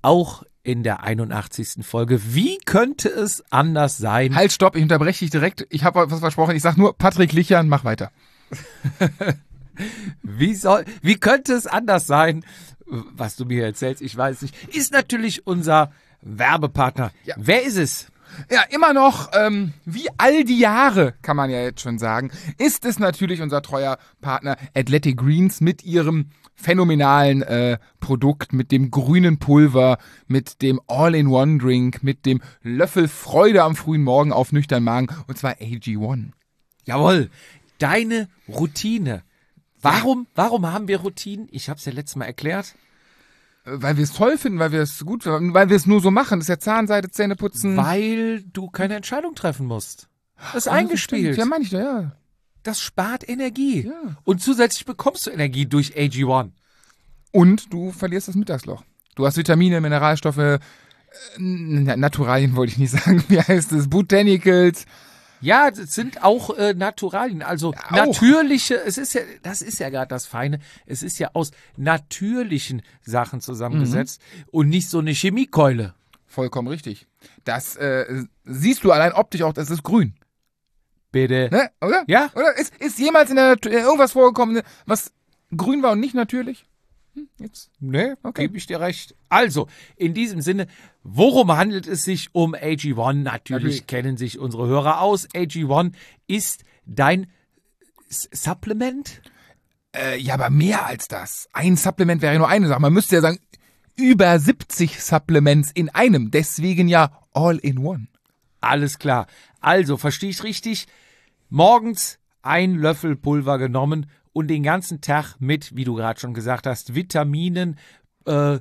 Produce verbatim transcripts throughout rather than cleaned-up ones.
auch in der einundachtzigsten Folge. Wie könnte es anders sein? Halt, stopp, ich unterbreche dich direkt. Ich habe was versprochen. Ich sag nur, Patrick Lichern, mach weiter. Wie soll, wie könnte es anders sein, was du mir erzählst? Ich weiß nicht. Ist natürlich unser Werbepartner. Ja. Wer ist es? Ja, immer noch, ähm, wie all die Jahre, kann man ja jetzt schon sagen, ist es natürlich unser treuer Partner Athletic Greens mit ihrem phänomenalen äh, Produkt, mit dem grünen Pulver, mit dem All-in-One-Drink, mit dem Löffel Freude am frühen Morgen auf nüchternen Magen, und zwar A G eins. Jawohl, deine Routine. Warum, warum haben wir Routinen? Ich habe es ja letztes Mal erklärt. Weil wir es toll finden, weil wir es gut finden, weil wir es nur so machen. Das ist ja Zahnseide, Zähne putzen. Weil du keine Entscheidung treffen musst. Das ist Oh, eingespielt. Ja, meine ich doch, ja. Das spart Energie. Ja. Und zusätzlich bekommst du Energie durch A G eins. Und du verlierst das Mittagsloch. Du hast Vitamine, Mineralstoffe, äh, Naturalien wollte ich nicht sagen. Wie heißt es? Botanicals. Ja, das sind auch äh, Naturalien, also Ja, auch. natürliche, es ist ja, das ist ja gerade das Feine, es ist ja aus natürlichen Sachen zusammengesetzt Mhm. und nicht so eine Chemiekeule. Vollkommen richtig. Das äh, siehst du allein optisch auch, das ist grün. Bitte. Ne? Oder? Ja? Oder ist, ist jemals in der Natur irgendwas vorgekommen, was grün war und nicht natürlich? Hm, jetzt. Ne, Okay. gebe ich dir recht. Also, in diesem Sinne, worum handelt es sich um A G eins? Natürlich, Natürlich. kennen sich unsere Hörer aus. A G eins ist dein S- Supplement? Äh, ja, aber mehr als das. Ein Supplement wäre ja nur eine Sache. Man müsste ja sagen, über siebzig Supplements in einem. Deswegen ja all in one. Alles klar. Also, verstehe ich richtig? Morgens ein Löffel Pulver genommen und den ganzen Tag mit, wie du gerade schon gesagt hast, Vitaminen, äh,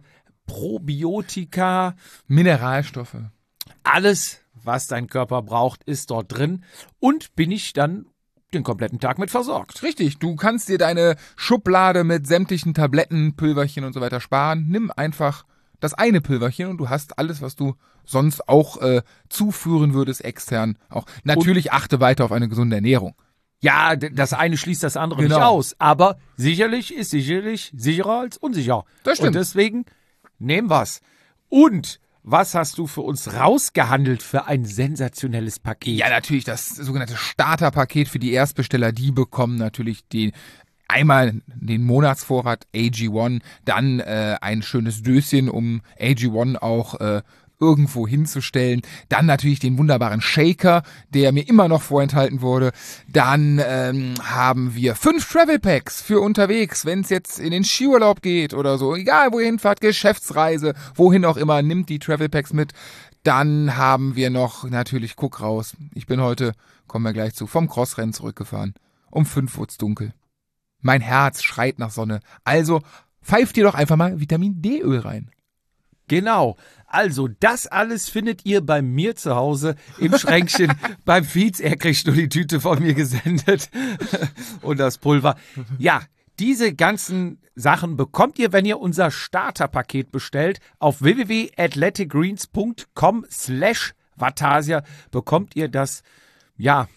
Probiotika, Mineralstoffe. alles, was dein Körper braucht, ist dort drin. Und bin ich dann den kompletten Tag mit versorgt. Richtig, du kannst dir deine Schublade mit sämtlichen Tabletten, Pülverchen und so weiter sparen. Nimm einfach das eine Pülverchen und du hast alles, was du sonst auch äh, zuführen würdest, extern. Auch natürlich achte weiter auf eine gesunde Ernährung. Ja, d- das eine schließt das andere nicht Genau. aus. Aber sicherlich ist sicherlich sicherer als unsicher. Das stimmt. Und deswegen nehmen wir's. Und was hast du für uns rausgehandelt für ein sensationelles Paket? Ja, natürlich das sogenannte Starterpaket für die Erstbesteller. Die bekommen natürlich die einmal den Monatsvorrat A G eins, dann äh, ein schönes Döschen, um A G eins auch äh, irgendwo hinzustellen. Dann natürlich den wunderbaren Shaker, der mir immer noch vorenthalten wurde. Dann ähm, haben wir fünf Travel Packs für unterwegs, wenn es jetzt in den Skiurlaub geht oder so. Egal, wo ihr hinfahrt, Geschäftsreise, wohin auch immer, nimmt die Travel Packs mit. Dann haben wir noch, natürlich, guck raus, ich bin heute, kommen wir gleich zu, vom Crossrennen zurückgefahren. Um fünf wurde es dunkel. Mein Herz schreit nach Sonne. Also pfeift ihr doch einfach mal Vitamin D-Öl rein. Genau. Also, das alles findet ihr bei mir zu Hause im Schränkchen beim Fietz. Er kriegt nur die Tüte von mir gesendet und das Pulver. Ja, diese ganzen Sachen bekommt ihr, wenn ihr unser Starterpaket bestellt. Auf w w w punkt athleticgreens punkt com slash Vatasia bekommt ihr das, ja,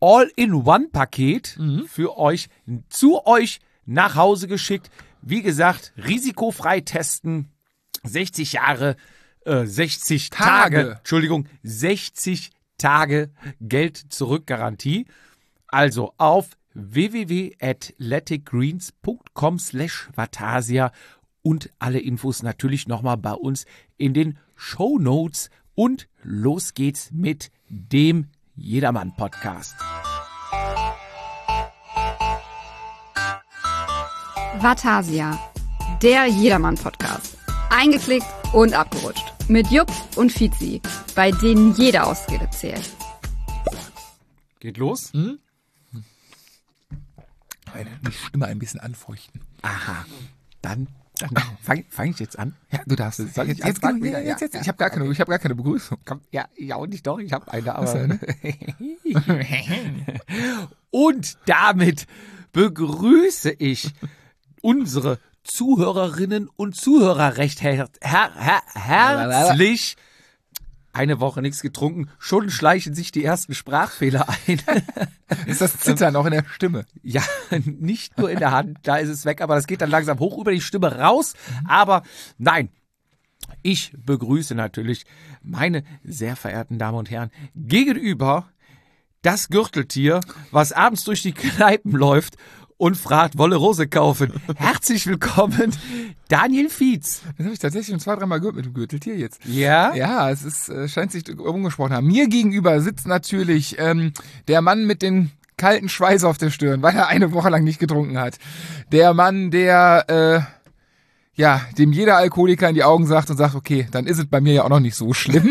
All-in-One-Paket für euch, zu euch nach Hause geschickt. Wie gesagt, risikofrei testen. sechzig Jahre, äh, sechzig Tage. Tage. Entschuldigung, sechzig Tage Geld-Zurück-Garantie. Also auf w w w punkt athleticgreens punkt com slash Vatasia und alle Infos natürlich nochmal bei uns in den Shownotes. Und los geht's mit dem Jedermann-Podcast. Vatasia, der Jedermann-Podcast. Eingeklickt und abgerutscht. Mit Jupp und Fizi, bei denen jede Ausrede zählt. Geht los? Meine die Stimme ein bisschen anfeuchten. Aha. Dann, dann fange fang ich jetzt an. Ja, du darfst. Soll ich jetzt, jetzt, anfangen jetzt, wieder? jetzt, jetzt. Ja, Ich habe gar keine, ich habe gar keine Begrüßung. Komm, ja, ja, und ich doch, ich habe eine, Hast du aber. eine? Und damit begrüße ich unsere Zuhörerinnen und Zuhörer recht her her her herzlich. Eine Woche nichts getrunken, schon schleichen sich die ersten Sprachfehler ein. Ist das Zittern auch in der Stimme? Ja, nicht nur in der Hand, da ist es weg, aber das geht dann langsam hoch über die Stimme raus. Aber nein, Ich begrüße natürlich meine sehr verehrten Damen und Herren gegenüber das Gürteltier, was abends durch die Kneipen läuft und fragt, wolle Rose kaufen. Herzlich willkommen, Daniel Fietz. Das habe ich tatsächlich schon zwei, dreimal gehört mit dem Gürteltier jetzt. Ja? Ja, es ist, äh, scheint sich umgesprochen haben. Mir gegenüber sitzt natürlich ähm, der Mann mit den kalten Schweiß auf der Stirn, weil er eine Woche lang nicht getrunken hat. Der Mann, der äh, ja, dem jeder Alkoholiker in die Augen sagt und sagt, okay, dann ist es bei mir ja auch noch nicht so schlimm.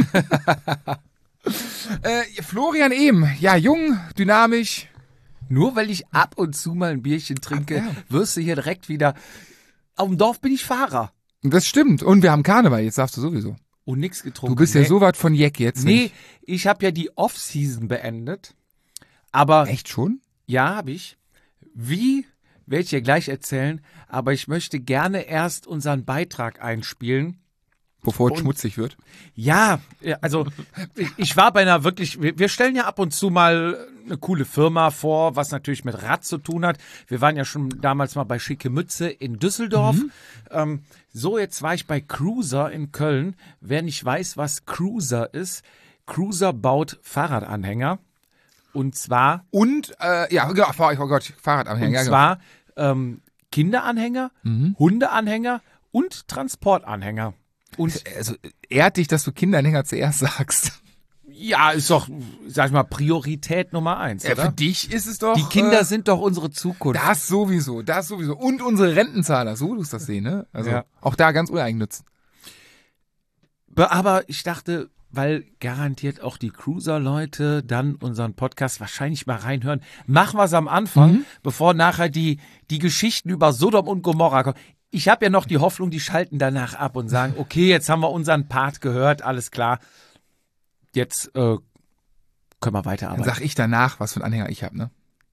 äh, Florian Ehm, ja, jung, dynamisch. Nur weil ich ab und zu mal ein Bierchen trinke, Ach, ja. wirst du hier direkt wieder... Auf dem Dorf bin ich Fahrer. Das stimmt. Und wir haben Karneval, jetzt darfst du sowieso. Und nichts getrunken. Du bist ja Nee. so weit von Jack jetzt. Nee, nicht. ich habe ja die Off-Season beendet. Aber Echt schon? ja, habe ich. Wie, werde ich dir gleich erzählen. Aber ich möchte gerne erst unseren Beitrag einspielen. Bevor es Und- schmutzig wird. Ja, ja, also ich- ich war bei einer wirklich, wir, wir stellen ja ab und zu mal eine coole Firma vor, was natürlich mit Rad zu tun hat. Wir waren ja schon damals mal bei Schicke Mütze in Düsseldorf. Ähm, so, jetzt war ich bei Cruiser in Köln. Wer nicht weiß, was Cruiser ist, Cruiser baut Fahrradanhänger. Und zwar, Und, äh, ja, genau, Fahr- oh Gott, Fahrradanhänger. und ja, genau. zwar ähm, Kinderanhänger, Hundeanhänger und Transportanhänger. Und Also, ehrt dich, dass du Kinderanhänger zuerst sagst. ja, ist doch, sag ich mal, Priorität Nummer eins, Ja, oder? für dich ist es doch... Die Kinder äh, sind doch unsere Zukunft. Das sowieso, das sowieso. Und unsere Rentenzahler, so du es das sehen, ne? Also, Ja. auch da ganz uneigennützig. Be- Aber ich dachte, weil garantiert auch die Cruiser-Leute dann unseren Podcast wahrscheinlich mal reinhören, machen wir es am Anfang, bevor nachher die, die Geschichten über Sodom und Gomorra kommen. Ich habe ja noch die Hoffnung, die schalten danach ab und sagen, okay, jetzt haben wir unseren Part gehört, alles klar. Jetzt äh, können wir Dann weiterarbeiten. sag ich danach, was für einen Anhänger ich habe, ne?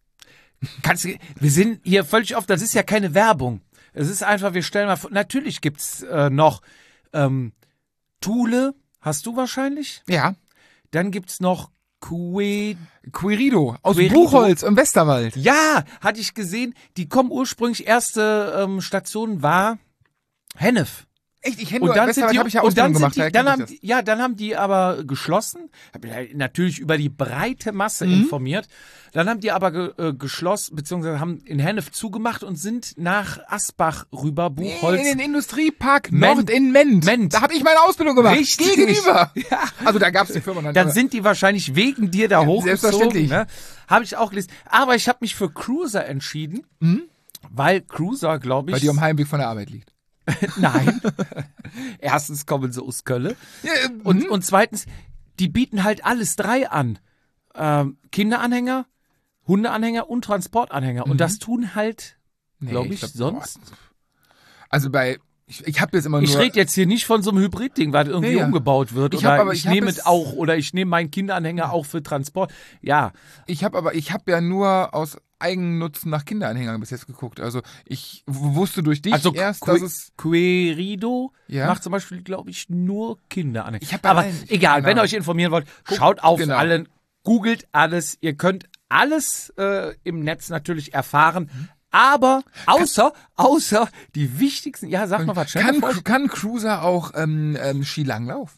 Kannst du, wir sind hier völlig oft, das ist ja keine Werbung. Es ist einfach, wir stellen mal vor, natürlich gibt's äh, noch ähm, Thule, hast du wahrscheinlich? Ja. Dann gibt's noch Que... Querido aus Querido. Buchholz im Westerwald. Ja, hatte ich gesehen, die kommen ursprünglich, erste ähm, Station war Hennef. Echt, ich kenne Und nur dann sind Westerwald, die, habe ich ja und dann Ausbildung sind gemacht. die, daher dann kenn haben, ich das. die- ja, dann haben die aber geschlossen. Hab mich halt natürlich über die breite Masse Mhm. informiert. Dann haben die aber ge, äh, geschlossen, beziehungsweise haben in Hennef zugemacht und sind nach Asbach rüber, Buchholz. In den Industriepark Ment. Nord in Ment. Ment. Da habe ich meine Ausbildung gemacht. Richtig. Gegenüber. Ja. Also da gab es die Firma noch nicht. Dann aber- sind die wahrscheinlich wegen dir da hochgezogen. selbstverständlich. Ne? Habe ich auch gelesen. Aber ich habe mich für Cruiser entschieden, weil Cruiser, glaube ich... weil die am Heimweg von der Arbeit liegt. Nein. Erstens kommen sie aus Köln. Ja, ähm, Und, und zweitens, die bieten halt alles drei an. Ähm, Kinderanhänger, Hundeanhänger und Transportanhänger. Und das tun halt, Nee, glaube ich ich, glaub, sonst. Also bei, ich, ich habe jetzt immer Ich nur... rede jetzt hier nicht von so einem Hybrid-Ding, was irgendwie Nee, ja. umgebaut wird. Ich oder hab aber- ich, ich hab nehme es- es auch, oder ich nehme meinen Kinderanhänger auch für Transport. Ja, Ich habe aber, ich habe ja nur aus Eigennutzen nach Kinderanhängern bis jetzt geguckt. Also ich w- wusste durch dich also erst, Que- dass es... Querido Ja. macht zum Beispiel, glaube ich, nur Kinderanhänger. Ich hab bei aber allen- ich- egal, keine wenn ihr Ahnung. euch informieren wollt, schaut auf genau. allen, googelt alles. Ihr könnt alles äh, im Netz natürlich erfahren. Aber außer, außer die wichtigsten, ja, sag mal was, schnell Kann, davor. kann Cruiser auch ähm, ähm, Skilanglauf?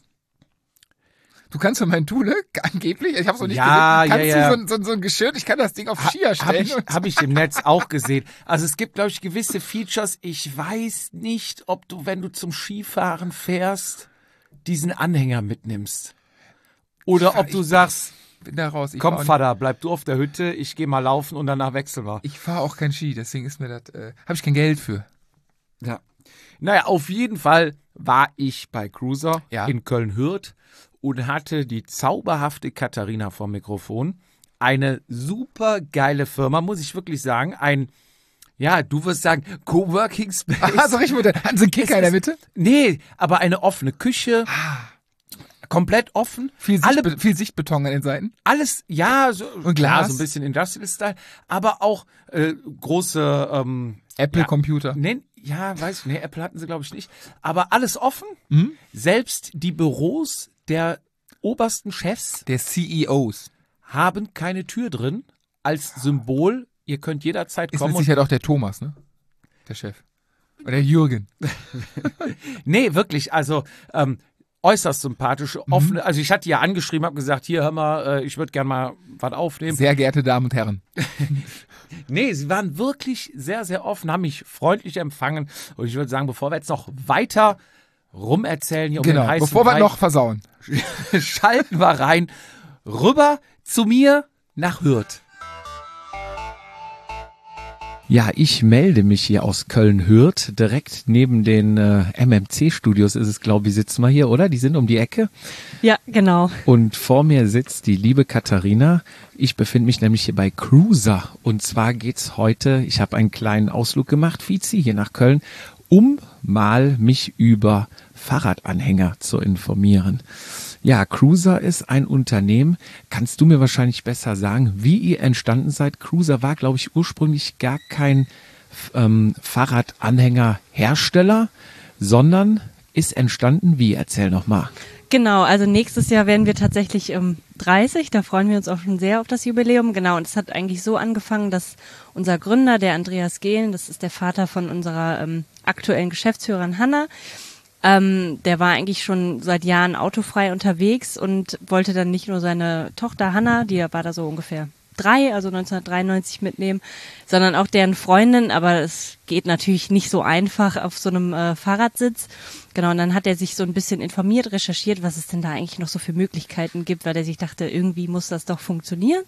Du kannst für mein Thule, angeblich, ich habe es noch nicht Ja, gesehen, kannst ja, ja. du so, ein- so, ein- so ein Geschirr, ich kann das Ding auf Skier Habe stellen. ich, und- hab ich im Netz auch gesehen. Also es gibt, glaube ich, gewisse Features. Ich weiß nicht, ob du, wenn du zum Skifahren fährst, diesen Anhänger mitnimmst. Oder fahr- ob du ich- sagst, bin da raus. Ich komm fahr auch Vater, bleib du auf der Hütte, ich gehe mal laufen und danach wechseln wir. nicht- Ich fahre auch kein Ski, deswegen ist mir das, äh, habe ich kein Geld für. Ja. Naja, auf jeden Fall war ich bei Cruiser Ja. in Köln-Hürth und hatte die zauberhafte Katharina vom Mikrofon. Eine super geile Firma, muss ich wirklich sagen. Ein, ja, du wirst sagen, Coworking Space. Ah, sag ich mal, hatten sie einen Kicker in der Mitte? Nee, aber eine offene Küche. Komplett offen. Viel, Alle, Sichtbe viel Sichtbeton an den Seiten. alles, ja, so, Und klar, Glas? so ein bisschen Industrial-Style, aber auch äh, große, ähm, Apple-Computer. nee, ja, weiß ich, nee, Apple hatten sie, glaube ich, nicht. Aber alles offen. Mhm. Selbst die Büros der obersten Chefs Der C E Os. haben keine Tür drin als Symbol. Ihr könnt jederzeit Ist kommen. mit Und, Sicherheit auch der Thomas, ne? Der Chef. Oder Jürgen. Nee, wirklich, also ähm, äußerst sympathisch, offen. Also ich hatte ja angeschrieben, habe gesagt, hier, hör mal, äh, ich würde gerne mal was aufnehmen. Sehr geehrte Damen und Herren. Nee, sie waren wirklich sehr, sehr offen, haben mich freundlich empfangen. Und ich würde sagen, bevor wir jetzt noch weiter rumerzählen hier um Genau, den heißen bevor wir Brei, noch versauen. schalten wir rein, rüber zu mir nach Hürth. Ja, ich melde mich hier aus Köln-Hürth, direkt neben den äh, M M C-Studios ist es, glaube ich, sitzen wir hier, oder? Die sind um die Ecke. Ja, genau. Und vor mir sitzt die liebe Katharina. Ich befinde mich nämlich hier bei Cruiser. Und zwar geht's heute, ich habe einen kleinen Ausflug gemacht, Fizi, hier nach Köln, um mal mich über Fahrradanhänger zu informieren. Ja, Cruiser ist ein Unternehmen. Kannst du mir wahrscheinlich besser sagen, wie ihr entstanden seid? Cruiser war, glaube ich, ursprünglich gar kein ähm, Fahrradanhängerhersteller, sondern ist entstanden wie? Erzähl noch mal. Genau, also nächstes Jahr werden wir tatsächlich ähm, dreißig, da freuen wir uns auch schon sehr auf das Jubiläum. Genau, und es hat eigentlich so angefangen, dass unser Gründer, der Andreas Gehlen, das ist der Vater von unserer ähm, aktuellen Geschäftsführerin Hanna, Ähm, der war eigentlich schon seit Jahren autofrei unterwegs und wollte dann nicht nur seine Tochter Hanna, die war da so ungefähr drei, also neunzehnhundertdreiundneunzig mitnehmen, sondern auch deren Freundin, aber es geht natürlich nicht so einfach auf so einem äh, Fahrradsitz. Genau, und dann hat er sich so ein bisschen informiert, recherchiert, was es denn da eigentlich noch so für Möglichkeiten gibt, weil er sich dachte, irgendwie muss das doch funktionieren.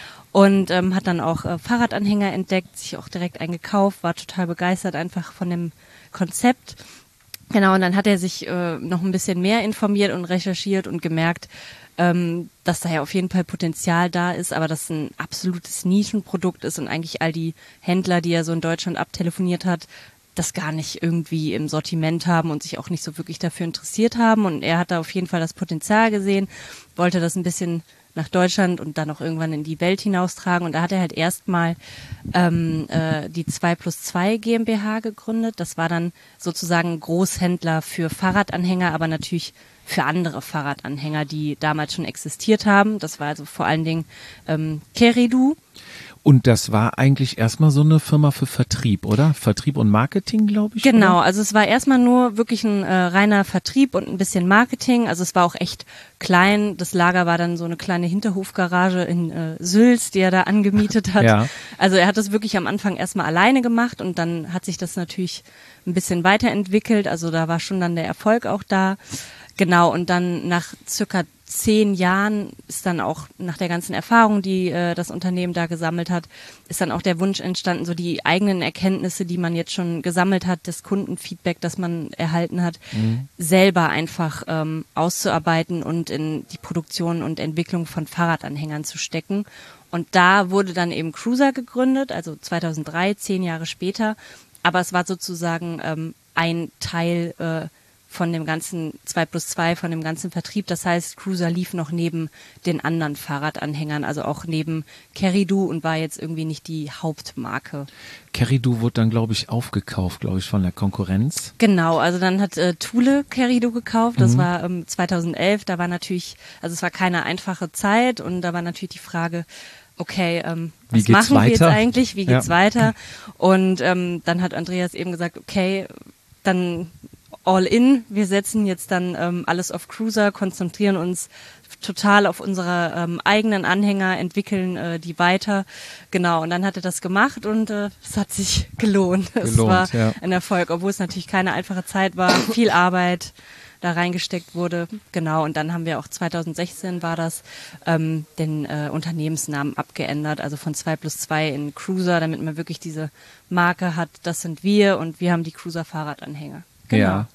Und ähm, hat dann auch äh, Fahrradanhänger entdeckt, sich auch direkt eingekauft, war total begeistert einfach von dem Konzept. Genau, und dann hat er sich äh, noch ein bisschen mehr informiert und recherchiert und gemerkt, ähm, dass da ja auf jeden Fall Potenzial da ist, aber dass ein absolutes Nischenprodukt ist und eigentlich all die Händler, die er so in Deutschland abtelefoniert hat, das gar nicht irgendwie im Sortiment haben und sich auch nicht so wirklich dafür interessiert haben. Und er hat da auf jeden Fall das Potenzial gesehen, wollte das ein bisschen nach Deutschland und dann auch irgendwann in die Welt hinaustragen. Und da hat er halt erstmal ähm, äh, die zwei plus zwei GmbH gegründet. Das war dann sozusagen Großhändler für Fahrradanhänger, aber natürlich für andere Fahrradanhänger, die damals schon existiert haben. Das war also vor allen Dingen ähm, Keridu. Und das war eigentlich erstmal so eine Firma für Vertrieb, oder? Vertrieb und Marketing, glaube ich. Genau, oder? also es war erstmal nur wirklich ein äh, reiner Vertrieb und ein bisschen Marketing. Also es war auch echt klein. Das Lager war dann so eine kleine Hinterhofgarage in äh, Sülz, die er da angemietet hat. Ja. Also er hat das wirklich am Anfang erstmal alleine gemacht und dann hat sich das natürlich ein bisschen weiterentwickelt. Also da war schon dann der Erfolg auch da. Genau, und dann nach circa zehn Jahren ist dann auch nach der ganzen Erfahrung, die äh, das Unternehmen da gesammelt hat, ist dann auch der Wunsch entstanden, so die eigenen Erkenntnisse, die man jetzt schon gesammelt hat, das Kundenfeedback, das man erhalten hat, mhm. selber einfach ähm, auszuarbeiten und in die Produktion und Entwicklung von Fahrradanhängern zu stecken. Und da wurde dann eben Cruiser gegründet, also zweitausenddrei, zehn Jahre später. Aber es war sozusagen ähm, ein Teil äh, von dem ganzen zwei plus zwei, von dem ganzen Vertrieb. Das heißt, Cruiser lief noch neben den anderen Fahrradanhängern, also auch neben Keridu und war jetzt irgendwie nicht die Hauptmarke. Keridu wurde dann, glaube ich, aufgekauft, glaube ich, von der Konkurrenz. Genau, also dann hat äh, Thule Keridu gekauft, das Mhm. war ähm, zweitausendelf, da war natürlich, also es war keine einfache Zeit und da war natürlich die Frage, okay, ähm, Wie was geht's machen wir jetzt weiter? eigentlich, wie geht's Ja. weiter? Und ähm, dann hat Andreas eben gesagt, okay, dann all in, wir setzen jetzt dann ähm, alles auf Cruiser, konzentrieren uns total auf unsere ähm, eigenen Anhänger, entwickeln äh, die weiter. Genau, und dann hat er das gemacht und äh, es hat sich gelohnt. es Gelohnt, war ja. ein Erfolg, obwohl es natürlich keine einfache Zeit war, viel Arbeit da reingesteckt wurde. Genau, und dann haben wir auch zweitausendsechzehn war das, ähm, den äh, Unternehmensnamen abgeändert, also von zwei plus zwei in Cruiser, damit man wirklich diese Marke hat, das sind wir und wir haben die Cruiser Fahrradanhänger. Genau. Ja.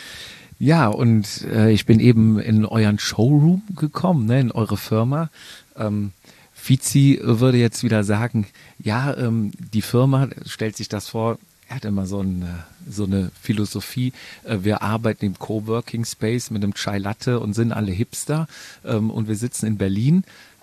Ja, und äh, ich bin eben in euren Showroom gekommen, ne, in eure Firma. Ähm, Fizi würde jetzt wieder sagen, ja, ähm, die Firma stellt sich das vor, er hat immer so, ein, so eine Philosophie, äh, wir arbeiten im Coworking Space mit einem Chai Latte und sind alle Hipster ähm, und wir sitzen in Berlin.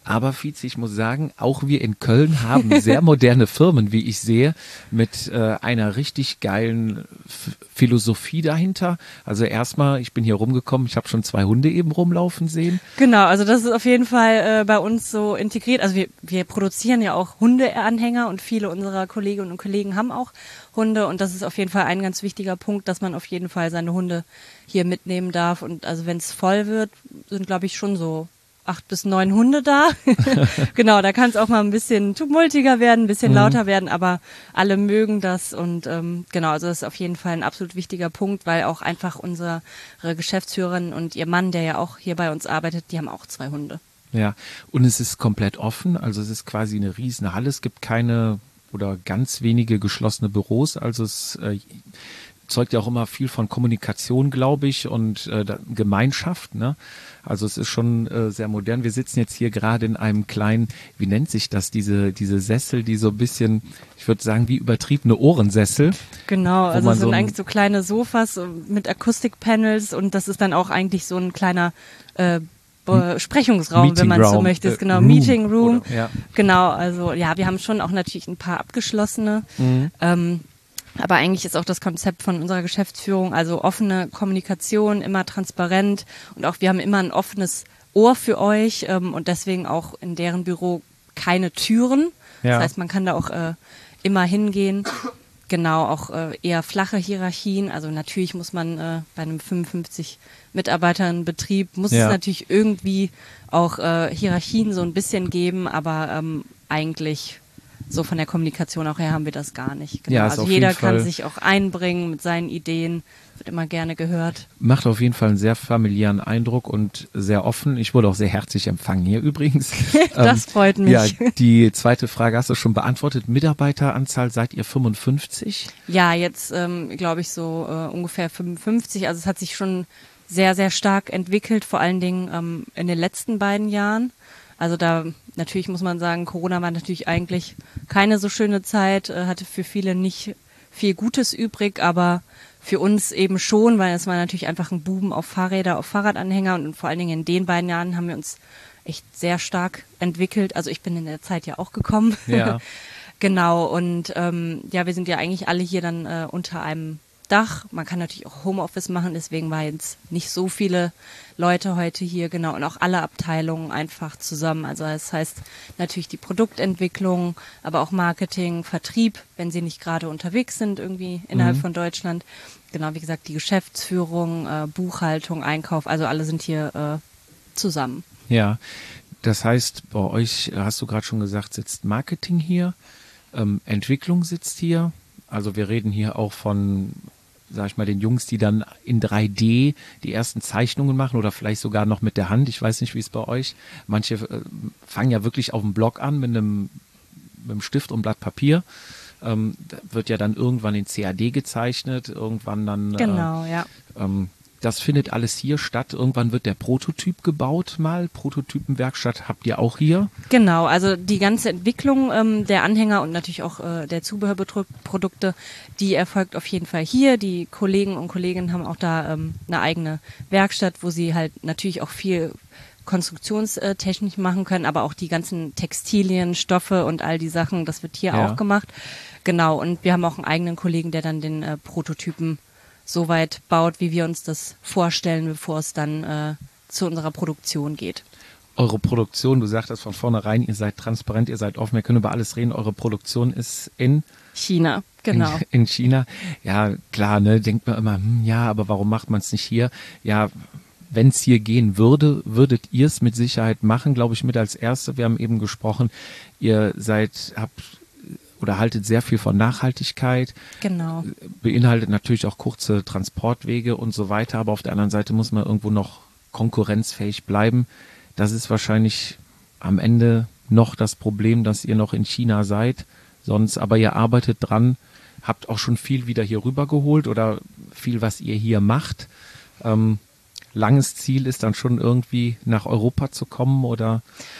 Aber Fizi, ich muss sagen, auch wir in Köln haben sehr moderne Firmen, wie ich sehe, mit äh, einer richtig geilen F- Philosophie dahinter. Also erstmal, ich bin hier rumgekommen, ich habe schon zwei Hunde eben rumlaufen sehen. Genau, also das ist auf jeden Fall äh, bei uns so integriert. Also wir, wir produzieren ja auch Hundeanhänger und viele unserer Kolleginnen und Kollegen haben auch Hunde und das ist auf jeden Fall ein ganz wichtiger Punkt, dass man auf jeden Fall seine Hunde hier mitnehmen darf. Und also wenn es voll wird, sind glaube ich schon so acht bis neun Hunde da. Genau, da kann es auch mal ein bisschen tumultiger werden, ein bisschen Mhm. lauter werden, aber alle mögen das und ähm, genau, also das ist auf jeden Fall ein absolut wichtiger Punkt, weil auch einfach unsere Geschäftsführerin und ihr Mann, der ja auch hier bei uns arbeitet, die haben auch zwei Hunde. Ja, und es ist komplett offen, also es ist quasi eine riesen Halle, es gibt keine oder ganz wenige geschlossene Büros, also es äh, zeugt ja auch immer viel von Kommunikation, glaube ich, und äh, da- Gemeinschaft, ne? Also es ist schon äh, sehr modern. Wir sitzen jetzt hier gerade in einem kleinen, wie nennt sich das, diese diese Sessel, die so ein bisschen, ich würde sagen, wie übertriebene Ohrensessel. Genau, Wo also man es so sind ein- eigentlich so kleine Sofas äh, mit Akustikpanels und das ist dann auch eigentlich so ein kleiner äh, Besprechungsraum, wenn man so Meetingraum, möchte. äh, Ist genau, Room, Meeting Room. oder- ja. Genau, also ja, wir haben schon auch natürlich ein paar abgeschlossene. Mhm. Ähm, aber eigentlich ist auch das Konzept von unserer Geschäftsführung, also offene Kommunikation, immer transparent und auch wir haben immer ein offenes Ohr für euch ähm, und deswegen auch in deren Büro keine Türen. Ja. Das heißt, man kann da auch äh, immer hingehen. Genau, auch äh, eher flache Hierarchien. Also natürlich muss man äh, bei einem fünfundfünfzig Mitarbeitern Betrieb, muss Ja. es natürlich irgendwie auch äh, Hierarchien so ein bisschen geben, aber ähm, eigentlich so von der Kommunikation auch her haben wir das gar nicht. Genau. Ja, ist also auf jeder jeden kann Fall- sich auch einbringen mit seinen Ideen, wird immer gerne gehört. Macht auf jeden Fall einen sehr familiären Eindruck und sehr offen. Ich wurde auch sehr herzlich empfangen hier übrigens. Das freut mich. Ja, die zweite Frage hast du schon beantwortet. Mitarbeiteranzahl, seid ihr fünfundfünfzig? Ja, jetzt ähm, glaube ich so äh, ungefähr fünfundfünfzig. Also es hat sich schon sehr, sehr stark entwickelt, vor allen Dingen ähm, in den letzten beiden Jahren. Also da natürlich muss man sagen, Corona war natürlich eigentlich keine so schöne Zeit, äh, hatte für viele nicht viel Gutes übrig, aber für uns eben schon, weil es war natürlich einfach ein Boom auf Fahrräder, auf Fahrradanhänger und vor allen Dingen in den beiden Jahren haben wir uns echt sehr stark entwickelt. Also ich bin in der Zeit ja auch gekommen. Ja. Genau, und ähm, ja, wir sind ja eigentlich alle hier dann äh, unter einem Dach. Man kann natürlich auch Homeoffice machen, deswegen waren jetzt nicht so viele Leute heute hier, genau, und auch alle Abteilungen einfach zusammen. Also das heißt natürlich die Produktentwicklung, aber auch Marketing, Vertrieb, wenn sie nicht gerade unterwegs sind irgendwie innerhalb Mhm. von Deutschland. Genau, wie gesagt, die Geschäftsführung, äh, Buchhaltung, Einkauf, also alle sind hier äh, zusammen. Ja, das heißt, bei euch, hast du gerade schon gesagt, sitzt Marketing hier, ähm, Entwicklung sitzt hier. Also wir reden hier auch von, sag ich mal, den Jungs, die dann in drei D die ersten Zeichnungen machen oder vielleicht sogar noch mit der Hand. Ich weiß nicht, wie es bei euch. Manche äh, fangen ja wirklich auf dem Block an mit einem, mit einem Stift und Blatt Papier. Ähm, da wird ja dann irgendwann in C A D gezeichnet, irgendwann dann. Genau, ja. Äh, ähm, das findet alles hier statt. Irgendwann wird der Prototyp gebaut mal. Prototypenwerkstatt habt ihr auch hier. Genau, also die ganze Entwicklung ähm, der Anhänger und natürlich auch äh, der Zubehörprodukte, die erfolgt auf jeden Fall hier. Die Kollegen und Kolleginnen haben auch da ähm, eine eigene Werkstatt, wo sie halt natürlich auch viel Konstruktionstechnik machen können, aber auch die ganzen Textilien, Stoffe und all die Sachen, das wird hier Ja. auch gemacht. Genau, und wir haben auch einen eigenen Kollegen, der dann den äh, Prototypen so weit baut, wie wir uns das vorstellen, bevor es dann äh, zu unserer Produktion geht. Eure Produktion, du sagtest von vornherein, ihr seid transparent, ihr seid offen, wir können über alles reden. Eure Produktion ist in, China, genau. in, in China. Ja, klar, ne, denkt man immer, hm, ja, aber warum macht man es nicht hier? Ja, wenn es hier gehen würde, würdet ihr es mit Sicherheit machen, glaube ich, mit als Erste. Wir haben eben gesprochen, ihr seid, habt oder haltet sehr viel von Nachhaltigkeit, Genau. beinhaltet natürlich auch kurze Transportwege und so weiter, aber auf der anderen Seite muss man irgendwo noch konkurrenzfähig bleiben. Das ist wahrscheinlich am Ende noch das Problem, dass ihr noch in China seid, sonst, aber ihr arbeitet dran, habt auch schon viel wieder hier rübergeholt oder viel, was ihr hier macht. Ähm, langes Ziel ist dann schon irgendwie nach Europa zu kommen oder?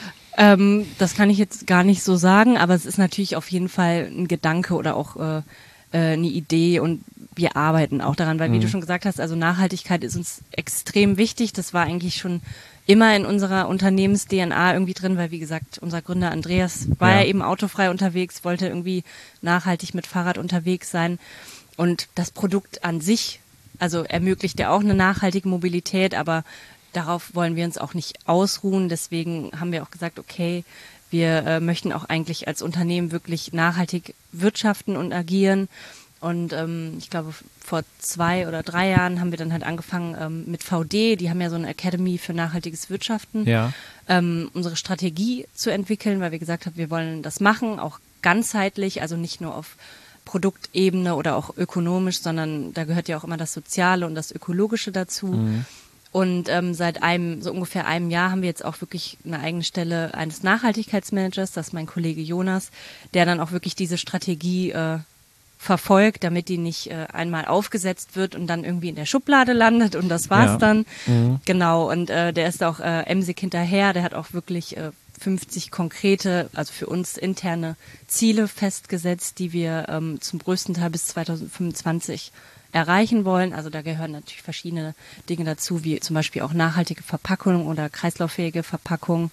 Ähm, das kann ich jetzt gar nicht so sagen, aber es ist natürlich auf jeden Fall ein Gedanke oder auch äh, äh, eine Idee und wir arbeiten auch daran, weil wie Mhm. du schon gesagt hast, also Nachhaltigkeit ist uns extrem wichtig. Das war eigentlich schon immer in unserer Unternehmens-D N A irgendwie drin, weil wie gesagt, unser Gründer Andreas war ja, ja eben autofrei unterwegs, wollte irgendwie nachhaltig mit Fahrrad unterwegs sein und das Produkt an sich, also ermöglicht ja auch eine nachhaltige Mobilität, aber darauf wollen wir uns auch nicht ausruhen, deswegen haben wir auch gesagt, okay, wir äh, möchten auch eigentlich als Unternehmen wirklich nachhaltig wirtschaften und agieren. Und ähm, ich glaube, vor zwei oder drei Jahren haben wir dann halt angefangen ähm, mit V D, die haben ja so eine Academy für nachhaltiges Wirtschaften, ja. ähm, unsere Strategie zu entwickeln, weil wir gesagt haben, wir wollen das machen, auch ganzheitlich, also nicht nur auf Produktebene oder auch ökonomisch, sondern da gehört ja auch immer das Soziale und das Ökologische dazu. Mhm. Und ähm, seit einem, so ungefähr einem Jahr haben wir jetzt auch wirklich eine eigene Stelle eines Nachhaltigkeitsmanagers, das ist mein Kollege Jonas, der dann auch wirklich diese Strategie äh, verfolgt, damit die nicht äh, einmal aufgesetzt wird und dann irgendwie in der Schublade landet und das war's ja. dann. Mhm. Genau, und äh, der ist auch äh, emsig hinterher, der hat auch wirklich äh, fünfzig konkrete, also für uns interne Ziele festgesetzt, die wir ähm, zum größten Teil bis zweitausendfünfundzwanzig erreichen wollen. Also da gehören natürlich verschiedene Dinge dazu, wie zum Beispiel auch nachhaltige Verpackung oder kreislauffähige Verpackung.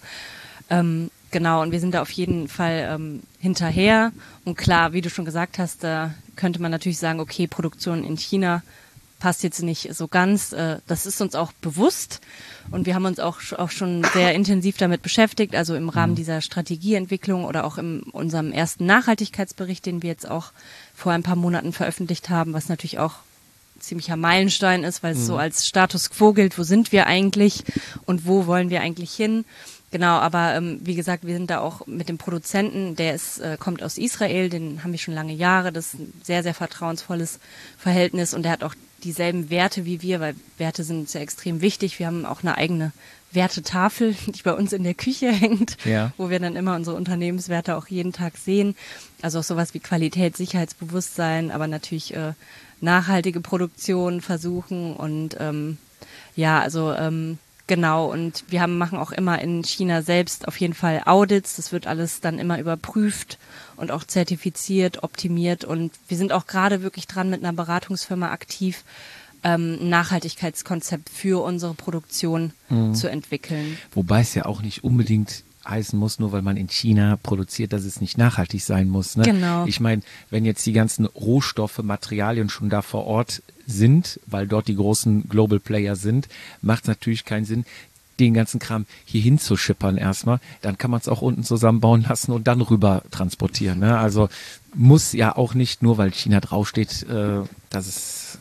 Ähm, Genau, und wir sind da auf jeden Fall ähm, hinterher. Und klar, wie du schon gesagt hast, da könnte man natürlich sagen, okay, Produktion in China passt jetzt nicht so ganz. Äh, das ist uns auch bewusst. Und wir haben uns auch, auch schon sehr intensiv damit beschäftigt, also im Rahmen dieser Strategieentwicklung oder auch in unserem ersten Nachhaltigkeitsbericht, den wir jetzt auch vor ein paar Monaten veröffentlicht haben, was natürlich auch ziemlicher Meilenstein ist, weil es mhm. so als Status quo gilt, wo sind wir eigentlich und wo wollen wir eigentlich hin. Genau, aber ähm, wie gesagt, wir sind da auch mit dem Produzenten, der ist, äh, kommt aus Israel, den haben wir schon lange Jahre, das ist ein sehr, sehr vertrauensvolles Verhältnis und der hat auch dieselben Werte wie wir, weil Werte sind sehr extrem wichtig. Wir haben auch eine eigene Wertetafel, die bei uns in der Küche hängt, ja. wo wir dann immer unsere Unternehmenswerte auch jeden Tag sehen. Also auch sowas wie Qualität, Sicherheitsbewusstsein, aber natürlich äh, nachhaltige Produktion versuchen und ähm, ja, also ähm, genau, und wir haben, machen auch immer in China selbst auf jeden Fall Audits. Das wird alles dann immer überprüft und auch zertifiziert, optimiert. Und wir sind auch gerade wirklich dran, mit einer Beratungsfirma aktiv ähm, ein Nachhaltigkeitskonzept für unsere Produktion mhm. zu entwickeln. Wobei es ja auch nicht unbedingt heißen muss, nur weil man in China produziert, dass es nicht nachhaltig sein muss. Ne? Genau. Ich meine, wenn jetzt die ganzen Rohstoffe, Materialien schon da vor Ort sind, weil dort die großen Global Player sind, macht es natürlich keinen Sinn, den ganzen Kram hier hin zu schippern erstmal. Dann kann man es auch unten zusammenbauen lassen und dann rüber transportieren. Ne? Also muss ja auch nicht, nur weil China draufsteht, äh, dass es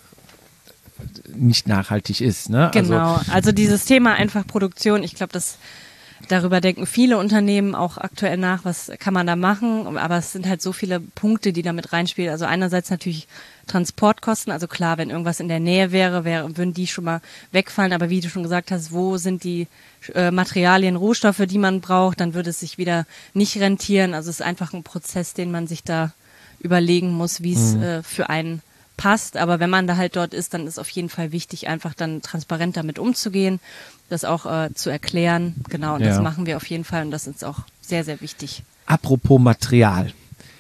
nicht nachhaltig ist. Ne? Genau, also, also dieses Thema einfach Produktion, ich glaube, das darüber denken viele Unternehmen auch aktuell nach, was kann man da machen, aber es sind halt so viele Punkte, die damit reinspielen. Also einerseits natürlich Transportkosten, also klar, wenn irgendwas in der Nähe wäre, wäre würden die schon mal wegfallen, aber wie du schon gesagt hast, wo sind die äh, Materialien, Rohstoffe, die man braucht, dann würde es sich wieder nicht rentieren. Also es ist einfach ein Prozess, den man sich da überlegen muss, wie es mhm. äh, für einen passt, aber wenn man da halt dort ist, dann ist auf jeden Fall wichtig, einfach dann transparent damit umzugehen, das auch äh, zu erklären. Genau, und ja. das machen wir auf jeden Fall und das ist auch sehr, sehr wichtig. Apropos Material.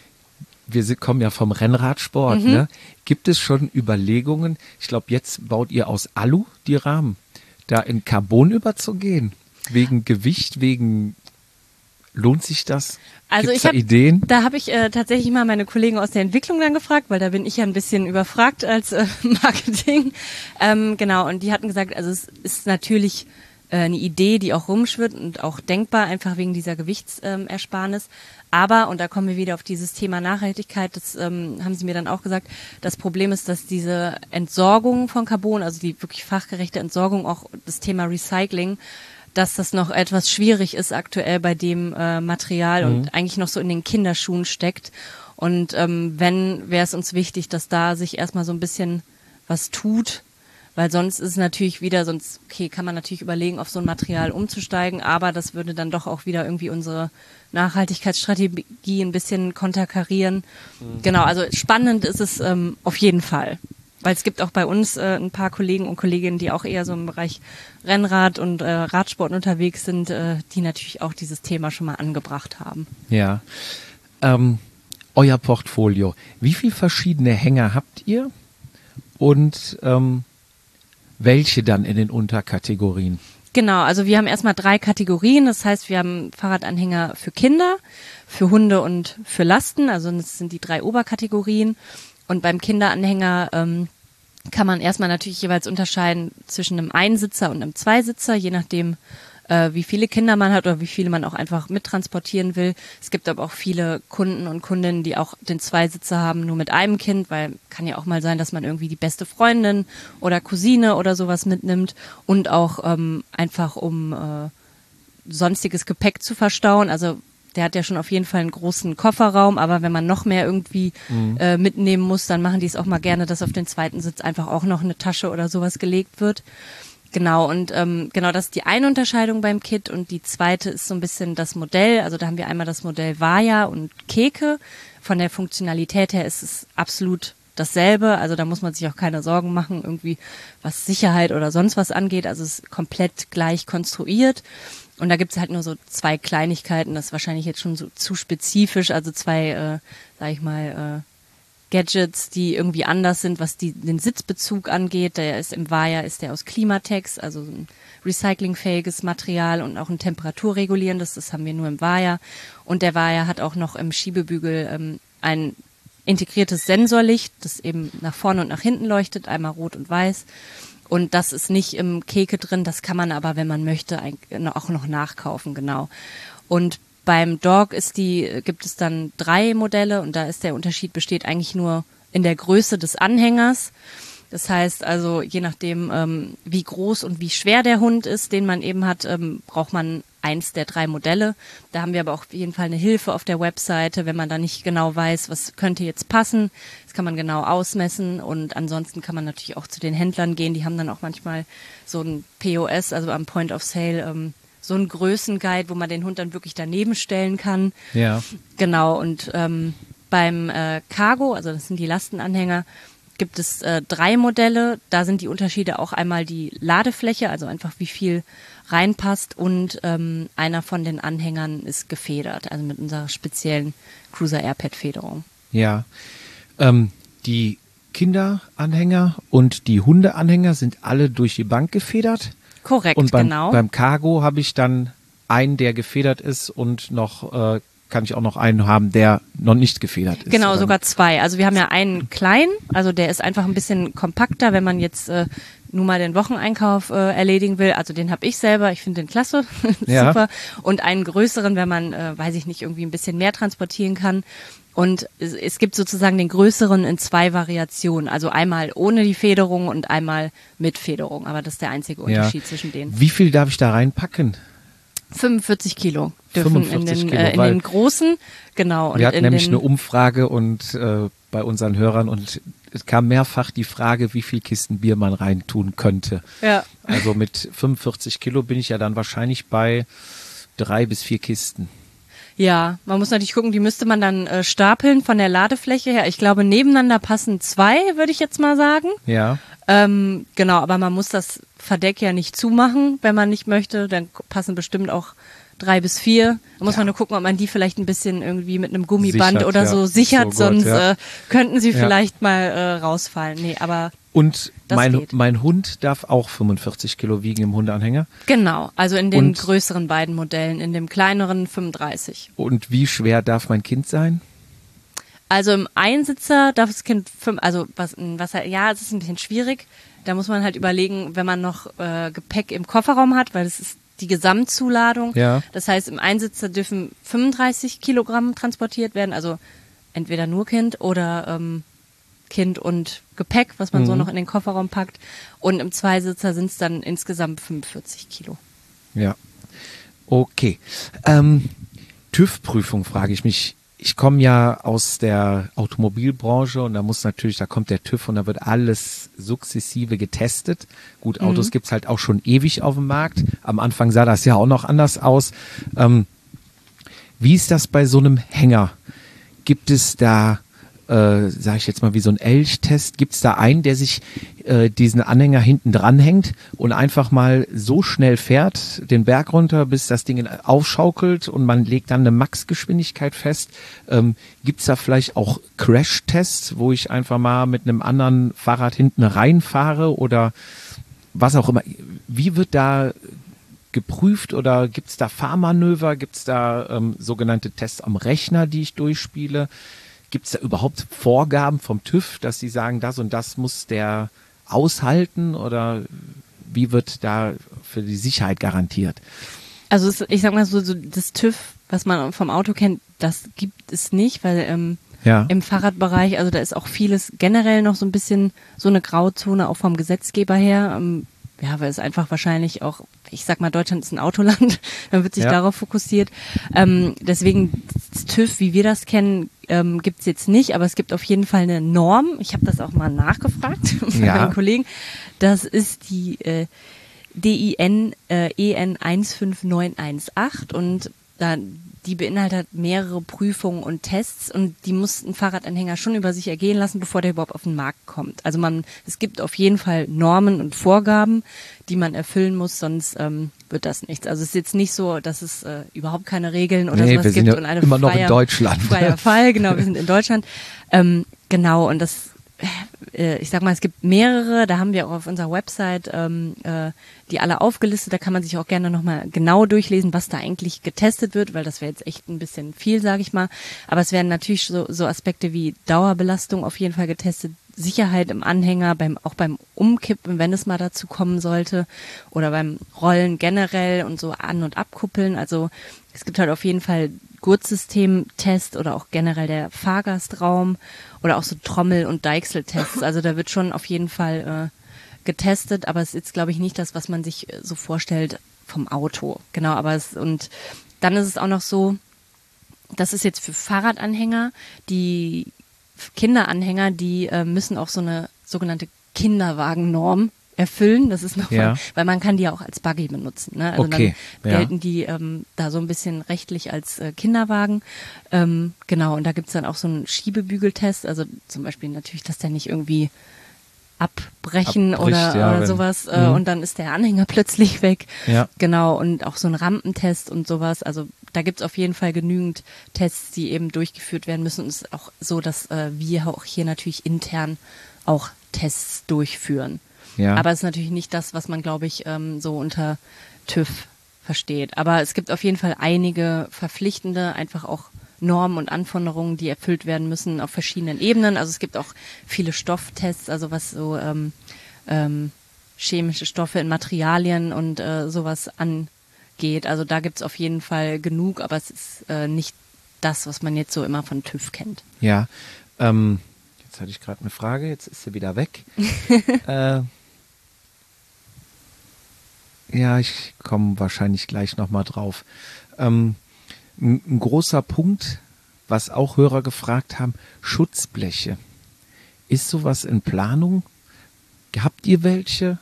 Wir sind, kommen ja vom Rennradsport. Mhm. Ne? Gibt es schon Überlegungen, ich glaube, jetzt baut ihr aus Alu die Rahmen, da in Carbon überzugehen? Wegen Gewicht, wegen lohnt sich das? Also Gibt's ich hab, da Ideen? Da habe ich äh, tatsächlich mal meine Kollegen aus der Entwicklung dann gefragt, weil da bin ich ja ein bisschen überfragt als äh, Marketing. Ähm, genau, und die hatten gesagt, also es ist natürlich äh, eine Idee, die auch rumschwirrt und auch denkbar, einfach wegen dieser Gewichtsersparnis. Aber, und da kommen wir wieder auf dieses Thema Nachhaltigkeit, das ähm, haben sie mir dann auch gesagt, das Problem ist, dass diese Entsorgung von Carbon, also die wirklich fachgerechte Entsorgung, auch das Thema Recycling, dass das noch etwas schwierig ist aktuell bei dem äh, Material mhm. und eigentlich noch so in den Kinderschuhen steckt. Und ähm, wenn, wäre es uns wichtig, dass da sich erstmal so ein bisschen was tut, weil sonst ist es natürlich wieder, sonst, okay, kann man natürlich überlegen, auf so ein Material umzusteigen, aber das würde dann doch auch wieder irgendwie unsere Nachhaltigkeitsstrategie ein bisschen konterkarieren. Mhm. Genau, also spannend ist es ähm, auf jeden Fall. Weil es gibt auch bei uns äh, ein paar Kollegen und Kolleginnen, die auch eher so im Bereich Rennrad und äh, Radsport unterwegs sind, äh, die natürlich auch dieses Thema schon mal angebracht haben. Ja. Ähm, euer Portfolio. Wie viele verschiedene Hänger habt ihr? Und ähm, welche dann in den Unterkategorien? Genau, also wir haben erstmal drei Kategorien. Das heißt, wir haben Fahrradanhänger für Kinder, für Hunde und für Lasten. Also das sind die drei Oberkategorien. Und beim Kinderanhänger ähm, kann man erstmal natürlich jeweils unterscheiden zwischen einem Einsitzer und einem Zweisitzer, je nachdem, äh, wie viele Kinder man hat oder wie viele man auch einfach mittransportieren will. Es gibt aber auch viele Kunden und Kundinnen, die auch den Zweisitzer haben, nur mit einem Kind, weil kann ja auch mal sein, dass man irgendwie die beste Freundin oder Cousine oder sowas mitnimmt und auch ähm, einfach um äh, sonstiges Gepäck zu verstauen. Also der hat ja schon auf jeden Fall einen großen Kofferraum, aber wenn man noch mehr irgendwie mhm. äh, mitnehmen muss, dann machen die es auch mal gerne, dass auf den zweiten Sitz einfach auch noch eine Tasche oder sowas gelegt wird. Genau, und ähm, genau das ist die eine Unterscheidung beim Kit und die zweite ist so ein bisschen das Modell. Also da haben wir einmal das Modell Vaja und Keke. Von der Funktionalität her ist es absolut dasselbe. Also da muss man sich auch keine Sorgen machen, irgendwie was Sicherheit oder sonst was angeht. Also es ist komplett gleich konstruiert. Und da gibt's halt nur so zwei Kleinigkeiten, das ist wahrscheinlich jetzt schon so zu spezifisch, also zwei, äh, sag ich mal, äh, Gadgets, die irgendwie anders sind, was die, den Sitzbezug angeht. Der ist im Vaja, ist der aus Klimatex, also ein recyclingfähiges Material und auch ein temperaturregulierendes, das haben wir nur im Vaja. Und der Vaja hat auch noch im Schiebebügel ähm, ein integriertes Sensorlicht, das eben nach vorne und nach hinten leuchtet, einmal rot und weiß. Und das ist nicht im Keke drin, das kann man aber, wenn man möchte, auch noch nachkaufen, genau. Und beim Dog ist die, gibt es dann drei Modelle und da ist der Unterschied besteht eigentlich nur in der Größe des Anhängers. Das heißt also, je nachdem, ähm, wie groß und wie schwer der Hund ist, den man eben hat, ähm, braucht man eins der drei Modelle. Da haben wir aber auch auf jeden Fall eine Hilfe auf der Webseite, wenn man da nicht genau weiß, was könnte jetzt passen. Das kann man genau ausmessen und ansonsten kann man natürlich auch zu den Händlern gehen. Die haben dann auch manchmal so ein P O S, also am Point of Sale, ähm, so ein Größenguide, wo man den Hund dann wirklich daneben stellen kann. Ja. Genau, und ähm, beim äh, Cargo, also das sind die Lastenanhänger, gibt es äh, drei Modelle. Da sind die Unterschiede auch einmal die Ladefläche, also einfach wie viel reinpasst und ähm, einer von den Anhängern ist gefedert, also mit unserer speziellen Cruiser Airpad Federung. Ja, ähm, die Kinderanhänger und die Hundeanhänger sind alle durch die Bank gefedert. Korrekt, und beim, genau. beim Cargo habe ich dann einen, der gefedert ist und noch äh, kann ich auch noch einen haben, der noch nicht gefedert ist. Genau, oder? sogar zwei. Also wir haben ja einen kleinen, also der ist einfach ein bisschen kompakter, wenn man jetzt äh, nur mal den Wocheneinkauf äh, erledigen will. Also den habe ich selber, ich finde den klasse, ja. super. Und einen größeren, wenn man, äh, weiß ich nicht, irgendwie ein bisschen mehr transportieren kann. Und es, es gibt sozusagen den größeren in zwei Variationen. Also einmal ohne die Federung und einmal mit Federung. Aber das ist der einzige Unterschied ja. zwischen denen. Wie viel darf ich da reinpacken? fünfundvierzig Kilo dürfen in den, Kilo, äh, in den großen, genau. Und wir hatten in nämlich den, eine Umfrage und äh, bei unseren Hörern und es kam mehrfach die Frage, wie viel Kisten Bier man reintun könnte. Ja. Also mit fünfundvierzig Kilo bin ich ja dann wahrscheinlich bei drei bis vier Kisten. Ja, man muss natürlich gucken, die müsste man dann äh, stapeln von der Ladefläche her. Ich glaube, nebeneinander passen zwei, würde ich jetzt mal sagen. Ja. Ähm, genau, aber man muss das Verdeck ja nicht zumachen, wenn man nicht möchte. Dann passen bestimmt auch drei bis vier. Da muss ja. man nur gucken, ob man die vielleicht ein bisschen irgendwie mit einem Gummiband sichert, oder ja. so sichert, so gut, sonst ja. äh, könnten sie ja. vielleicht mal äh, rausfallen. Nee, aber Und das mein, geht. mein Hund darf auch fünfundvierzig Kilo wiegen im Hundeanhänger. Genau, also in den Und- größeren beiden Modellen, in dem kleineren fünfunddreißig. Und wie schwer darf mein Kind sein? Also im Einsitzer darf das Kind fünf, also was, was ja, es ist ein bisschen schwierig. Da muss man halt überlegen, wenn man noch äh, Gepäck im Kofferraum hat, weil das ist die Gesamtzuladung. Ja. Das heißt, im Einsitzer dürfen fünfunddreißig Kilogramm transportiert werden, also entweder nur Kind oder ähm, Kind und Gepäck, was man Mhm. so noch in den Kofferraum packt. Und im Zweisitzer sind es dann insgesamt fünfundvierzig Kilo. Ja. Okay. Ähm, TÜV-Prüfung frage ich mich. Ich komme ja aus der Automobilbranche und da muss natürlich, da kommt der TÜV und da wird alles sukzessive getestet. Gut, Autos Mhm. gibt's halt auch schon ewig auf dem Markt. Am Anfang sah das ja auch noch anders aus. Ähm, wie ist das bei so einem Hänger? Gibt es da, äh, sage ich jetzt mal, wie so ein Elchtest, gibt es da einen, der sich äh, diesen Anhänger hinten dran hängt und einfach mal so schnell fährt, den Berg runter, bis das Ding aufschaukelt und man legt dann eine Maxgeschwindigkeit fest? Ähm, gibt es da vielleicht auch Crash-Tests, wo ich einfach mal mit einem anderen Fahrrad hinten reinfahre oder was auch immer? Wie wird da geprüft oder gibt es da Fahrmanöver, gibt es da ähm, sogenannte Tests am Rechner, die ich durchspiele? Gibt es da überhaupt Vorgaben vom TÜV, dass sie sagen, das und das muss der aushalten oder wie wird da für die Sicherheit garantiert? Also es, ich sag mal so, so das TÜV, was man vom Auto kennt, das gibt es nicht, weil ähm, ja. im Fahrradbereich, also da ist auch vieles generell noch so ein bisschen so eine Grauzone auch vom Gesetzgeber her. Ähm, ja, weil es einfach wahrscheinlich auch, ich sag mal, Deutschland ist ein Autoland, dann wird sich ja. darauf fokussiert. Ähm, deswegen das TÜV, wie wir das kennen, ähm, gibt's jetzt nicht, aber es gibt auf jeden Fall eine Norm. Ich habe das auch mal nachgefragt bei ja. meinen Kollegen. Das ist die äh, D I N äh, E N eins fünf neun eins acht und da die beinhaltet mehrere Prüfungen und Tests und die muss ein Fahrradanhänger schon über sich ergehen lassen, bevor der überhaupt auf den Markt kommt. Also man, es gibt auf jeden Fall Normen und Vorgaben, die man erfüllen muss, sonst ähm, wird das nichts. Also es ist jetzt nicht so, dass es äh, überhaupt keine Regeln oder nee, sowas wir sind gibt ja und eine immer freier, noch in Deutschland. freier Fall. Genau, wir sind in Deutschland. Ähm, genau, und das ich sag mal, es gibt mehrere, da haben wir auch auf unserer Website ähm, äh, die alle aufgelistet, da kann man sich auch gerne nochmal genau durchlesen, was da eigentlich getestet wird, weil das wäre jetzt echt ein bisschen viel, sage ich mal, aber es werden natürlich so, so Aspekte wie Dauerbelastung auf jeden Fall getestet, Sicherheit im Anhänger, beim auch beim Umkippen, wenn es mal dazu kommen sollte oder beim Rollen generell und so an- und abkuppeln, also es gibt halt auf jeden Fall Gurtsystem-Test oder auch generell der Fahrgastraum oder auch so Trommel- und Deichseltests. Also da wird schon auf jeden Fall äh, getestet, aber es ist jetzt, glaube ich, nicht das, was man sich äh, so vorstellt vom Auto. Genau, aber es, und dann ist es auch noch so, das ist jetzt für Fahrradanhänger, die Kinderanhänger, die äh, müssen auch so eine sogenannte Kinderwagennorm erfüllen. Das ist noch, ja. von, weil man kann die ja auch als Buggy benutzen. Ne? Also okay. dann ja. gelten die ähm, da so ein bisschen rechtlich als äh, Kinderwagen. Ähm, genau, und da gibt's dann auch so einen Schiebebügeltest. Also zum Beispiel natürlich, dass der nicht irgendwie abbrechen Abbricht, oder, ja, oder wenn, sowas äh, mhm. und dann ist der Anhänger plötzlich weg. Ja. Genau, und auch so ein Rampentest und sowas. Also da gibt's auf jeden Fall genügend Tests, die eben durchgeführt werden müssen. Und es ist auch so, dass äh, wir auch hier natürlich intern auch Tests durchführen. Ja. Aber es ist natürlich nicht das, was man, glaube ich, ähm, so unter TÜV versteht. Aber es gibt auf jeden Fall einige verpflichtende, einfach auch Normen und Anforderungen, die erfüllt werden müssen auf verschiedenen Ebenen. Also es gibt auch viele Stofftests, also was so ähm, ähm, chemische Stoffe in Materialien und äh, sowas angeht. Also da gibt es auf jeden Fall genug, aber es ist äh, nicht das, was man jetzt so immer von TÜV kennt. Ja, ähm, jetzt hatte ich gerade eine Frage, jetzt ist sie wieder weg. äh, Ja, ich komme wahrscheinlich gleich nochmal drauf. Ähm, ein, ein großer Punkt, was auch Hörer gefragt haben, Schutzbleche. Ist sowas in Planung? Habt ihr welche?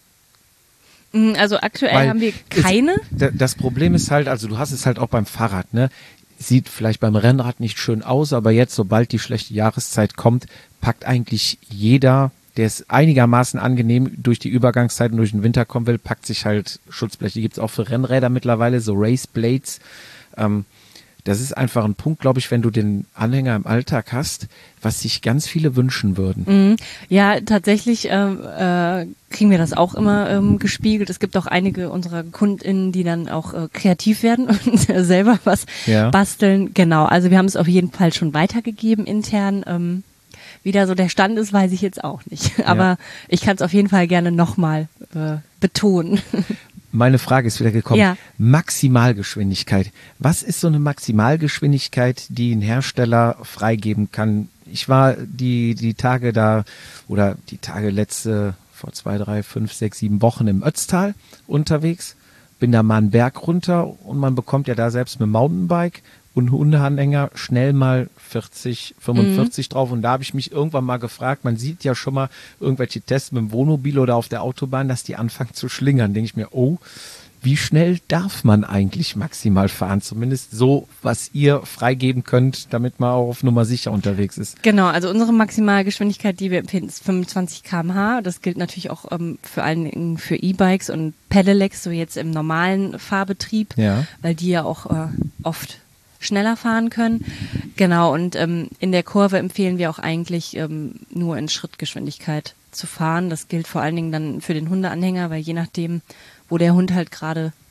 Also aktuell Weil haben wir keine. Es, das Problem ist halt, also du hast es halt auch beim Fahrrad, ne? Sieht vielleicht beim Rennrad nicht schön aus, aber jetzt, sobald die schlechte Jahreszeit kommt, packt eigentlich jeder, der es einigermaßen angenehm durch die Übergangszeit und durch den Winter kommen will, packt sich halt Schutzbleche. Die gibt es auch für Rennräder mittlerweile, so Race Blades. Ähm, das ist einfach ein Punkt, glaube ich, wenn du den Anhänger im Alltag hast, was sich ganz viele wünschen würden. Mhm. Ja, tatsächlich ähm, äh, kriegen wir das auch immer ähm, gespiegelt. Es gibt auch einige unserer KundInnen, die dann auch äh, kreativ werden und selber was ja. basteln. Genau, also wir haben es auf jeden Fall schon weitergegeben intern. Ähm, Wie da so der Stand ist, weiß ich jetzt auch nicht. Aber ja. ich kann es auf jeden Fall gerne nochmal äh, betonen. Meine Frage ist wieder gekommen. Ja. Maximalgeschwindigkeit. Was ist so eine Maximalgeschwindigkeit, die ein Hersteller freigeben kann? Ich war die, die Tage da oder die Tage letzte, vor zwei, drei, fünf, sechs, sieben Wochen im Ötztal unterwegs. Bin da mal einen Berg runter und man bekommt ja da selbst mit dem Mountainbike und Hundeanhänger schnell mal vierzig, fünfundvierzig mhm. drauf. Und da habe ich mich irgendwann mal gefragt, man sieht ja schon mal irgendwelche Tests mit dem Wohnmobil oder auf der Autobahn, dass die anfangen zu schlingern. Denke ich mir, oh, wie schnell darf man eigentlich maximal fahren? Zumindest so, was ihr freigeben könnt, damit man auch auf Nummer sicher unterwegs ist. Genau, also unsere Maximalgeschwindigkeit, die wir empfehlen, ist fünfundzwanzig Kilometer pro Stunde. Das gilt natürlich auch ähm, für allen Dingen für E-Bikes und Pedelecs, so jetzt im normalen Fahrbetrieb, ja. weil die ja auch äh, oft schneller fahren können. Genau, und ähm, in der Kurve empfehlen wir auch eigentlich ähm, nur in Schrittgeschwindigkeit zu fahren. Das gilt vor allen Dingen dann für den Hundeanhänger, weil je nachdem, wo der Hund halt gerade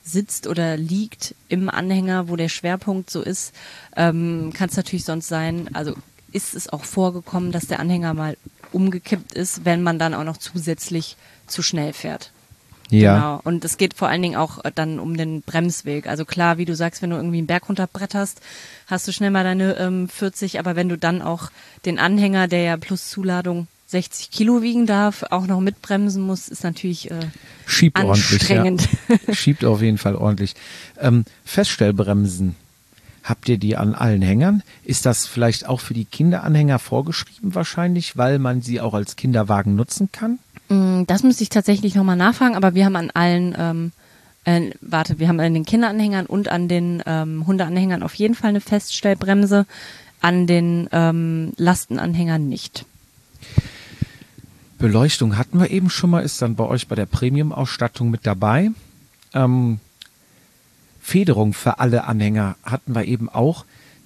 sitzt oder liegt im Anhänger, wo der Schwerpunkt so ist, ähm, kann es natürlich sonst sein, also ist es auch vorgekommen, dass der Anhänger mal umgekippt ist, wenn man dann auch noch zusätzlich zu schnell fährt. Ja. Genau. Und es geht vor allen Dingen auch dann um den Bremsweg. Also klar, wie du sagst, wenn du irgendwie einen Berg runterbretterst, hast du schnell mal deine ähm, vierzig, aber wenn du dann auch den Anhänger, der ja plus Zuladung sechzig Kilo wiegen darf, auch noch mitbremsen muss, ist natürlich äh, Schiebt anstrengend. ordentlich. Ja. Schiebt auf jeden Fall ordentlich. Ähm, Feststellbremsen, habt ihr die an allen Hängern? Ist das vielleicht auch für die Kinderanhänger vorgeschrieben wahrscheinlich, weil man sie auch als Kinderwagen nutzen kann? Das müsste ich tatsächlich nochmal nachfragen, aber wir haben an allen, ähm, äh, warte, wir haben an den Kinderanhängern und an den ähm, Hundeanhängern auf jeden Fall eine Feststellbremse, an den ähm, Lastenanhängern nicht. Beleuchtung hatten wir eben schon mal, ist dann bei euch bei der Premium-Ausstattung mit dabei. Ähm, Federung für alle Anhänger hatten wir eben auch.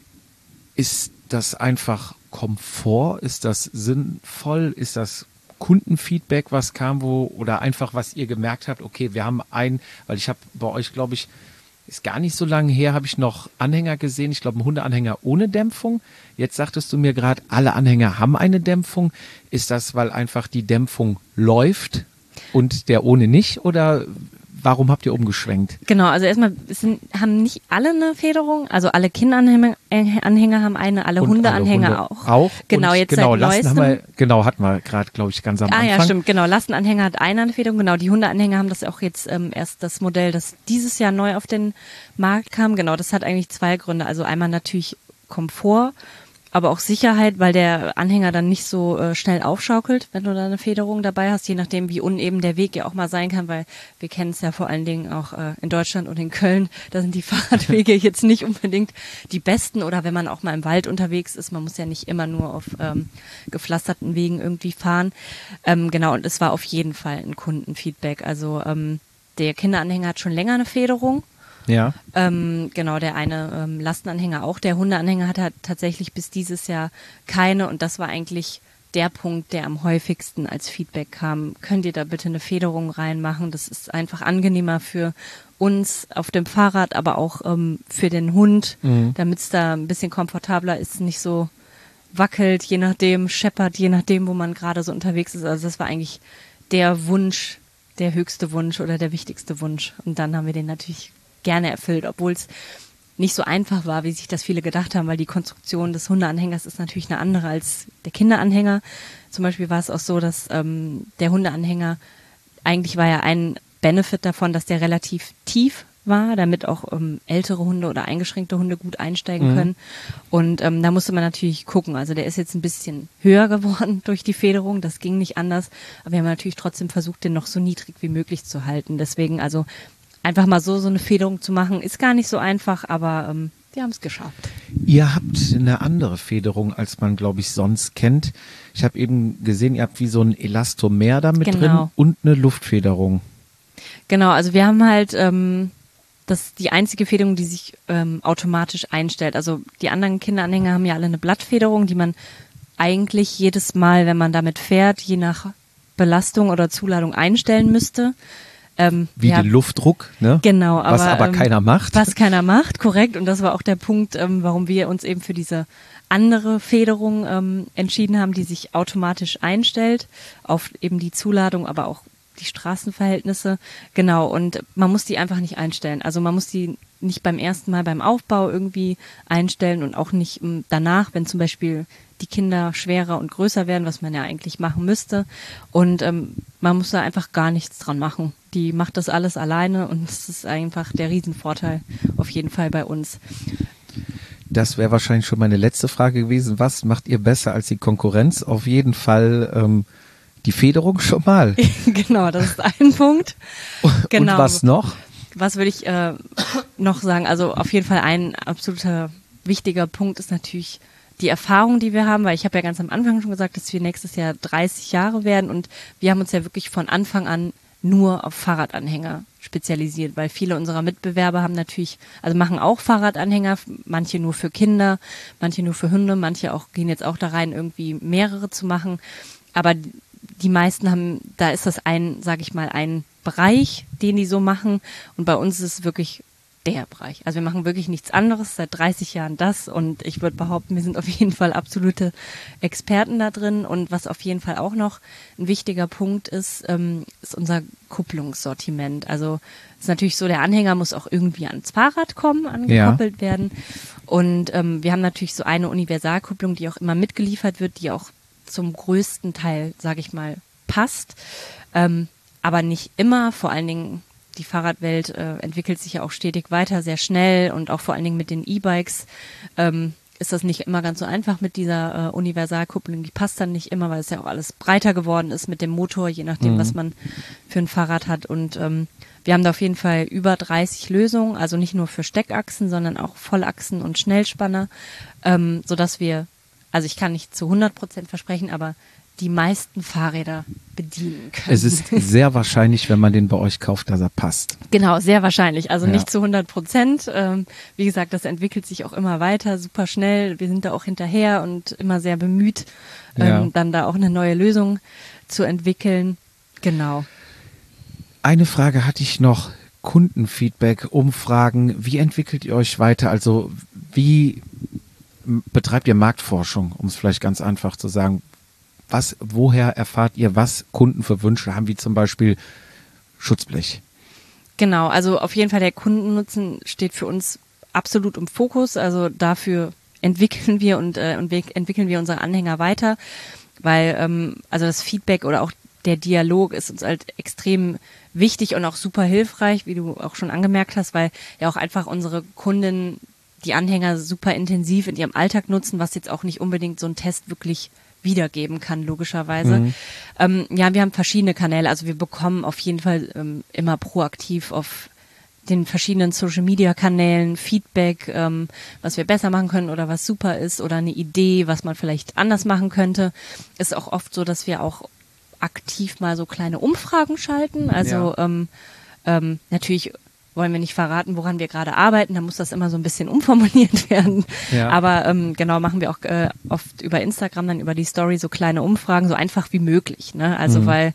Ist das einfach Komfort? Ist das sinnvoll? Ist das Kundenfeedback, was kam, wo, oder einfach, was ihr gemerkt habt, okay, wir haben einen, weil ich habe bei euch, glaube ich, ist gar nicht so lange her, habe ich noch Anhänger gesehen, ich glaube, einen Hundeanhänger ohne Dämpfung. Jetzt sagtest du mir gerade, alle Anhänger haben eine Dämpfung. Ist das, weil einfach die Dämpfung läuft und der ohne nicht, oder warum habt ihr umgeschwenkt? Genau, also erstmal es sind, haben nicht alle eine Federung, also alle Kinderanhänger äh, Anhänger haben eine, alle Und Hundeanhänger alle Hunde auch. Auch? Genau, und jetzt genau, seit Lasten haben neuestem. wir, genau, hatten wir gerade, glaube ich, ganz am Ah Anfang. ja, stimmt, genau. Lastenanhänger hat eine eine Federung, genau. Die Hundeanhänger haben das auch jetzt ähm, erst das Modell, das dieses Jahr neu auf den Markt kam. Genau, das hat eigentlich zwei Gründe. Also einmal natürlich Komfort, aber auch Sicherheit, weil der Anhänger dann nicht so äh, schnell aufschaukelt, wenn du da eine Federung dabei hast, je nachdem, wie uneben der Weg ja auch mal sein kann, weil wir kennen es ja vor allen Dingen auch äh, in Deutschland und in Köln, da sind die Fahrradwege jetzt nicht unbedingt die besten, oder wenn man auch mal im Wald unterwegs ist, man muss ja nicht immer nur auf ähm, gepflasterten Wegen irgendwie fahren. Ähm, genau, und es war auf jeden Fall ein Kundenfeedback. Also ähm, der Kinderanhänger hat schon länger eine Federung. Ja. Ähm, genau, der eine ähm, Lastenanhänger auch. Der Hundeanhänger hat halt tatsächlich bis dieses Jahr keine, und das war eigentlich der Punkt, der am häufigsten als Feedback kam. Könnt ihr da bitte eine Federung reinmachen? Das ist einfach angenehmer für uns auf dem Fahrrad, aber auch ähm, für den Hund, Mhm. damit es da ein bisschen komfortabler ist, nicht so wackelt, je nachdem, scheppert, je nachdem, wo man gerade so unterwegs ist. Also das war eigentlich der Wunsch, der höchste Wunsch oder der wichtigste Wunsch. Und dann haben wir den natürlich gerne erfüllt, obwohl es nicht so einfach war, wie sich das viele gedacht haben, weil die Konstruktion des Hundeanhängers ist natürlich eine andere als der Kinderanhänger. Zum Beispiel war es auch so, dass ähm, der Hundeanhänger, eigentlich war ja ein Benefit davon, dass der relativ tief war, damit auch ähm, ältere Hunde oder eingeschränkte Hunde gut einsteigen Mhm. können. Und ähm, da musste man natürlich gucken. Also der ist jetzt ein bisschen höher geworden durch die Federung, das ging nicht anders. Aber wir haben natürlich trotzdem versucht, den noch so niedrig wie möglich zu halten. Deswegen also einfach mal so so eine Federung zu machen, ist gar nicht so einfach, aber ähm, wir haben es geschafft. Ihr habt eine andere Federung, als man, glaube ich, sonst kennt. Ich habe eben gesehen, ihr habt wie so ein Elastomer da mit Genau. drin und eine Luftfederung. Genau, also wir haben halt ähm, das die einzige Federung, die sich ähm, automatisch einstellt. Also die anderen Kinderanhänger haben ja alle eine Blattfederung, die man eigentlich jedes Mal, wenn man damit fährt, je nach Belastung oder Zuladung einstellen müsste. Ähm, Wie ja, den Luftdruck, ne? Genau, aber, Was aber ähm, keiner macht. Was keiner macht, korrekt. Und das war auch der Punkt, ähm, warum wir uns eben für diese andere Federung ähm, entschieden haben, die sich automatisch einstellt auf eben die Zuladung, aber auch die Straßenverhältnisse. Genau, und man muss die einfach nicht einstellen. Also man muss die nicht beim ersten Mal beim Aufbau irgendwie einstellen und auch nicht ähm, danach, wenn zum Beispiel die Kinder schwerer und größer werden, was man ja eigentlich machen müsste. Und ähm, man muss da einfach gar nichts dran machen. Die macht das alles alleine und das ist einfach der Riesenvorteil auf jeden Fall bei uns. Das wäre wahrscheinlich schon meine letzte Frage gewesen. Was macht ihr besser als die Konkurrenz? Auf jeden Fall ähm, die Federung schon mal. Genau, das ist ein Punkt. Genau. Und was noch? Was würde ich äh, noch sagen? Also auf jeden Fall ein absoluter wichtiger Punkt ist natürlich die Erfahrung, die wir haben, weil ich habe ja ganz am Anfang schon gesagt, dass wir nächstes Jahr dreißig Jahre werden und wir haben uns ja wirklich von Anfang an nur auf Fahrradanhänger spezialisiert, weil viele unserer Mitbewerber haben natürlich, also machen auch Fahrradanhänger, manche nur für Kinder, manche nur für Hunde, manche auch gehen jetzt auch da rein, irgendwie mehrere zu machen, aber die meisten haben, da ist das ein, sag ich mal, ein Bereich, den die so machen. Und bei uns ist es wirklich der Bereich. Also wir machen wirklich nichts anderes, seit dreißig Jahren das. Und ich würde behaupten, wir sind auf jeden Fall absolute Experten da drin. Und was auf jeden Fall auch noch ein wichtiger Punkt ist, ähm, ist unser Kupplungssortiment. Also ist natürlich so, der Anhänger muss auch irgendwie ans Fahrrad kommen, angekoppelt ja. werden. Und ähm, wir haben natürlich so eine Universalkupplung, die auch immer mitgeliefert wird, die auch zum größten Teil, sage ich mal, passt. Ähm, aber nicht immer, vor allen Dingen die Fahrradwelt äh, entwickelt sich ja auch stetig weiter, sehr schnell, und auch vor allen Dingen mit den E-Bikes ähm, ist das nicht immer ganz so einfach mit dieser äh, Universalkupplung. Die passt dann nicht immer, weil es ja auch alles breiter geworden ist mit dem Motor, je nachdem, mhm. was man für ein Fahrrad hat. Und ähm, wir haben da auf jeden Fall über dreißig Lösungen, also nicht nur für Steckachsen, sondern auch Vollachsen und Schnellspanner, ähm, sodass wir, also ich kann nicht zu hundert Prozent versprechen, aber die meisten Fahrräder bedienen können. Es ist sehr wahrscheinlich, wenn man den bei euch kauft, dass er passt. Genau, sehr wahrscheinlich. Also ja. nicht zu hundert Prozent. Ähm, wie gesagt, das entwickelt sich auch immer weiter, super schnell. Wir sind da auch hinterher und immer sehr bemüht, ähm, ja. dann da auch eine neue Lösung zu entwickeln. Genau. Eine Frage hatte ich noch. Kundenfeedback, Umfragen. Wie entwickelt ihr euch weiter? Also wie betreibt ihr Marktforschung, um es vielleicht ganz einfach zu sagen? Was, woher erfahrt ihr, was Kunden für Wünsche haben, wie zum Beispiel Schutzblech? Genau, also auf jeden Fall der Kundennutzen steht für uns absolut im Fokus. Also dafür entwickeln wir und, äh, und wir entwickeln wir unsere Anhänger weiter, weil ähm, also das Feedback oder auch der Dialog ist uns halt extrem wichtig und auch super hilfreich, wie du auch schon angemerkt hast, weil ja auch einfach unsere Kunden die Anhänger super intensiv in ihrem Alltag nutzen, was jetzt auch nicht unbedingt so ein Test wirklich wiedergeben kann, logischerweise. Mhm. Ähm, ja, wir haben verschiedene Kanäle, also wir bekommen auf jeden Fall ähm, immer proaktiv auf den verschiedenen Social-Media-Kanälen Feedback, ähm, was wir besser machen können oder was super ist oder eine Idee, was man vielleicht anders machen könnte. Ist auch oft so, dass wir auch aktiv mal so kleine Umfragen schalten, also ja. ähm, ähm, natürlich wollen wir nicht verraten, woran wir gerade arbeiten, da muss das immer so ein bisschen umformuliert werden. Ja. Aber ähm, genau, machen wir auch äh, oft über Instagram dann über die Story so kleine Umfragen, so einfach wie möglich, ne? Also mhm. weil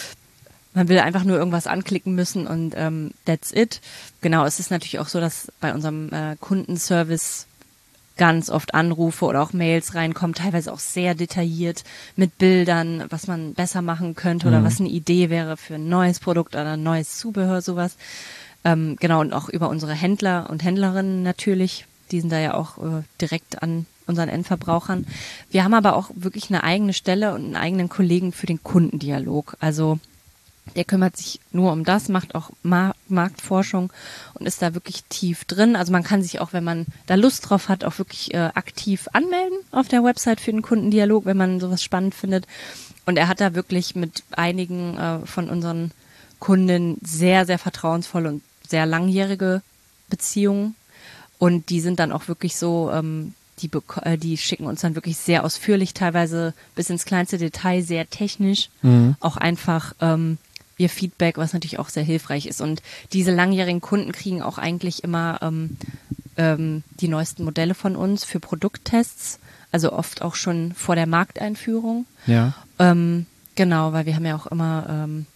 man will einfach nur irgendwas anklicken müssen und ähm, that's it. Genau, es ist natürlich auch so, dass bei unserem äh, Kundenservice ganz oft Anrufe oder auch Mails reinkommen, teilweise auch sehr detailliert mit Bildern, was man besser machen könnte oder mhm. was eine Idee wäre für ein neues Produkt oder ein neues Zubehör, sowas. Ähm, genau, und auch über unsere Händler und Händlerinnen natürlich, die sind da ja auch äh, direkt an unseren Endverbrauchern. Wir haben aber auch wirklich eine eigene Stelle und einen eigenen Kollegen für den Kundendialog. Also der kümmert sich nur um das, macht auch Mar- Marktforschung und ist da wirklich tief drin. Also man kann sich auch, wenn man da Lust drauf hat, auch wirklich äh, aktiv anmelden auf der Website für den Kundendialog, wenn man sowas spannend findet. Und er hat da wirklich mit einigen äh, von unseren Kunden sehr, sehr vertrauensvolle und sehr langjährige Beziehungen. Und die sind dann auch wirklich so, ähm, die, bek- äh, die schicken uns dann wirklich sehr ausführlich, teilweise bis ins kleinste Detail, sehr technisch, mhm. auch einfach ähm, ihr Feedback, was natürlich auch sehr hilfreich ist. Und diese langjährigen Kunden kriegen auch eigentlich immer ähm, ähm, die neuesten Modelle von uns für Produkttests, also oft auch schon vor der Markteinführung. Ja. Ähm, genau, weil wir haben ja auch immer, ähm,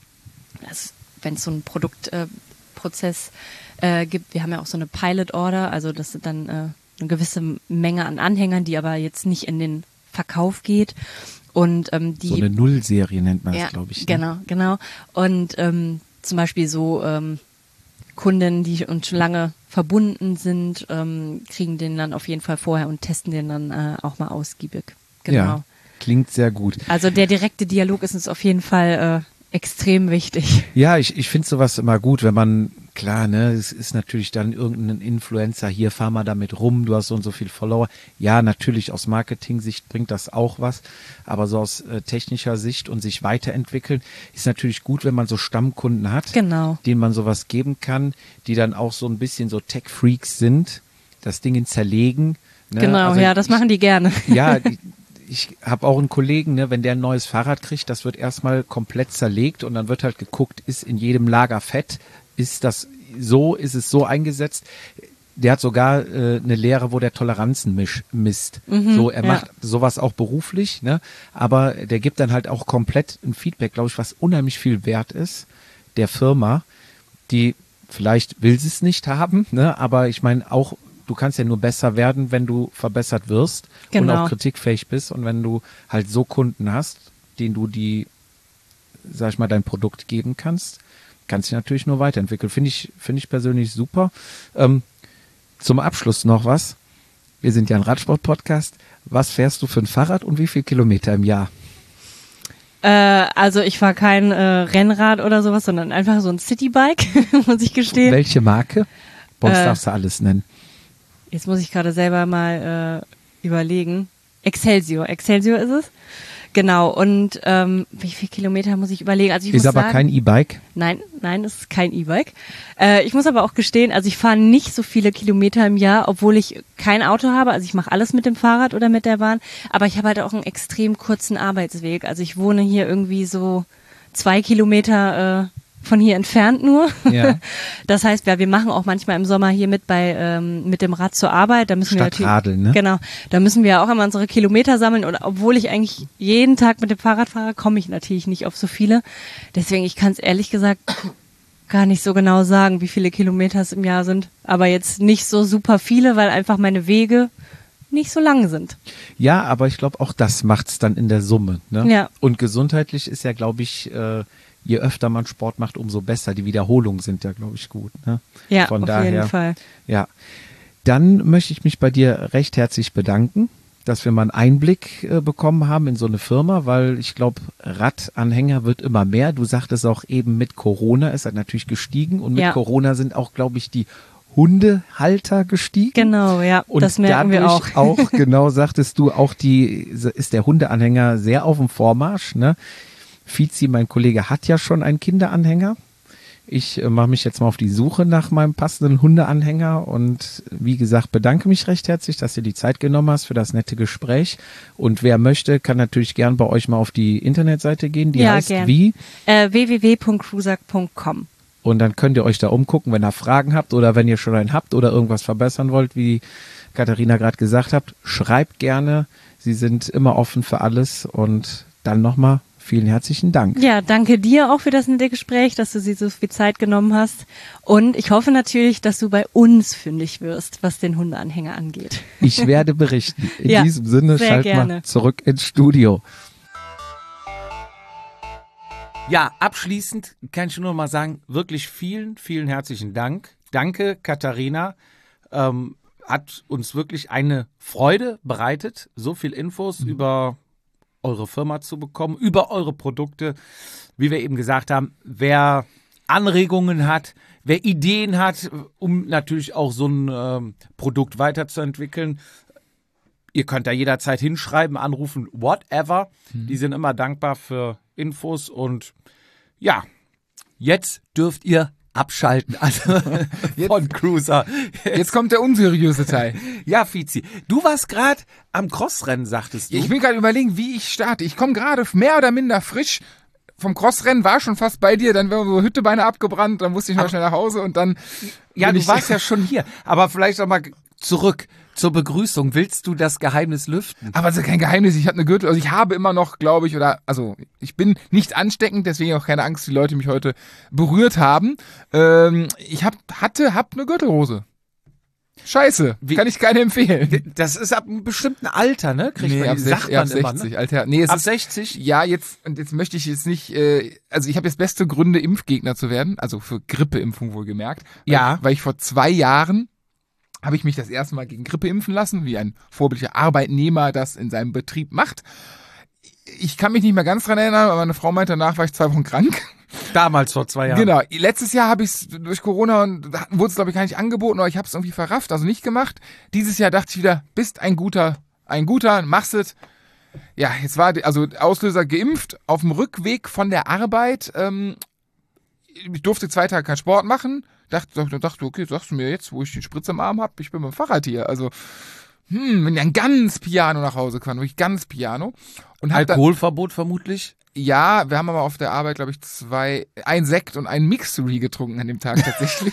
wenn es so ein Produktprozess äh, äh, gibt, wir haben ja auch so eine Pilot Order, also das sind dann äh, eine gewisse Menge an Anhängern, die aber jetzt nicht in den Verkauf geht. Und ähm, die so eine Nullserie nennt man das, ja, glaube ich. Ne? Genau, genau. Und ähm, zum Beispiel so ähm, Kunden, die uns schon lange verbunden sind, ähm, kriegen den dann auf jeden Fall vorher und testen den dann äh, auch mal ausgiebig. Genau. Ja, klingt sehr gut. Also der direkte Dialog ist uns auf jeden Fall äh, extrem wichtig. Ja, ich, ich finde sowas immer gut, wenn man, klar, ne, es ist natürlich dann irgendein Influencer, hier fahr mal damit rum, du hast so und so viel Follower. Ja, natürlich aus Marketing-Sicht bringt das auch was, aber so aus äh, technischer Sicht und sich weiterentwickeln, ist natürlich gut, wenn man so Stammkunden hat, genau. denen man sowas geben kann, die dann auch so ein bisschen so Tech-Freaks sind, das Ding zerlegen. Ne? Genau, also ja, das ich, machen die gerne. Ja, die, ich habe auch einen Kollegen, ne, wenn der ein neues Fahrrad kriegt, das wird erstmal komplett zerlegt und dann wird halt geguckt, ist in jedem Lager Fett, ist das so, ist es so eingesetzt. Der hat sogar äh, eine Lehre, wo der Toleranzen misch, misst. Mhm, so, er ja. macht sowas auch beruflich, ne, aber der gibt dann halt auch komplett ein Feedback, glaube ich, was unheimlich viel wert ist. der Firma, die vielleicht will sie es nicht haben, ne? Aber ich meine auch, du kannst ja nur besser werden, wenn du verbessert wirst und Genau. auch kritikfähig bist und wenn du halt so Kunden hast, denen du die, sag ich mal, dein Produkt geben kannst, kannst du natürlich nur weiterentwickeln. Finde ich, finde ich persönlich super. Ähm, zum Abschluss noch was. Wir sind ja ein Radsport-Podcast. Was fährst du für ein Fahrrad und wie viel Kilometer im Jahr? Äh, also ich fahre kein äh, Rennrad oder sowas, sondern einfach so ein Citybike, muss ich gestehen. Welche Marke? Boah, das Äh, darfst du alles nennen. Jetzt muss ich gerade selber mal äh, überlegen. Excelsior, Excelsior ist es. Genau, und ähm, wie viel Kilometer muss ich überlegen? Also ich Ist muss aber sagen, kein E-Bike. Nein, nein, es ist kein E-Bike. Äh, ich muss aber auch gestehen, also ich fahre nicht so viele Kilometer im Jahr, obwohl ich kein Auto habe. Also ich mache alles mit dem Fahrrad oder mit der Bahn. Aber ich habe halt auch einen extrem kurzen Arbeitsweg. Also ich wohne hier irgendwie so zwei Kilometer äh, von hier entfernt nur. Ja. Das heißt, ja, wir machen auch manchmal im Sommer hier mit bei ähm, mit dem Rad zur Arbeit. Da müssen wir Statt natürlich, Radeln, ne? Genau, da müssen wir auch immer unsere Kilometer sammeln. Und obwohl ich eigentlich jeden Tag mit dem Fahrrad fahre, komme ich natürlich nicht auf so viele. Deswegen, ich kann es ehrlich gesagt gar nicht so genau sagen, wie viele Kilometer es im Jahr sind. Aber jetzt nicht so super viele, weil einfach meine Wege nicht so lang sind. Ja, aber ich glaube, auch das macht's dann in der Summe. Ne? Ja. Und gesundheitlich ist ja, glaube ich, äh, je öfter man Sport macht, umso besser. Die Wiederholungen sind ja, glaube ich, gut. Ne? Ja, Von auf daher, jeden Fall. Ja. Dann möchte ich mich bei dir recht herzlich bedanken, dass wir mal einen Einblick äh, bekommen haben in so eine Firma, weil ich glaube, Radanhänger wird immer mehr. Du sagtest auch eben mit Corona ist er natürlich gestiegen und mit Ja. Corona sind auch, glaube ich, die Hundehalter gestiegen. Genau, ja, Und das merken wir auch. dadurch auch, genau, sagtest du, auch die, ist der Hundeanhänger sehr auf dem Vormarsch, ne? Fizi, mein Kollege, hat ja schon einen Kinderanhänger. Ich äh, mache mich jetzt mal auf die Suche nach meinem passenden Hundeanhänger und wie gesagt, bedanke mich recht herzlich, dass du die Zeit genommen hast für das nette Gespräch. Und wer möchte, kann natürlich gern bei euch mal auf die Internetseite gehen, die Ja, heißt gern. wie? Äh, w w w punkt cruisac punkt com. Und dann könnt ihr euch da umgucken, wenn ihr Fragen habt oder wenn ihr schon einen habt oder irgendwas verbessern wollt, wie Katharina gerade gesagt hat. Schreibt gerne. Sie sind immer offen für alles. Und dann nochmal vielen herzlichen Dank. Ja, danke dir auch für das nette Gespräch, dass du sie so viel Zeit genommen hast. Und ich hoffe natürlich, dass du bei uns fündig wirst, was den Hundeanhänger angeht. Ich werde berichten. In Ja, diesem Sinne, sehr schalt gerne. mal zurück ins Studio. Ja, abschließend kann ich nur noch mal sagen, wirklich vielen, vielen herzlichen Dank. Danke, Katharina. Ähm, hat uns wirklich eine Freude bereitet, so viel Infos mhm. über eure Firma zu bekommen, über eure Produkte. Wie wir eben gesagt haben, wer Anregungen hat, wer Ideen hat, um natürlich auch so ein ähm, Produkt weiterzuentwickeln, ihr könnt da jederzeit hinschreiben, anrufen, whatever. Mhm. Die sind immer dankbar für Infos und ja, jetzt dürft ihr abschalten, also von Cruiser. Jetzt, jetzt kommt der unseriöse Teil. Ja, Fizi, du warst gerade am Crossrennen, sagtest du. Ich will gerade überlegen, wie ich starte. Ich komme gerade mehr oder minder frisch vom Crossrennen, war schon fast bei dir, dann werden wir so Hüttebeine abgebrannt, dann musste ich noch aber, schnell nach Hause und dann... Ja, du warst ja schon hier, aber vielleicht noch mal zurück zur Begrüßung. Willst du das Geheimnis lüften? Aber das ist kein Geheimnis, ich habe eine Gürtel, also ich habe immer noch, glaube ich, oder, also ich bin nicht ansteckend, deswegen auch keine Angst, die Leute mich heute berührt haben. Ähm, ich hab, hatte, hab eine Gürtelrose. Scheiße, Wie? Kann ich keine empfehlen. Das ist ab einem bestimmten Alter, ne? Kriegt nee, man, ab, sagt sech, man ab sechzig, immer, ne? Alter. Nee, es ab ist, sechzig? Ja, jetzt, und jetzt möchte ich jetzt nicht, äh, also ich habe jetzt beste Gründe, Impfgegner zu werden, also für Grippeimpfung wohlgemerkt. Weil Ja. Ich, weil ich vor zwei Jahren habe ich mich das erste Mal gegen Grippe impfen lassen, wie ein vorbildlicher Arbeitnehmer das in seinem Betrieb macht. Ich kann mich nicht mehr ganz dran erinnern, aber meine Frau meinte, danach war ich zwei Wochen krank. Damals vor zwei Jahren. Genau. Letztes Jahr habe ich es durch Corona und da wurde es, glaube ich, gar nicht angeboten, aber ich habe es irgendwie verrafft, also nicht gemacht. Dieses Jahr dachte ich wieder, bist ein guter, ein guter, machst es. Ja, jetzt war die, also Auslöser geimpft, auf dem Rückweg von der Arbeit. Ähm, ich durfte zwei Tage keinen Sport machen. Dachte, dachte, okay, sagst du mir jetzt, wo ich den Spritz am Arm habe, ich bin mit dem Fahrrad hier. Also, hm, bin ja ganz piano nach Hause gefahren, wirklich ganz piano. Und hab Alkoholverbot vermutlich? Ja, wir haben aber auf der Arbeit, glaube ich, zwei, ein Sekt und ein Mixery getrunken an dem Tag tatsächlich.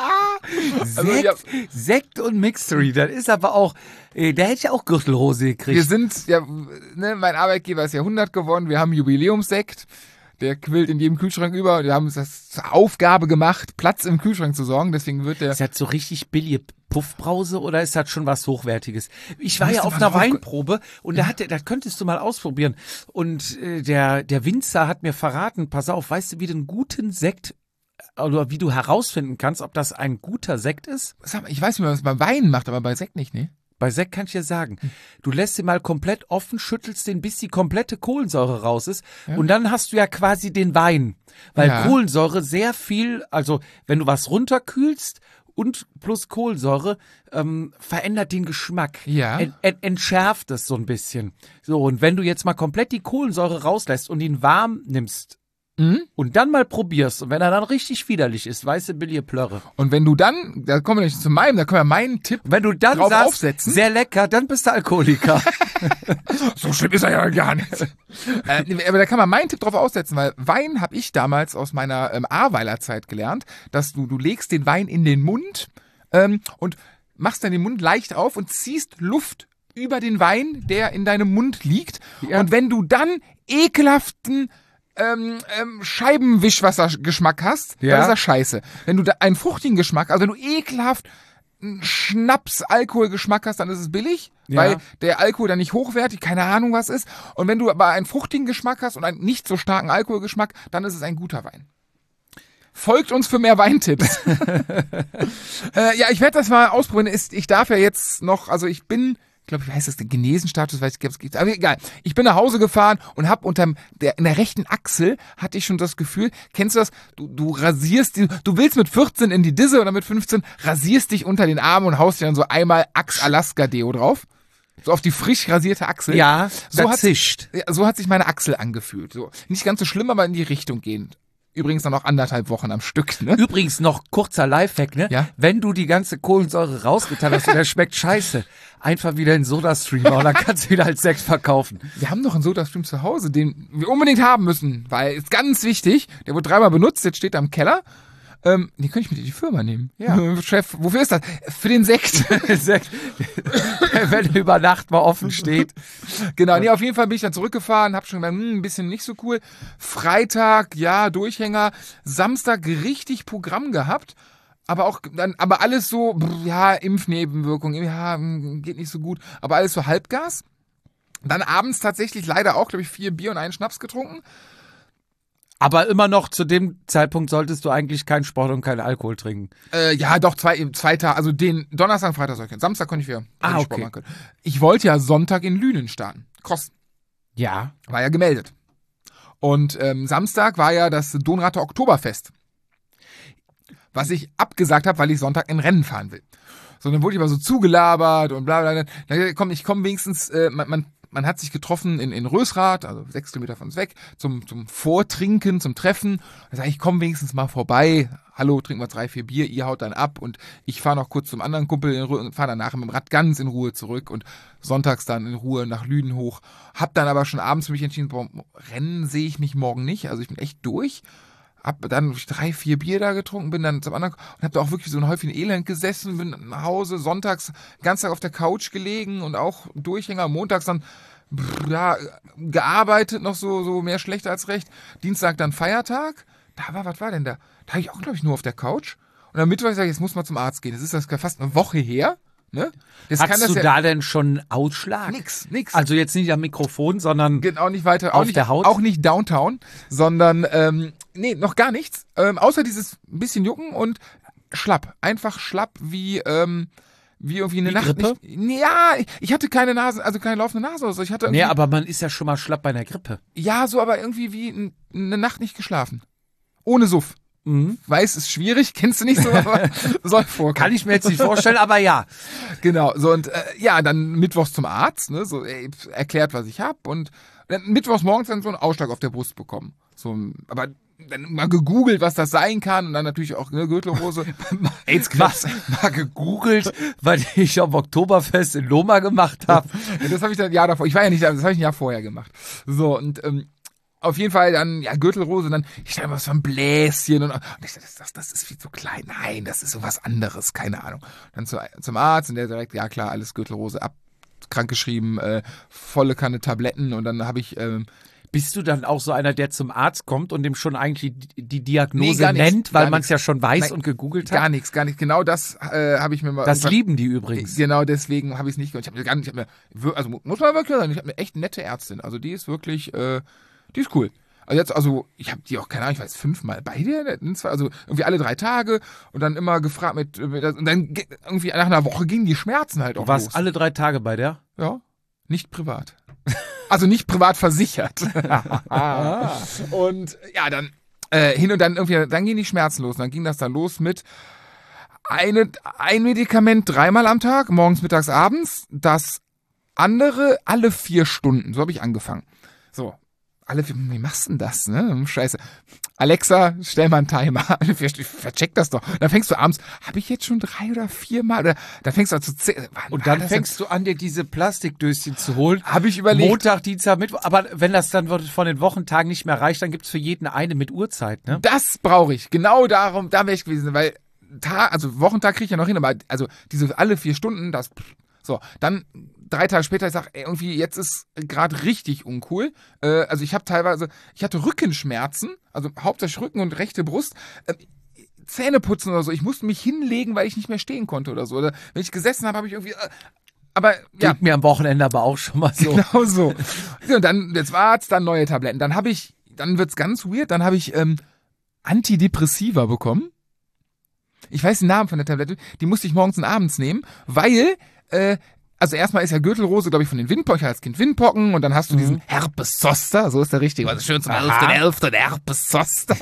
Sekt, also, ja, Sekt und Mixery, das ist aber auch, äh, da hätte ich auch Gürtelrose gekriegt. Wir sind, ja, ne, mein Arbeitgeber ist ja hundert geworden, wir haben Jubiläumssekt. der quillt in jedem Kühlschrank über. Wir haben uns das zur Aufgabe gemacht, Platz im Kühlschrank zu sorgen. Deswegen wird der... Ist das so richtig billige Puffbrause oder ist das schon was Hochwertiges? Ich war Weißt ja du, auf mal einer drauf- Weinprobe und da hat der, das könntest du mal ausprobieren. Und äh, der, der Winzer hat mir verraten, pass auf, weißt du, wie du einen guten Sekt oder wie du herausfinden kannst, ob das ein guter Sekt ist? Sag mal, ich weiß nicht, wie man das bei Wein macht, aber bei Sekt nicht, ne? Bei Sekt kann ich dir sagen, du lässt den mal komplett offen, schüttelst den, bis die komplette Kohlensäure raus ist Ja. und dann hast du ja quasi den Wein. Weil Ja. Kohlensäure sehr viel, also wenn du was runterkühlst und plus Kohlensäure, ähm, verändert den Geschmack. Ja. Ent, ent, entschärft es so ein bisschen. So, und wenn du jetzt mal komplett die Kohlensäure rauslässt und ihn warm nimmst Mhm. und dann mal probierst und wenn er dann richtig widerlich ist, weiße billige Plörre. Und wenn du dann, da kommen wir nicht zu meinem, da können wir meinen Tipp Wenn du dann drauf sagst, aufsetzen. sehr lecker, dann bist du Alkoholiker. So schlimm ist er ja gar nicht. äh, aber da kann man meinen Tipp drauf aussetzen, weil Wein habe ich damals aus meiner ähm, Ahrweiler Zeit gelernt, dass du, du legst den Wein in den Mund ähm, und machst dann den Mund leicht auf und ziehst Luft über den Wein, der in deinem Mund liegt. Ja. Und wenn du dann ekelhaften ähm, ähm, Scheibenwischwassergeschmack hast, Ja. dann ist das scheiße. Wenn du da einen fruchtigen Geschmack, also wenn du ekelhaft Schnaps-Alkoholgeschmack hast, dann ist es billig, Ja. weil der Alkohol dann nicht hochwertig, keine Ahnung was ist. Und wenn du aber einen fruchtigen Geschmack hast und einen nicht so starken Alkoholgeschmack, dann ist es ein guter Wein. Folgt uns für mehr Weintipps. äh, ja, ich werde das mal ausprobieren. Ist, ich darf ja jetzt noch, also ich bin, ich glaube, wie heißt das, der Genesenstatus, weiß ich, ob es gibt. Aber egal. Ich bin nach Hause gefahren und habe unterm der in der rechten Achsel hatte ich schon das Gefühl, kennst du das? Du, du rasierst, die, du willst mit vierzehn in die Disse oder mit fünfzehn rasierst dich unter den Armen und haust dir dann so einmal Axe Alaska Deo drauf. So auf die frisch rasierte Achsel. Ja, so das hat, zischt. ja, so hat sich meine Achsel angefühlt. So. Nicht ganz so schlimm, aber in die Richtung gehend. Übrigens dann noch anderthalb Wochen am Stück, ne? Übrigens noch kurzer Lifehack, ne? Ja. Wenn du die ganze Kohlensäure rausgetan hast und der schmeckt scheiße, einfach wieder in Sodastream und dann kannst du wieder als Sekt verkaufen. Wir haben noch einen Sodastream zu Hause, den wir unbedingt haben müssen, weil ist ganz wichtig. Der wurde dreimal benutzt, jetzt steht er im Keller. Ähm, den könnte ich mit in die Firma nehmen. Ja. Chef, wofür ist das? Für den Sekt. Sekt. Wenn er über Nacht mal offen steht. Genau, nee, auf jeden Fall bin ich dann zurückgefahren, hab schon gedacht, hm, ein bisschen nicht so cool. Freitag, ja, Durchhänger. Samstag richtig Programm gehabt. Aber auch dann, aber alles so, brr, ja, Impfnebenwirkung, ja, hm, geht nicht so gut. Aber alles so Halbgas. Dann abends tatsächlich leider auch, glaube ich, vier Bier und einen Schnaps getrunken. Aber immer noch zu dem Zeitpunkt solltest du eigentlich keinen Sport und keinen Alkohol trinken. Äh, ja, doch, zwei, zwei Tage, also den Donnerstag und Freitag soll ich können. Samstag konnte ich wieder Ah, Sport okay. machen können. Ich wollte ja Sonntag in Lünen starten. Cross. Ja. War ja gemeldet. Und ähm, Samstag war ja das Donrather Oktoberfest. Was ich abgesagt habe, weil ich Sonntag in Rennen fahren will. So, dann wurde ich aber so zugelabert und bla bla bla. Dann komm, ich komme wenigstens, äh, man, man, man hat sich getroffen in, in Rösrath, also sechs Kilometer von uns weg, zum, zum Vortrinken, zum Treffen. Dann sage ich, komm wenigstens mal vorbei. Hallo, trinken wir drei, vier Bier, ihr haut dann ab und ich fahre noch kurz zum anderen Kumpel in Ruhe und fahre danach mit dem Rad ganz in Ruhe zurück und sonntags dann in Ruhe nach Lünen hoch. Hab dann aber schon abends für mich entschieden, boah, Rennen sehe ich mich morgen nicht, also ich bin echt durch. Hab dann drei, vier Bier da getrunken, bin dann zum anderen und hab da auch wirklich so ein Häufchen Elend gesessen, bin nach Hause, sonntags den ganzen Tag auf der Couch gelegen und auch Durchhänger, montags dann pff, ja, gearbeitet, noch so, so mehr schlecht als recht. Dienstag dann Feiertag. Da war, was war denn da? Da habe ich auch, glaube ich, nur auf der Couch. Und am Mittwoch sage ich, jetzt muss man zum Arzt gehen. Das ist das fast eine Woche her. Ne? Das Hast das du ja, da denn schon Ausschlag? nix, nix. Also jetzt nicht am Mikrofon, sondern Genau, nicht weiter, auch Auf nicht, der Haut? auch nicht Downtown, sondern, ähm, nee, noch gar nichts, ähm, außer dieses bisschen Jucken und schlapp, einfach schlapp wie, ähm, wie irgendwie eine Wie Nacht. Grippe? Nicht, ja, ich, ich hatte keine Nase, also keine laufende Nase oder so, ich hatte irgendwie, nee, aber man ist ja schon mal schlapp bei einer Grippe. ja, so, aber irgendwie wie n- eine Nacht nicht geschlafen. Ohne Suff. Mhm. Weiß, ist schwierig, kennst du nicht so, aber soll vorkommen. Kann ich mir jetzt nicht vorstellen, aber ja. Genau, so und äh, ja, dann mittwochs zum Arzt, ne, so ey, erklärt, was ich hab und dann mittwochs morgens dann so einen Ausschlag auf der Brust bekommen. So, aber dann mal gegoogelt, was das sein kann und dann natürlich auch ne, Gürtelrose. AIDS-Krebs. Mal gegoogelt, weil ich am Oktoberfest in Loma gemacht habe. Ja, das habe ich dann ein Jahr davor. Ich war ja nicht da, das habe ich ein Jahr vorher gemacht. So und ähm, auf jeden Fall dann, ja, Gürtelrose, dann, ich stelle mal was von Bläschen und, und ich dachte, das, das, das ist viel zu klein. Nein, das ist sowas anderes, keine Ahnung. Dann zu, zum Arzt und der direkt, ja klar, alles Gürtelrose ab, krankgeschrieben, äh, volle Kanne Tabletten und dann habe ich, ähm, Bist du dann auch so einer, der zum Arzt kommt und dem schon eigentlich die, die Diagnose Nee, gar nichts, nennt, weil gar man es ja schon weiß Nein, und gegoogelt hat? Gar nichts, gar nichts. Genau das äh, habe ich mir mal... Das lieben die übrigens. Genau deswegen habe ich es nicht gehört. Ich habe mir gar nicht, ich hab mir, wir- also muss man wirklich sagen, ich habe eine echt nette Ärztin. Also die ist wirklich, äh, die ist cool. Also jetzt, also ich habe die auch, keine Ahnung, ich weiß, fünfmal bei dir, also irgendwie alle drei Tage und dann immer gefragt mit, mit und dann ge- irgendwie nach einer Woche gingen die Schmerzen halt auch Du warst los. alle drei Tage bei der? Ja, nicht privat. Also nicht privat versichert. Und ja, dann äh, hin und dann irgendwie, dann gehen die Schmerzen los. Und dann ging das dann los mit eine, ein Medikament dreimal am Tag, morgens, mittags, abends. Das andere alle vier Stunden. So habe ich angefangen. So, alle vier, wie machst du denn das, ne? Scheiße. Alexa, stell mal einen Timer. Vercheck das doch. Dann fängst du abends, habe ich jetzt schon drei oder vier Mal? Oder dann fängst du an zu zählen. Und dann fängst du an, dir diese Plastikdöschen zu holen. Habe ich überlegt. Montag, Dienstag, Mittwoch. Aber wenn das dann von den Wochentagen nicht mehr reicht, dann gibt's für jeden eine mit Uhrzeit, ne? Das brauche ich. Genau darum, da wäre ich gewesen, weil Tag, also Wochentag kriege ich ja noch hin, aber also diese alle vier Stunden, das so, dann drei Tage später, ich sag, ey, irgendwie jetzt ist gerade richtig uncool. Äh, also ich habe teilweise, ich hatte Rückenschmerzen, also hauptsächlich Rücken und rechte Brust. Äh, Zähne putzen oder so. Ich musste mich hinlegen, weil ich nicht mehr stehen konnte oder so. Oder wenn ich gesessen habe, habe ich irgendwie. Äh, aber ja. Geht mir am Wochenende aber auch schon mal so. Genau so. So, und dann, jetzt war's, dann neue Tabletten. Dann habe ich, dann wird's ganz weird, dann habe ich ähm, Antidepressiva bekommen. Ich weiß den Namen von der Tablette, die musste ich morgens und abends nehmen, weil, äh, also erstmal ist ja Gürtelrose, glaube ich, von den Windpocken, ich hatte als Kind Windpocken und dann hast du diesen Herpes Zoster, so ist der richtige, also schön zum elften elften Herpes Zoster.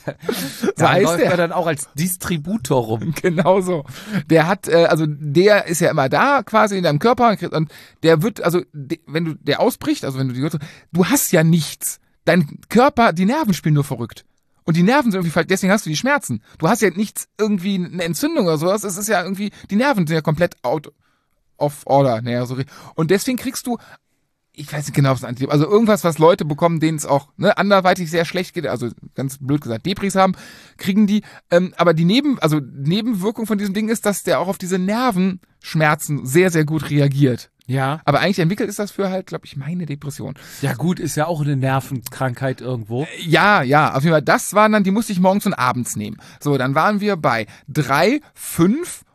So Da heißt läuft der. er dann auch als Distributor rum. Genau so. Der hat, äh, also der ist ja immer da quasi in deinem Körper und der wird, also de, wenn du der ausbricht, also wenn du die, du hast ja nichts. Dein Körper, die Nerven spielen nur verrückt. Und die Nerven sind irgendwie falsch, deswegen hast du die Schmerzen. Du hast ja nichts, irgendwie eine Entzündung oder sowas, es ist ja irgendwie, die Nerven sind ja komplett out of order. Naja, so, und deswegen kriegst du, ich weiß nicht genau, was Antidepressiva, also irgendwas, was Leute bekommen, denen es auch ne, anderweitig sehr schlecht geht, also ganz blöd gesagt, Depris haben, kriegen die, ähm, aber die Neben, also Nebenwirkung von diesem Ding ist, dass der auch auf diese Nervenschmerzen sehr, sehr gut reagiert. Ja. Aber eigentlich entwickelt ist das für halt, glaube ich, meine Depression. Ja gut, ist ja auch eine Nervenkrankheit irgendwo. Ja, ja, auf jeden Fall, das waren dann, die musste ich morgens und abends nehmen. So, dann waren wir bei drei, fünf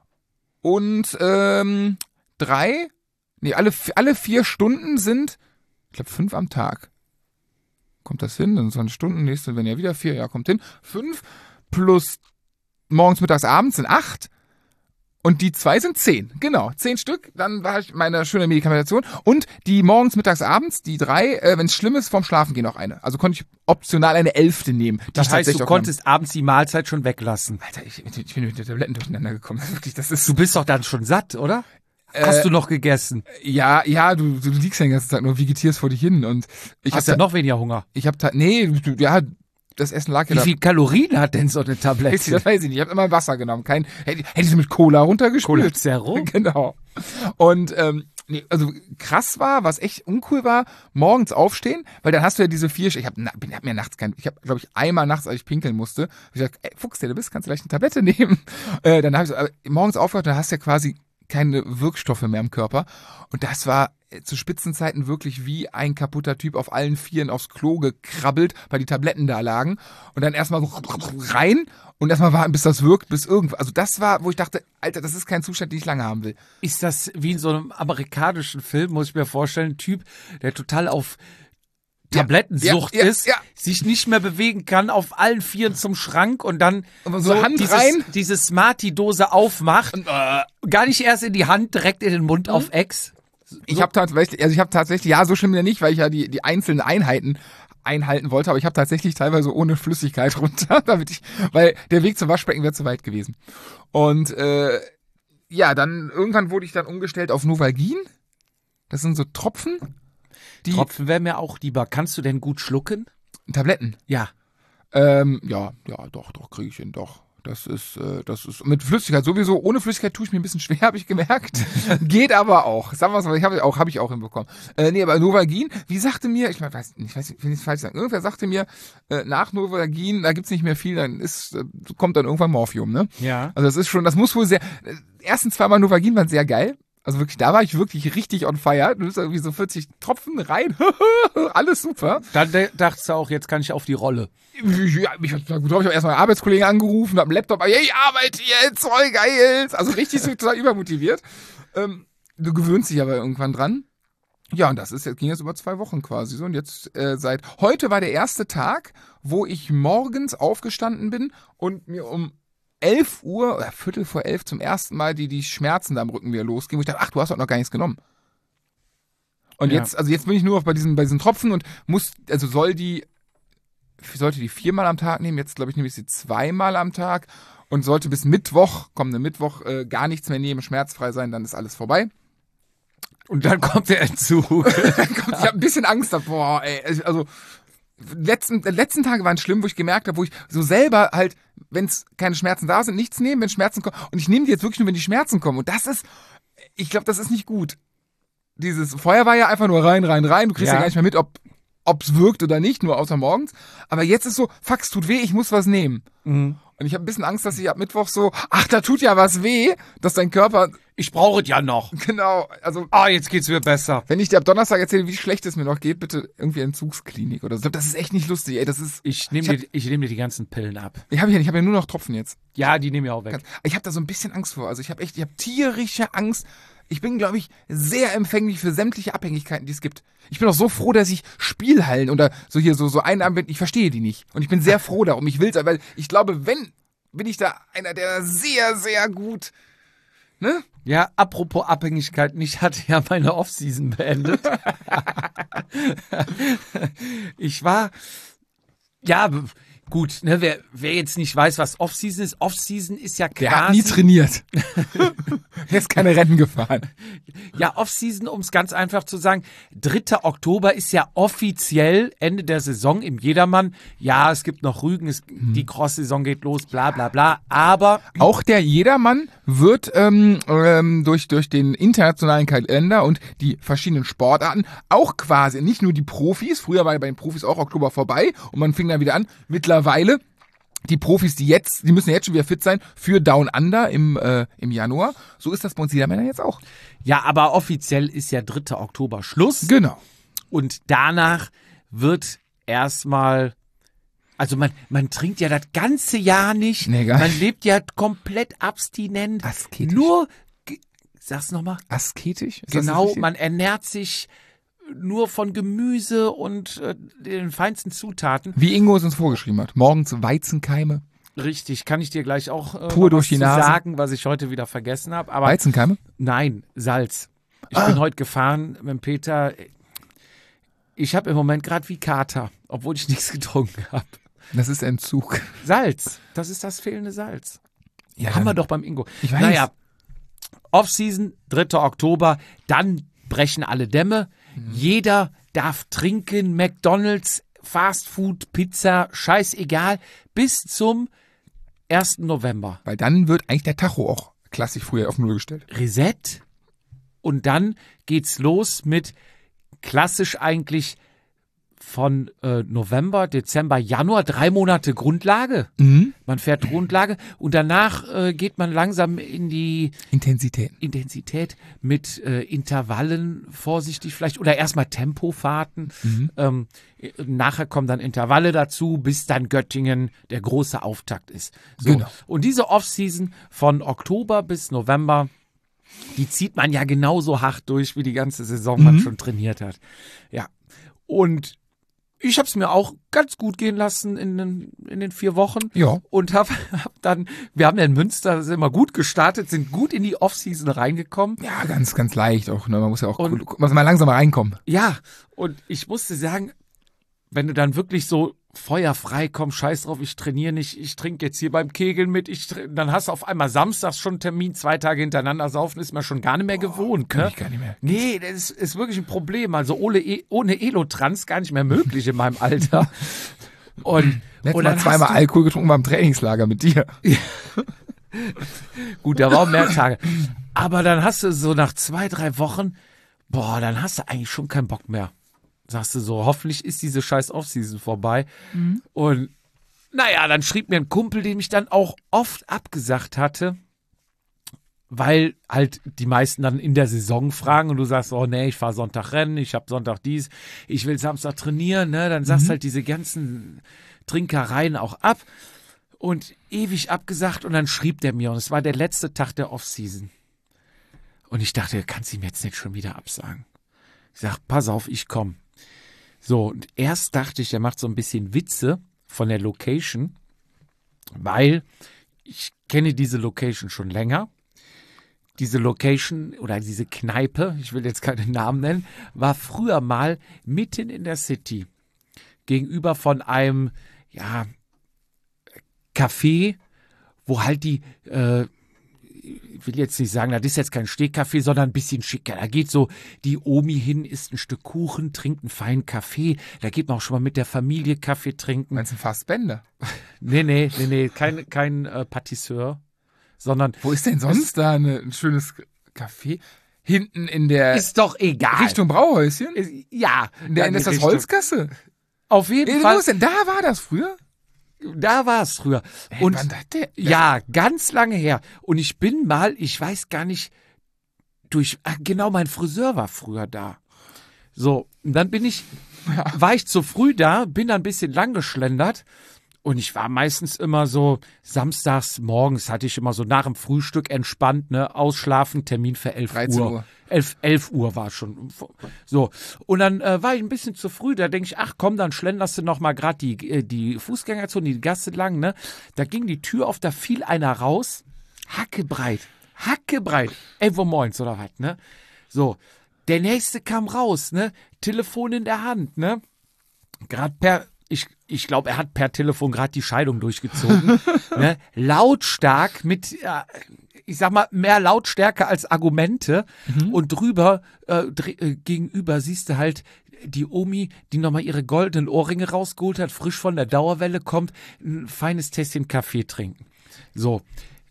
und ähm, drei, nee, alle, alle vier Stunden sind, ich glaube, fünf am Tag. Kommt das hin? Dann sind zwanzig Stunden, nächste werden ja wieder vier, ja, kommt hin. Fünf plus morgens, mittags, abends sind acht. Und die zwei sind zehn, genau, zehn Stück. Dann war ich meine schöne Medikamentation. Und die morgens, mittags, abends, die drei, äh, wenn es schlimm ist, vorm Schlafen gehen noch eine. Also konnte ich optional eine elfte nehmen. Die Das ich heißt, tatsächlich du auch konntest abends die Mahlzeit schon weglassen. genommen- Alter, ich, ich bin mit den Tabletten durcheinander gekommen. Wirklich, das ist Du bist doch dann schon satt, oder? Äh, Hast du noch gegessen? ja, ja, du, du liegst ja den ganzen Tag nur, vegetierst vor dich hin. Und ich Hast hab du da, noch weniger Hunger? ich hab da, nee, du, ja, das Essen lag ja Wie da. viel Kalorien hat denn so eine Tablette? Das weiß ich nicht. Ich habe immer Wasser genommen. Kein, hätte, hätte ich so mit Cola runtergespült. Cola Zero? Genau. Und ähm, nee, also krass war, was echt uncool war, morgens aufstehen, weil dann hast du ja diese vier. Ich habe hab mir nachts kein, ich habe glaube ich einmal nachts, als ich pinkeln musste, hab ich gesagt, ey, Fuchs, der du bist, kannst du gleich eine Tablette nehmen. Äh, dann habe ich so, aber morgens aufgehört, dann hast du ja quasi keine Wirkstoffe mehr im Körper. Und das war zu Spitzenzeiten wirklich wie ein kaputter Typ auf allen Vieren aufs Klo gekrabbelt, weil die Tabletten da lagen. Und dann erstmal so rein und erstmal warten, bis das wirkt, bis irgendwas. Also das war, wo ich dachte, Alter, das ist kein Zustand, den ich lange haben will. Ist das wie in so einem amerikanischen Film, muss ich mir vorstellen, ein Typ, der total auf Tablettensucht Ja, ja, ist, ja. sich nicht mehr bewegen kann, auf allen Vieren zum Schrank und dann Und so Hand dieses, rein. diese Smartie-Dose aufmacht, äh, gar nicht erst in die Hand, direkt in den Mund Mhm. auf Ex. Ich habe tatsächlich, also ich habe tatsächlich, ja, so schlimm ja nicht, weil ich ja die, die einzelnen Einheiten einhalten wollte, aber ich habe tatsächlich teilweise ohne Flüssigkeit runter, damit ich, weil der Weg zum Waschbecken wäre zu weit gewesen. Und äh, ja, dann irgendwann wurde ich dann umgestellt auf Novalgin. Das sind so Tropfen, die Tropfen wäre mir auch lieber. Kannst du denn gut schlucken? Tabletten. Ja. Ähm, ja, ja, doch, doch, kriege ich hin, doch. Das ist, äh, das ist mit Flüssigkeit sowieso. Ohne Flüssigkeit tue ich mir ein bisschen schwer, habe ich gemerkt. Geht aber auch. Sagen wir mal, ich habe auch, habe ich auch hinbekommen. Äh, nee, aber Novalgin, wie sagte mir, ich weiß, ich weiß nicht, will ich falsch sagen. Irgendwer sagte mir, äh, nach Novalgin, da gibt's nicht mehr viel, dann ist, äh, kommt dann irgendwann Morphium, ne? Ja. Also das ist schon, das muss wohl sehr. Äh, ersten zweimal Novalgin waren sehr geil. Also wirklich, da war ich wirklich richtig on fire. Du bist irgendwie so vierzig Tropfen rein. Alles super. Dann de- dachtest du auch, jetzt kann ich auf die Rolle. Ja, ich habe gut, hab ich auch erstmal einen Arbeitskollegen angerufen, hab einen Laptop, hey, ich arbeite jetzt, voll geil. Also richtig so total übermotiviert. Ähm, du gewöhnst dich aber irgendwann dran. Ja, und das ist jetzt, ging jetzt über zwei Wochen quasi so. Und jetzt äh, seit heute war der erste Tag, wo ich morgens aufgestanden bin und mir um elf Uhr oder Viertel vor elf zum ersten Mal die, die Schmerzen da am Rücken wieder losgehen, wo ich dachte, ach, du hast doch noch gar nichts genommen. Und Ja. jetzt, also jetzt bin ich nur noch bei diesen, bei diesen Tropfen und muss, also soll die, sollte die viermal am Tag nehmen, jetzt glaube ich nehme ich sie zweimal am Tag und sollte bis Mittwoch, kommenden Mittwoch, äh, gar nichts mehr nehmen, schmerzfrei sein, dann ist alles vorbei. Und dann kommt der Entzug. Ich habe ein bisschen Angst davor, ey. Also, letzten, letzten Tage waren schlimm, wo ich gemerkt habe, wo ich so selber halt, wenn es keine Schmerzen da sind, nichts nehmen, wenn Schmerzen kommen. Und ich nehme die jetzt wirklich nur, wenn die Schmerzen kommen. Und das ist, ich glaube, das ist nicht gut. Dieses, vorher war ja einfach nur rein, rein, rein. Du kriegst ja, Ja. gar nicht mehr mit, ob ob's wirkt oder nicht, nur außer morgens. Aber jetzt ist so, fuck, es tut weh, ich muss was nehmen. Mhm. Und ich habe ein bisschen Angst, dass ich ab Mittwoch so, ach, da tut ja was weh, dass dein Körper, Ich brauche es ja noch. genau, also Ah, jetzt geht's mir besser. wenn ich dir ab Donnerstag erzähle, wie schlecht es mir noch geht, bitte irgendwie Entzugsklinik oder so. Das ist echt nicht lustig, ey. Das ist. Ich nehme dir, ich nehm dir die ganzen Pillen ab. Ich habe ja, ich hab ja nur noch Tropfen jetzt. Ja, die nehme ich auch weg. Ich habe da so ein bisschen Angst vor. Also ich habe echt, ich habe tierische Angst. Ich bin, glaube ich, sehr empfänglich für sämtliche Abhängigkeiten, die es gibt. Ich bin auch so froh, dass ich Spielhallen oder so hier so so Einnahmen, ich verstehe die nicht. Und ich bin sehr froh darum. Ich will's, weil ich glaube, wenn, bin ich da einer, der sehr, sehr gut, ne? Ja, apropos Abhängigkeiten, ich hatte ja meine Offseason beendet. Ich war, ja, b- gut, ne, wer, wer jetzt nicht weiß, was Offseason ist, Offseason ist ja Der hat nie quasi, trainiert. Er ist keine Rennen gefahren. ja, Offseason, um es ganz einfach zu sagen, dritter Oktober ist ja offiziell Ende der Saison im Jedermann. Ja, es gibt noch Rügen, es, die Cross-Saison geht los, bla bla bla, aber Auch der Jedermann wird ähm, ähm, durch, durch den internationalen Kalender und die verschiedenen Sportarten auch quasi, nicht nur die Profis, früher war ja bei den Profis auch Oktober vorbei und man fing dann wieder an, mittlerweile die Profis, die jetzt, die müssen jetzt schon wieder fit sein für Down Under im, äh, im Januar. So ist das bei uns Jedermänner jetzt auch. ja, aber offiziell ist ja dritter Oktober Schluss. Genau. Und danach wird erstmal, also man, man trinkt ja das ganze Jahr nicht. Nee, gar man nicht. lebt ja komplett abstinent. Asketisch. Nur, ge- sag's nochmal. Asketisch? Ist das Genau, richtig? man ernährt sich nur von Gemüse und äh, den feinsten Zutaten. Wie Ingo es uns vorgeschrieben hat. Morgens Weizenkeime. Richtig, kann ich dir gleich auch äh, Pur noch durch was die zu Nase. sagen, was ich heute wieder vergessen habe. Aber Weizenkeime? nein, Salz. Ich Ah. bin heute gefahren mit dem Peter. Ich habe im Moment gerade wie Kater, obwohl ich nichts getrunken habe. Das ist Entzug. Salz, das ist das fehlende Salz. Ja, Haben wir dann- doch beim Ingo. Ich weiß. Naja, Offseason, dritter Oktober, dann brechen alle Dämme. Mhm. Jeder darf trinken, McDonald's, Fast Food, Pizza, scheißegal, bis zum ersten November. Weil dann wird eigentlich der Tacho auch klassisch früher auf Null gestellt. Reset und dann geht's los mit klassisch eigentlich von äh, November, Dezember, Januar, drei Monate Grundlage. Mhm. Man fährt Grundlage und danach äh, geht man langsam in die Intensität. Intensität mit äh, Intervallen vorsichtig vielleicht oder erstmal Tempofahrten. Mhm. Ähm, äh, nachher kommen dann Intervalle dazu, bis dann Göttingen der große Auftakt ist. So. Genau. Und diese Offseason von Oktober bis November, die zieht man ja genauso hart durch, wie die ganze Saison man Mhm. schon trainiert hat. Ja. Und ich habe es mir auch ganz gut gehen lassen in den, in den vier Wochen. Ja. Und hab, hab dann, wir haben ja in Münster sind immer gut gestartet, sind gut in die Offseason reingekommen. Ja, ganz, ganz leicht auch. Ne? Man muss ja auch Und- muss mal langsam reinkommen. Ja, und ich musste sagen, wenn du dann wirklich so feuerfrei kommst, scheiß drauf, ich trainiere nicht, ich trinke jetzt hier beim Kegeln mit, ich tr- dann hast du auf einmal samstags schon einen Termin, zwei Tage hintereinander saufen, ist man schon gar nicht mehr gewohnt. Kann Ne? ich gar nicht mehr. Nee, das ist, ist wirklich ein Problem. Also ohne, e ohne Elotrans gar nicht mehr möglich in meinem Alter. Und, Letztes und Mal dann zweimal hast du, Alkohol getrunken beim Trainingslager mit dir. gut, da war auch mehr Tage. Aber dann hast du so nach zwei, drei Wochen, boah, dann hast du eigentlich schon keinen Bock mehr. Sagst du so, hoffentlich ist diese scheiß Offseason vorbei. Und naja, dann schrieb mir ein Kumpel, dem ich dann auch oft abgesagt hatte, weil halt die meisten dann in der Saison fragen und du sagst, oh nee, ich fahre Sonntag Rennen, ich habe Sonntag dies, ich will Samstag trainieren, ne? Dann sagst Mhm. halt diese ganzen Trinkereien auch ab und ewig abgesagt und dann schrieb der mir und es war der letzte Tag der Offseason. Und ich dachte, kannst du ihm jetzt nicht schon wieder absagen? Ich sag, pass auf, ich komm. So, und erst dachte ich, er macht so ein bisschen Witze von der Location, weil ich kenne diese Location schon länger. Diese Location oder diese Kneipe, ich will jetzt keinen Namen nennen, war früher mal mitten in der City. Gegenüber von einem, ja, Café, wo halt die, äh, ich will jetzt nicht sagen, das ist jetzt kein Stehkaffee, sondern ein bisschen schicker. Da geht so die Omi hin, isst ein Stück Kuchen, trinkt einen feinen Kaffee. Da geht man auch schon mal mit der Familie Kaffee trinken. Meinst du ein Fassbender? Nee, nee, nee, nee, kein, kein äh, Patisseur, sondern Wo ist denn sonst da eine, ein schönes Café? Hinten in der ist doch egal. Richtung Brauhäuschen? Ist- Ja. In der, dann ist das Richtung- Holzgasse? Auf jeden Nee, Fall. wo ist denn? Da war das früher? Da war es früher. Und wann das denn? ja, ganz lange her. Und ich bin mal, ich weiß gar nicht, durch, ach, genau, mein Friseur war früher da. So, und dann bin ich, war ich zu früh da, bin dann ein bisschen lang geschlendert. Und ich war meistens immer so, samstags morgens hatte ich immer so nach dem Frühstück entspannt, ne, ausschlafen, Termin für elf dreizehn Uhr. Uhr. elf, elf Uhr war schon. So. Und dann äh, war ich ein bisschen zu früh, da denke ich, ach komm, dann schlenderst du noch mal gerade die, äh, die Fußgängerzone, die Gasse lang, ne. Da ging die Tür auf, da fiel einer raus, hackebreit, hackebreit, elf Uhr morgens oder was, ne. So. Der nächste kam raus, ne, Telefon in der Hand, ne. Gerade per, ich, ich glaube, er hat per Telefon gerade die Scheidung durchgezogen. ne? Lautstark mit, äh, ich sag mal, mehr Lautstärke als Argumente. Mhm. Und drüber, äh, dr- äh, gegenüber siehst du halt die Omi, die nochmal ihre goldenen Ohrringe rausgeholt hat, frisch von der Dauerwelle kommt, ein feines Tässchen Kaffee trinken. So.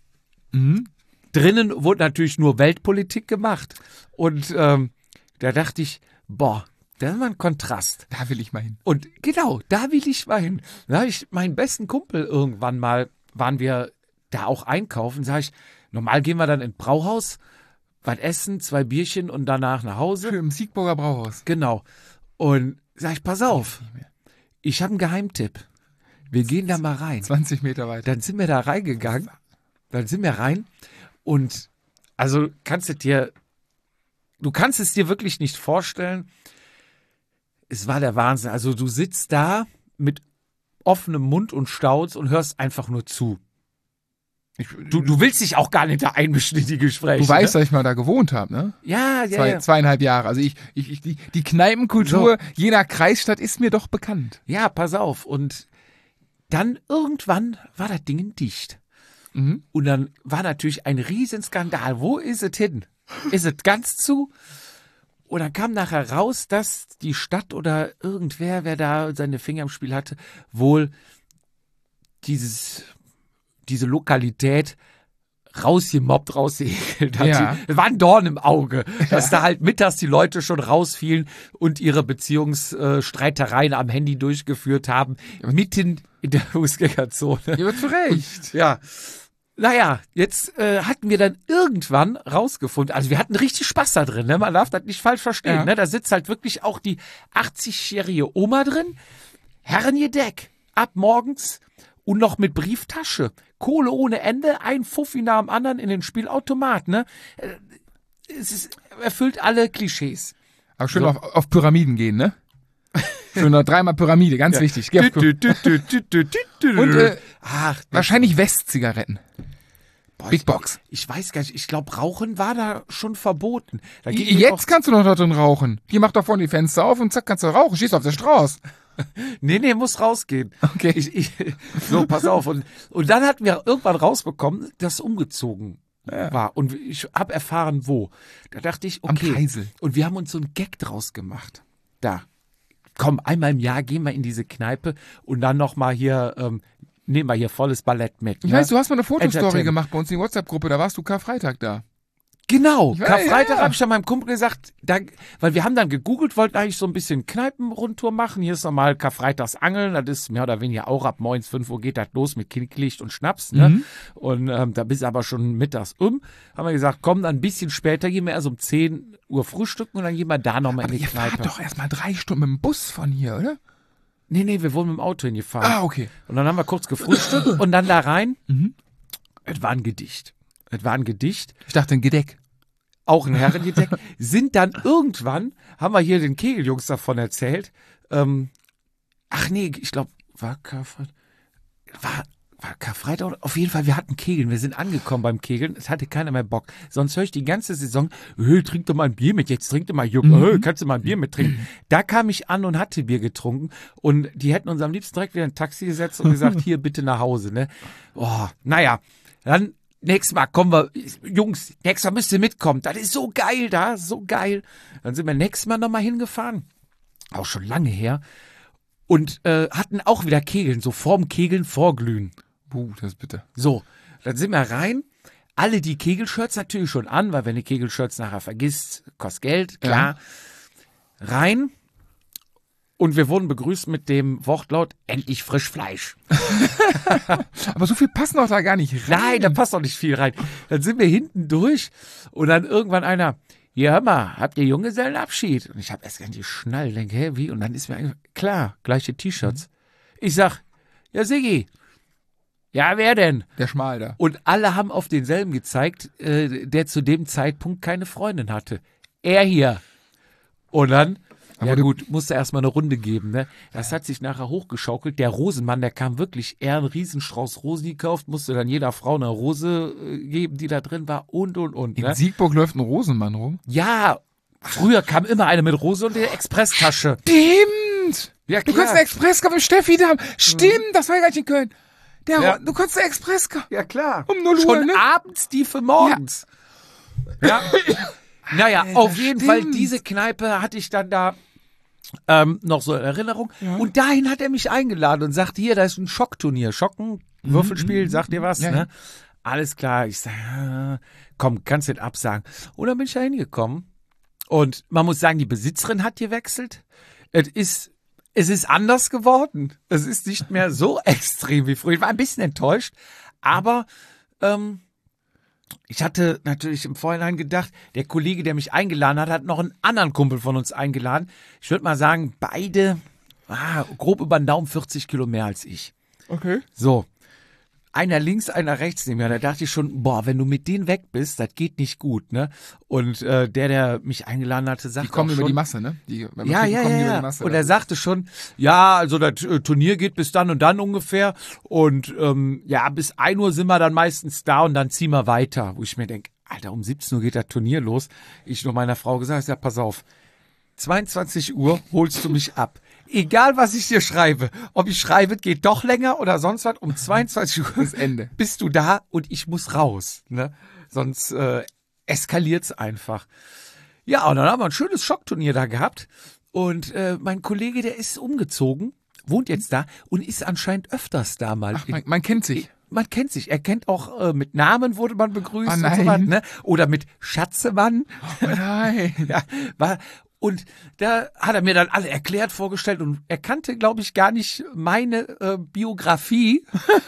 Mhm. Drinnen wurde natürlich nur Weltpolitik gemacht. Und ähm, da dachte ich, boah, das ist mal ein Kontrast. Da will ich mal hin. Und genau, da will ich mal hin. Da habe ich meinen besten Kumpel irgendwann mal, waren wir da auch einkaufen, sage ich, normal gehen wir dann ins Brauhaus, was essen, zwei Bierchen und danach nach Hause. Im Siegburger Brauhaus. Genau. Und sag ich, pass auf, ich habe einen Geheimtipp. Wir gehen da mal rein. zwanzig Meter weiter. Dann sind wir da reingegangen, dann sind wir rein und also kannst du dir, du kannst es dir wirklich nicht vorstellen, es war der Wahnsinn. Also du sitzt da mit offenem Mund und staunst und hörst einfach nur zu. Du, du willst dich auch gar nicht da einmischen in die Gespräche. Du weißt, ne? dass ich mal da gewohnt habe, ne? Ja, ja, Zwei, ja. Zweieinhalb Jahre. Also ich, ich, ich die, die Kneipenkultur jener Kreisstadt ist mir doch bekannt. Ja, pass auf. Und dann irgendwann war das Ding dicht. Mhm. Und dann war natürlich ein Riesenskandal. Wo ist es hin? Ist es ganz zu? Und dann kam nachher raus, dass die Stadt oder irgendwer, wer da seine Finger im Spiel hatte, wohl dieses, diese Lokalität rausgemobbt, rausgehekelt hat. Ja. Es war ein Dorn im Auge, dass da halt mittags die Leute schon rausfielen und ihre Beziehungsstreitereien am Handy durchgeführt haben, mitten in der Fußgängerzone. Ja, zu Recht. Ja. Naja, jetzt äh, hatten wir dann irgendwann rausgefunden, also wir hatten richtig Spaß da drin, ne? Man darf das nicht falsch verstehen, Ja. ne? Da sitzt halt wirklich auch die achtzigjährige Oma drin, Herrengedeck, ab morgens und noch mit Brieftasche, Kohle ohne Ende, ein Fuffi nach dem anderen in den Spielautomat, ne? Äh, Es ist, erfüllt alle Klischees. Aber schön So. auf, auf Pyramiden gehen, ne? Schön noch dreimal Pyramide, ganz wichtig. Geh auf Py- Und, Und äh, Ach, wahrscheinlich West-Zigaretten. boah, Big ich, Box. Ich weiß gar nicht, ich glaube, Rauchen war da schon verboten. Da ging mir Jetzt auch- kannst du noch da drin rauchen. Hier macht doch vorne die Fenster auf und zack, kannst du rauchen. Schießt auf der Straße. Nee, nee, muss rausgehen. Okay. Ich, ich, so, pass auf. Und, und dann hatten wir irgendwann rausbekommen, dass umgezogen war. Und ich habe erfahren, wo. Da dachte ich, Am okay. Kreisel. Und wir haben uns so einen Gag draus gemacht. Da. Komm, einmal im Jahr gehen wir in diese Kneipe und dann nochmal hier, ähm, nehmen wir hier volles Ballett mit. Ich ne? weiß, du hast mal eine Fotostory Entertainment. gemacht bei uns in die WhatsApp-Gruppe. Da warst du Karfreitag da. Genau, Ja, Karfreitag ja. habe ich dann meinem Kumpel gesagt, da, weil wir haben dann gegoogelt, wollten eigentlich so ein bisschen Kneipenrundtour machen. Hier ist nochmal Karfreitags Angeln, das ist mehr oder weniger auch ab morgens fünf Uhr geht das los mit Knicklicht und Schnaps. Ne? Mhm. Und ähm, da bist du aber schon mittags um. Haben wir gesagt, komm, dann ein bisschen später, gehen wir erst um zehn Uhr frühstücken und dann gehen wir da nochmal in Aber die ihr Kneipe. fahrt doch erstmal drei Stunden mit dem Bus von hier, oder? Nee, nee, wir wurden mit dem Auto hingefahren. Ah, okay. Und dann haben wir kurz gefrühstückt und dann da rein. Mhm. Es war ein Gedicht. Es war ein Gedicht. Ich dachte, ein Gedeck. Auch ein Herrengedeck, sind dann irgendwann, haben wir hier den Kegeljungs davon erzählt, ähm, ach nee, ich glaube, war Karfreitag, war, war Karfreitag, auf jeden Fall, wir hatten Kegeln, wir sind angekommen beim Kegeln, es hatte keiner mehr Bock, sonst höre ich die ganze Saison, hey, trink doch mal ein Bier mit, jetzt trink doch mal Juck, Mhm. hey, kannst du mal ein Bier mittrinken, da kam ich an und hatte Bier getrunken und die hätten uns am liebsten direkt wieder in ein Taxi gesetzt und gesagt, hier bitte nach Hause, ne, oh, naja, dann nächstes Mal kommen wir, Jungs, nächstes Mal müsst ihr mitkommen. Das ist so geil da, so geil. Dann sind wir nächstes Mal nochmal hingefahren. Auch schon lange her. Und äh, hatten auch wieder Kegeln, so vorm Kegeln vorglühen. Puh, das ist bitter. So, dann sind wir rein. Alle die Kegelshirts natürlich schon an, weil wenn du Kegelshirts nachher vergisst, kostet Geld, klar. Rein. Und wir wurden begrüßt mit dem Wortlaut, endlich frisch Fleisch. Aber so viel passt noch da gar nicht rein. Nein, da passt doch nicht viel rein. Dann sind wir hinten durch und dann irgendwann einer, ja hör mal, habt ihr Junggesellenabschied? Und ich habe erst gar nicht geschnallt, denke, hä, wie? Und dann ist mir eigentlich, klar, gleiche T-Shirts. Ich sag, ja Siggi, ja wer denn? Der Schmal da. Und alle haben auf denselben gezeigt, äh, der zu dem Zeitpunkt keine Freundin hatte. Er hier. Und dann, ja gut, musste erstmal eine Runde geben, ne? Das hat sich nachher hochgeschaukelt. Der Rosenmann, der kam wirklich, er einen Riesenstrauß Rosen gekauft, musste dann jeder Frau eine Rose äh, geben, die da drin war und, und, und. In Ne? Siegburg läuft ein Rosenmann rum. Ja, früher kam immer eine mit Rose und der Expresstasche. Stimmt! Ja, Du kannst einen Express kaufen, Steffi da. Stimmt, das war ja gar nicht in Köln. Der, Ja. Du kannst einen Express kaufen. Ja, klar. Um null Uhr, Schon ne? abends, die für morgens. Ja. Naja, Alter, auf jeden Fall, stimmt. diese Kneipe hatte ich dann da ähm, noch so in Erinnerung. Und dahin hat er mich eingeladen und sagte, hier, da ist ein Schockturnier. Schocken, Würfelspiel, sagt dir was, Ja, ne? ja. Alles klar. Ich sage, komm, kannst nicht absagen. Und dann bin ich da hingekommen. Und man muss sagen, die Besitzerin hat gewechselt. Es ist, es ist anders geworden. Es ist nicht mehr so extrem wie früher. Ich war ein bisschen enttäuscht, aber ähm, ich hatte natürlich im Vorhinein gedacht, der Kollege, der mich eingeladen hat, hat noch einen anderen Kumpel von uns eingeladen. Ich würde mal sagen, beide ah, grob über den Daumen vierzig Kilo mehr als ich. Okay. So, einer links, einer rechts neben mir. Da dachte ich schon, boah, wenn du mit denen weg bist, das geht nicht gut, ne? Und äh, der, der mich eingeladen hatte, sagte Die kommen auch über schon, die Masse, ne? Die, beim ja, Trinken ja, kommen die ja, über ja. die Masse. Und er sagte schon, ja, also das äh, Turnier geht bis dann und dann ungefähr. Und ähm, ja, bis ein Uhr sind wir dann meistens da und dann ziehen wir weiter. Wo ich mir denke, Alter, um siebzehn Uhr geht das Turnier los. Ich nur meiner Frau gesagt, ja, pass auf, zweiundzwanzig Uhr holst du mich ab. Egal, was ich dir schreibe, ob ich schreibe, geht doch länger oder sonst was, um zweiundzwanzig Uhr Das Ende. bist du da und ich muss raus. Ne? Sonst äh, eskaliert's einfach. Ja, und dann haben wir ein schönes Schockturnier da gehabt. Und äh, mein Kollege, der ist umgezogen, wohnt jetzt da und ist anscheinend öfters da mal. Ach, man, man kennt sich. Man kennt sich. Er kennt auch, äh, mit Namen wurde man begrüßt Oh und so was, nein. ne? Oder mit Schatzemann. Oh nein. Ja, war, und da hat er mir dann alle erklärt, vorgestellt und er kannte, glaube ich, gar nicht meine äh, Biografie.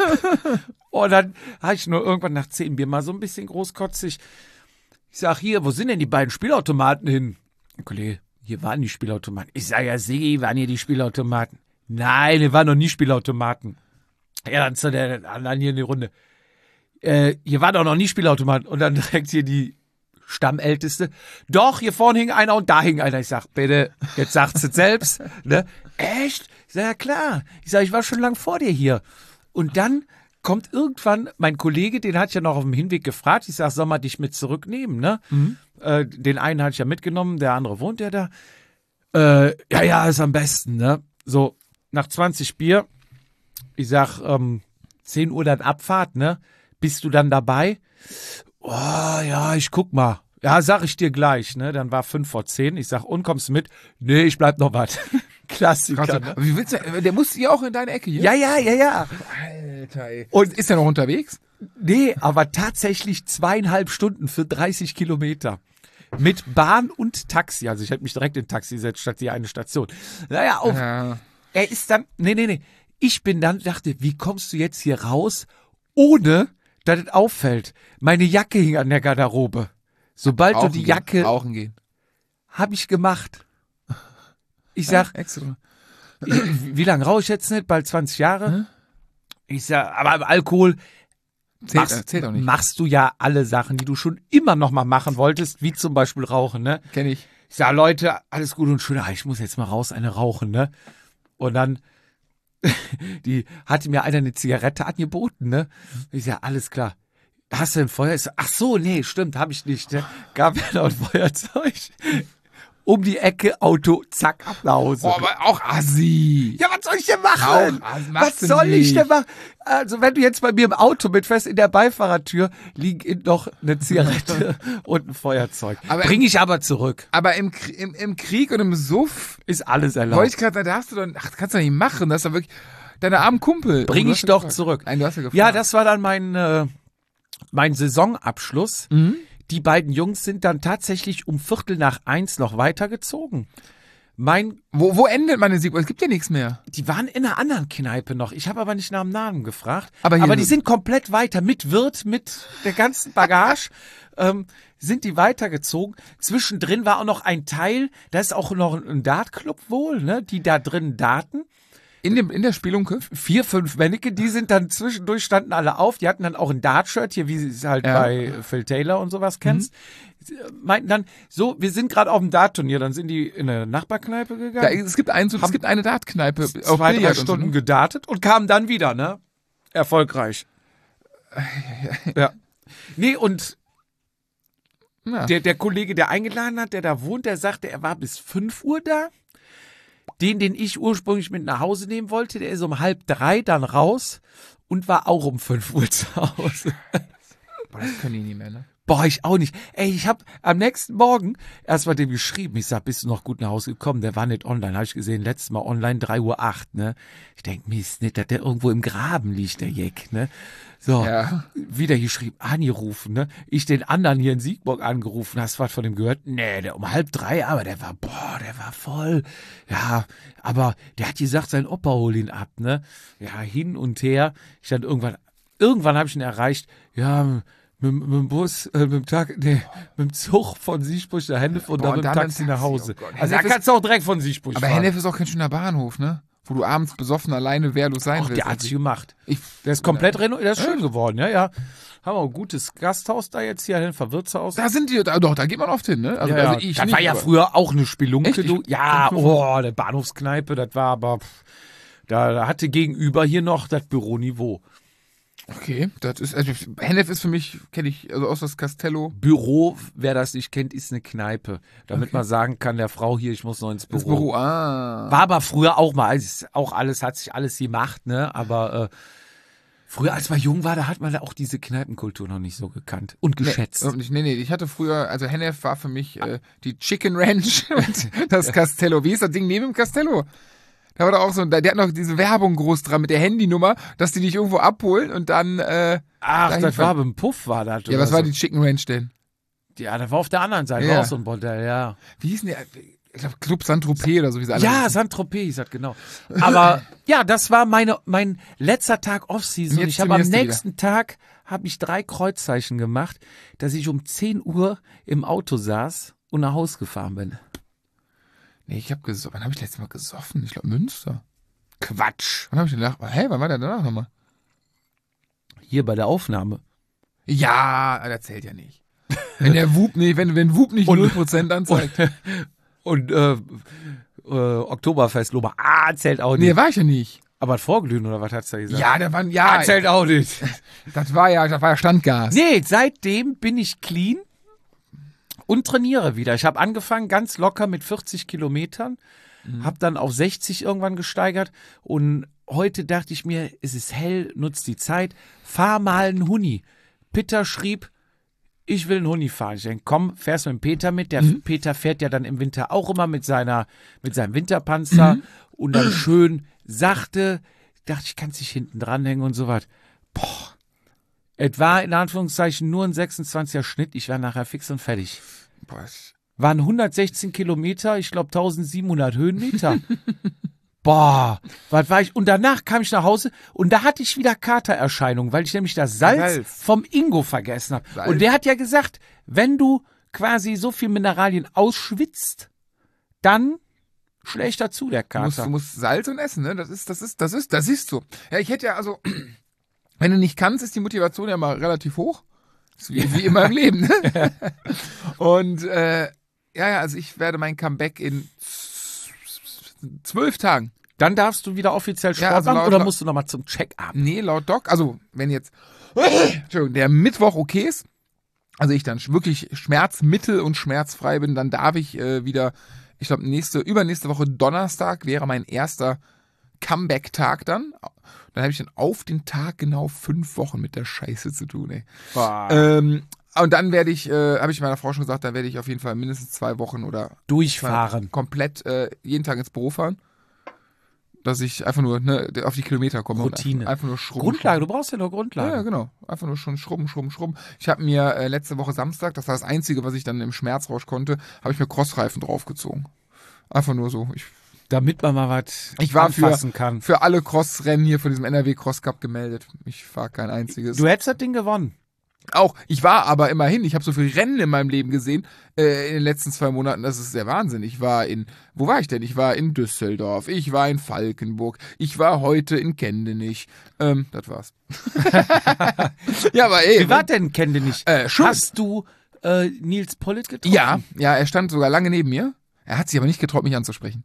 Und dann habe ich nur irgendwann nach zehn Bier mal so ein bisschen großkotzig. Ich sag, hier, wo sind denn die beiden Spielautomaten hin? Kollege, hier waren die Spielautomaten. Ich sag, ja, Sigi, waren hier die Spielautomaten? Nein, hier waren noch nie Spielautomaten. Ja, dann zu der anderen hier in die Runde. Äh, hier war doch noch nie Spielautomaten. Und dann direkt hier die Stammälteste. Doch, hier vorne hing einer und da hing einer. Ich sag, bitte, jetzt sagt's es selbst. Ne? Echt? Ich sag, ja klar. Ich sag, ich war schon lang vor dir hier. Und dann kommt irgendwann mein Kollege, den hatte ich ja noch auf dem Hinweg gefragt. Ich sag, soll man dich mit zurücknehmen, ne? Mhm. Äh, den einen hatte ich ja mitgenommen, der andere wohnt ja da. Äh, ja, ja, ist am besten, ne? So, nach zwanzig Bier, ich sag, ähm, zehn Uhr dann Abfahrt, ne? Bist du dann dabei? Oh, ja, ich guck mal. Ja, sag ich dir gleich, ne? Dann war fünf vor zehn. Ich sag, und kommst du mit? Nee, ich bleib noch was. Klassiker, Krass, ne? Wie willst du, der muss ja auch in deine Ecke hier. Ja, ja, ja, ja. Alter, ey. Und Ist der noch unterwegs? Nee, aber tatsächlich zweieinhalb Stunden für dreißig Kilometer. Mit Bahn und Taxi. Also ich hätte mich direkt in Taxi gesetzt, statt hier eine Station. Naja, auf, Ja. er ist dann, nee, nee, nee. Ich bin dann, dachte, wie kommst du jetzt hier raus, ohne, dass es auffällt? Meine Jacke hing an der Garderobe. Sobald Rauchen du die gehen, Jacke, Rauchen gehen. habe ich gemacht. Ich sag, Ja, extra. ich, wie lange rauche ich jetzt nicht? Bald zwanzig Jahre? Ich sag, aber Alkohol Zählt, machst, zählt auch nicht. machst du ja alle Sachen, die du schon immer noch mal machen wolltest, wie zum Beispiel Rauchen, ne? Kenn ich. Ich sag, Leute, alles gut und schön, ah, ich muss jetzt mal raus, eine rauchen, ne? Und dann, die hatte mir einer eine Zigarette angeboten, ne? Ich sag, alles klar. Hast du ein Feuer? Ich sag, ach so, nee, stimmt, habe ich nicht, ne? Gab mir noch ein Feuerzeug. Um die Ecke, Auto, zack, ab nach Hause. Boah, aber auch assi. Ja, was soll ich denn machen? Auch, also was machst du soll ich nicht. denn machen? Also, wenn du jetzt bei mir im Auto mitfährst, in der Beifahrertür liegen noch eine Zigarette und ein Feuerzeug. Aber Bring ich aber zurück. Aber im, Krie- im, im Krieg und im Suff, Ist alles wollte erlaubt. ich gerade sagen, da hast du doch, ach, das kannst du doch nicht machen. Das ist doch wirklich deine armen Kumpel. Bring Du ich hast ja doch gefragt. zurück. Nein, du hast ja gefragt. Ja, das war dann mein, äh, mein Saisonabschluss. Mhm. Die beiden Jungs sind dann tatsächlich um Viertel nach eins noch weitergezogen. Mein, Wo, wo endet meine Sieg? Es gibt ja nichts mehr. die waren in einer anderen Kneipe noch. Ich habe aber nicht nach dem Namen gefragt. Aber hier- aber die sind komplett weiter. Mit Wirt, mit der ganzen Bagage ähm, sind die weitergezogen. Zwischendrin war auch noch ein Teil, da ist auch noch ein Dartclub wohl, ne? Die da drin daten. In, dem, in der Spielunke? Vier, fünf Männchen, die sind dann zwischendurch, standen alle auf. Die hatten dann auch ein Dart-Shirt, hier, wie sie es halt Ja. bei Phil Taylor und sowas kennst. Sie meinten dann, so, wir sind gerade auf dem Dart-Turnier. Dann sind die in eine Nachbarkneipe Ja, gegangen. es gibt, ein, so- es Haben gibt eine Dartkneipe. auf zwei, drei Billard und so, Stunden ne? gedartet und kamen dann wieder, ne? Erfolgreich. Ja. Nee, und Ja. der, der Kollege, der eingeladen hat, der da wohnt, der sagte, er war bis fünf Uhr da. Den, den ich ursprünglich mit nach Hause nehmen wollte, der ist um halb drei dann raus und war auch um fünf Uhr zu Hause. Boah, das können die nicht mehr, ne? Boah, ich auch nicht. Ey, ich hab am nächsten Morgen erst mal dem geschrieben. Ich sag, bist du noch gut nach Hause gekommen? Der war nicht online. Habe ich gesehen, letztes Mal online, drei Uhr acht, ne? Ich denk, Mist, nicht, dass der irgendwo im Graben liegt, der Jeck, ne? So, Ja. wieder geschrieben, angerufen, ne? Ich den anderen hier in Siegburg angerufen. Hast du was von dem gehört? Nee, der um halb drei, aber der war, boah, der war voll. Ja, aber der hat gesagt, sein Opa hol ihn ab, ne? Ja, hin und her. Ich dann irgendwann, irgendwann habe ich ihn erreicht. Ja, mit, mit dem Bus, äh, mit dem Tag, nee, mit dem Zug von Siegburg nach Hennef und Boah, dann und mit dem dann Taxi mit nach Taxi, Hause. oh Gott. Also da Hennef ist- kannst du auch direkt von Siegburg Aber fahren. Hennef ist auch kein schöner Bahnhof, ne? Wo du abends besoffen alleine wehrlos sein Ach, willst. der hat sich gemacht. Ich, Der ist komplett renoviert, der ist schön geworden, ja, ja. Haben wir ein gutes Gasthaus da jetzt hier, Hennfer Wirtshaus. da sind die, da, doch, da geht man oft hin, ne? Also, ja, also ich das nicht, war ja aber- früher auch eine Spelunke, Echt? du. Ich- Ja, ich- oh, der Bahnhofskneipe, das war aber, pff, da, da hatte gegenüber hier noch das Büroniveau. Okay, das ist, also Hennef ist für mich, kenne ich, also aus das Castello. Büro, wer das nicht kennt, ist eine Kneipe. Damit man sagen kann, der Frau hier, ich muss noch ins Büro. Das Büro, ah. War aber früher auch mal, es ist auch alles, hat sich alles gemacht, ne, aber, äh, früher, als man jung war, da hat man da auch diese Kneipenkultur noch nicht so gekannt und geschätzt. Nee, nee, nee, ich hatte früher, also Hennef war für mich äh, die Chicken Ranch und das Castello. Wie ist das Ding neben dem Castello? Da war doch auch so, der hat noch diese Werbung groß dran mit der Handynummer, dass die dich irgendwo abholen und dann, äh, Ach, dahin das war fahren. beim Puff, war das. Ja, oder was war so. die Chicken Ranch denn? Ja, das war auf der anderen Seite, Ja. war auch so ein Bordell, ja. Wie hießen die? Ich glaube Club Saint-Tropez oder so, wie sie alle Ja, heißen. Saint-Tropez hieß das, genau. Aber ja, das war meine, mein letzter Tag Off-Season. Und Und jetzt ich habe am trainierst du nächsten Tag habe ich drei Kreuzzeichen gemacht, dass ich um zehn Uhr im Auto saß und nach Hause gefahren bin. Nee, ich habe gesoffen. Wann habe ich letztes Mal gesoffen? Ich glaube Münster. Quatsch. Wann habe ich denn danach? Hä, wann war der danach nochmal? Hier bei der Aufnahme. Ja, das zählt ja nicht. Wenn der Whoop nicht, wenn, wenn Whoop nicht Und- null Prozent anzeigt. Und äh, äh, Oktoberfest, Lober. Ah, zählt auch nicht. Nee, war ich ja nicht. Aber ein Vorglühen oder was hat's da gesagt? Ja, da waren, ja, Ah, zählt auch nicht. das war ja, das war ja Standgas. Nee, seitdem bin ich clean und trainiere wieder. Ich habe angefangen ganz locker mit vierzig Kilometern, Mhm. habe dann auf sechzig irgendwann gesteigert und heute dachte ich mir, es ist hell, nutzt die Zeit, fahr mal einen Huni. Peter schrieb, ich will einen Huni fahren. Ich denke, komm, fährst mit dem Peter mit. Der Mhm. Peter fährt ja dann im Winter auch immer mit seiner, mit seinem Winterpanzer Mhm. und dann schön sachte. Dachte ich, kann sich hinten dranhängen und so was. Boah. Es war in Anführungszeichen nur ein sechsundzwanziger Schnitt. Ich war nachher fix und fertig. Boah, ich- Waren hundertsechzehn Kilometer, ich glaube tausendsiebenhundert Höhenmeter. Boah, was war ich? Und danach kam ich nach Hause und da hatte ich wieder Katererscheinungen, weil ich nämlich das Salz, Salz. vom Ingo vergessen habe. Salz. Und der hat ja gesagt, wenn du quasi so viel Mineralien ausschwitzt, dann schlägt dazu der Du musst, Kater. du musst Salz und Essen, ne? Das ist, das ist, das ist, das ist so. Ja, ich hätte ja, also, wenn du nicht kannst, ist die Motivation ja mal relativ hoch. Ist wie, wie immer im Leben, ne? Und, äh, ja, ja, also ich werde mein Comeback in zwölf Tagen. Dann darfst du wieder offiziell Sport Ja, also machen laut- oder laut- musst du nochmal zum Check-up? Nee, laut Doc, also, wenn jetzt, Entschuldigung, der Mittwoch okay ist, also ich dann sch- wirklich schmerzmittel- und schmerzfrei bin, dann darf ich äh, wieder, ich glaube, nächste, übernächste Woche Donnerstag wäre mein erster Comeback-Tag dann. Dann habe ich dann auf den Tag genau fünf Wochen mit der Scheiße zu tun, ey. Ähm, und dann werde ich, äh, habe ich meiner Frau schon gesagt, dann werde ich auf jeden Fall mindestens zwei Wochen oder Durchfahren. komplett äh, jeden Tag ins Büro fahren. Dass ich einfach nur ne, auf die Kilometer komme. und Routine. Einfach, einfach nur schrubben. Grundlage, du brauchst ja nur Grundlage. Ja, ja, genau. Einfach nur schon schrubben, schrubben, schrubben. Ich habe mir äh, letzte Woche Samstag, das war das Einzige, was ich dann im Schmerzrausch konnte, habe ich mir Crossreifen draufgezogen. Einfach nur so. Ich, Damit man mal was ich war für, anfassen kann. für alle Crossrennen hier von diesem N R W Cross Cup gemeldet. Ich fahre kein einziges. Du hättest das Ding gewonnen. Auch, ich war aber immerhin, ich habe so viele Rennen in meinem Leben gesehen, äh, in den letzten zwei Monaten, das ist der Wahnsinn. Ich war in, wo war ich denn? Ich war in Düsseldorf, ich war in Falkenburg, ich war heute in Kendenich. Ähm, das war's. Ja, aber ey. Wie war denn, kenn den nicht? Äh, schon. Hast du äh, Nils Pollitt getroffen? Ja, ja, er stand sogar lange neben mir. Er hat sich aber nicht getraut, mich anzusprechen.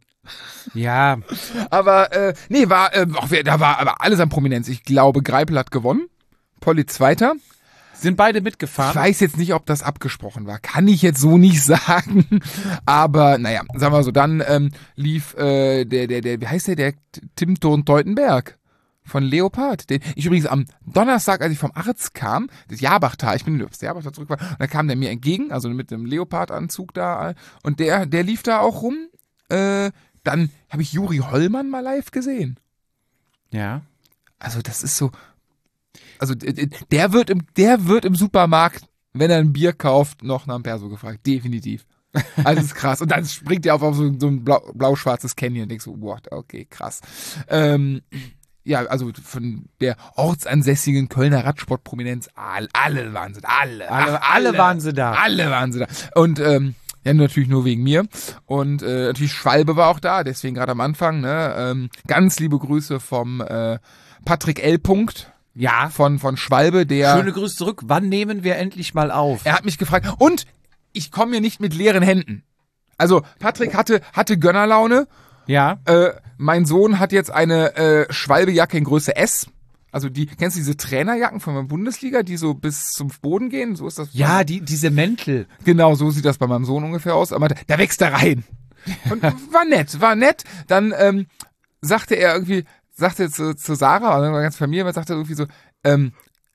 Ja, Aber, äh, nee, war, äh, auch, wer- da war aber alles an Prominenz. Ich glaube, Greipel hat gewonnen, Pollitt Zweiter. sind beide Ich mitgefahren. weiß jetzt nicht, ob das abgesprochen war. Kann ich jetzt so nicht sagen. Aber naja, sagen wir so, dann ähm, lief äh, der, der, der, wie heißt der, der Tim Thorn-Teutenberg von Leopard. Den ich übrigens am Donnerstag, als ich vom Arzt kam, das Jabachtal, ich bin aufs Jabachtal zurück war, und da kam der mir entgegen, also mit dem Leopard-Anzug da, und der, der lief da auch rum. Äh, dann habe ich Juri Hollmann mal live gesehen. Ja. Also das ist so, also d- d- der wird im, der wird im Supermarkt, wenn er ein Bier kauft, noch nach einem Perso gefragt. Definitiv. Also das ist krass. Und dann springt er auf, auf so, so ein blau, blau-schwarzes Canyon und denkst so, what, okay, krass. Ähm, ja, also von der ortsansässigen Kölner Radsportprominenz, all, alle waren sie da, alle. Alle- Ach, alle waren sie da. Alle waren sie da. Und ähm, ja, natürlich nur wegen mir. Und äh, natürlich Schwalbe war auch da, deswegen gerade am Anfang. Ne? Ähm, ganz liebe Grüße vom äh, Patrick L. Punkt Ja. von, von Schwalbe, der... Schöne Grüße zurück. Wann nehmen wir endlich mal auf? Er hat mich gefragt. Und ich komme hier nicht mit leeren Händen. Also Patrick hatte, hatte Gönnerlaune. Ja. Äh, mein Sohn hat jetzt eine äh, Schwalbejacke in Größe S. Also die, kennst du diese Trainerjacken von der Bundesliga, die so bis zum Boden gehen? So ist das. Ja, die, diese Mäntel. Genau, so sieht das bei meinem Sohn ungefähr aus. Aber da, da wächst er rein. Und war nett, war nett. Dann ähm, sagte er irgendwie, sagte zu, zu Sarah, oder ganz Familie, sagte irgendwie so, ähm,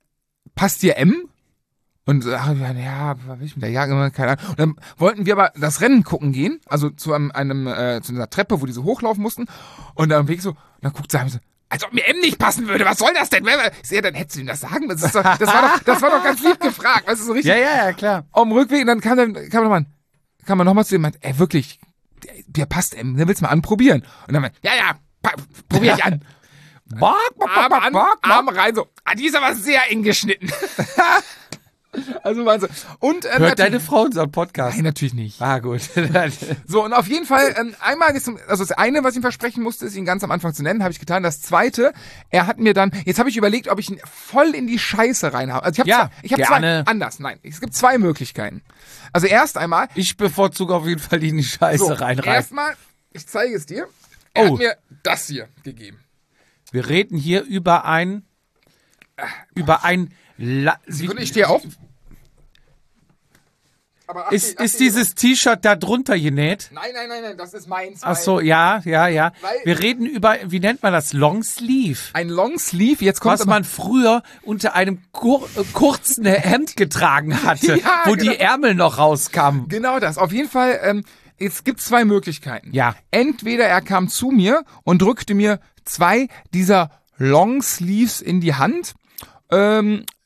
passt dir M? Und äh, ja, was will ich mit der Jacke? Keine Ahnung. Und dann wollten wir aber das Rennen gucken gehen, also zu einem, einem äh, zu einer Treppe, wo die so hochlaufen mussten. Und dann am Weg so, und dann guckt Sarah so, als ob mir M nicht passen würde, was soll das denn? Ich sehe, dann hättest du ihm das sagen. Das, ist doch, das, war doch, das war doch ganz lieb gefragt, weißt du, so richtig. Ja, ja, ja, klar. Auf dem Rückweg, und dann kam dann kam nochmal, kam man nochmal zu dem, ey, wirklich, der, der passt M, der willst du mal anprobieren. Und dann, ja, ja, pa- probier ich an. Bock, bock, Arme bock, an, bock, bock. Arme rein, so, ah, die ist aber sehr eng geschnitten. Also meinst du. Und, ähm, Hört deine Frau unseren Podcast? Nein, natürlich nicht. Ah, gut. So, und auf jeden Fall, ähm, einmal, ist, also das eine, was ich ihm versprechen musste, ist ihn ganz am Anfang zu nennen, habe ich getan. Das zweite, er hat mir dann, jetzt habe ich überlegt, ob ich ihn voll in die Scheiße reinhabe. Also ich habe Ja, zwei, ich habe zwei, gerne. anders, nein, es gibt zwei Möglichkeiten. Also erst einmal, Ich bevorzuge auf jeden Fall die in die Scheiße so, reinreißen. erstmal, ich zeige es dir, er Oh. hat mir das hier gegeben. Wir reden hier über ein, über ein, La Sekunde, ich stehe auf. Aber ach, Ist, ach, ist dieses T-Shirt da drunter genäht? Nein, nein, nein, nein, das ist meins. Ach so, ja, ja, ja. Weil- Wir reden über, wie nennt man das? Longsleeve. Ein Longsleeve, jetzt kommt Was aber, man früher unter einem kur äh, kurzen Hemd getragen hatte, Ja, wo genau. die Ärmel noch rauskamen. genau das. Auf jeden Fall, ähm, es gibt zwei Möglichkeiten. Ja. Entweder er kam zu mir und drückte mir zwei dieser Longsleeves in die Hand, ähm,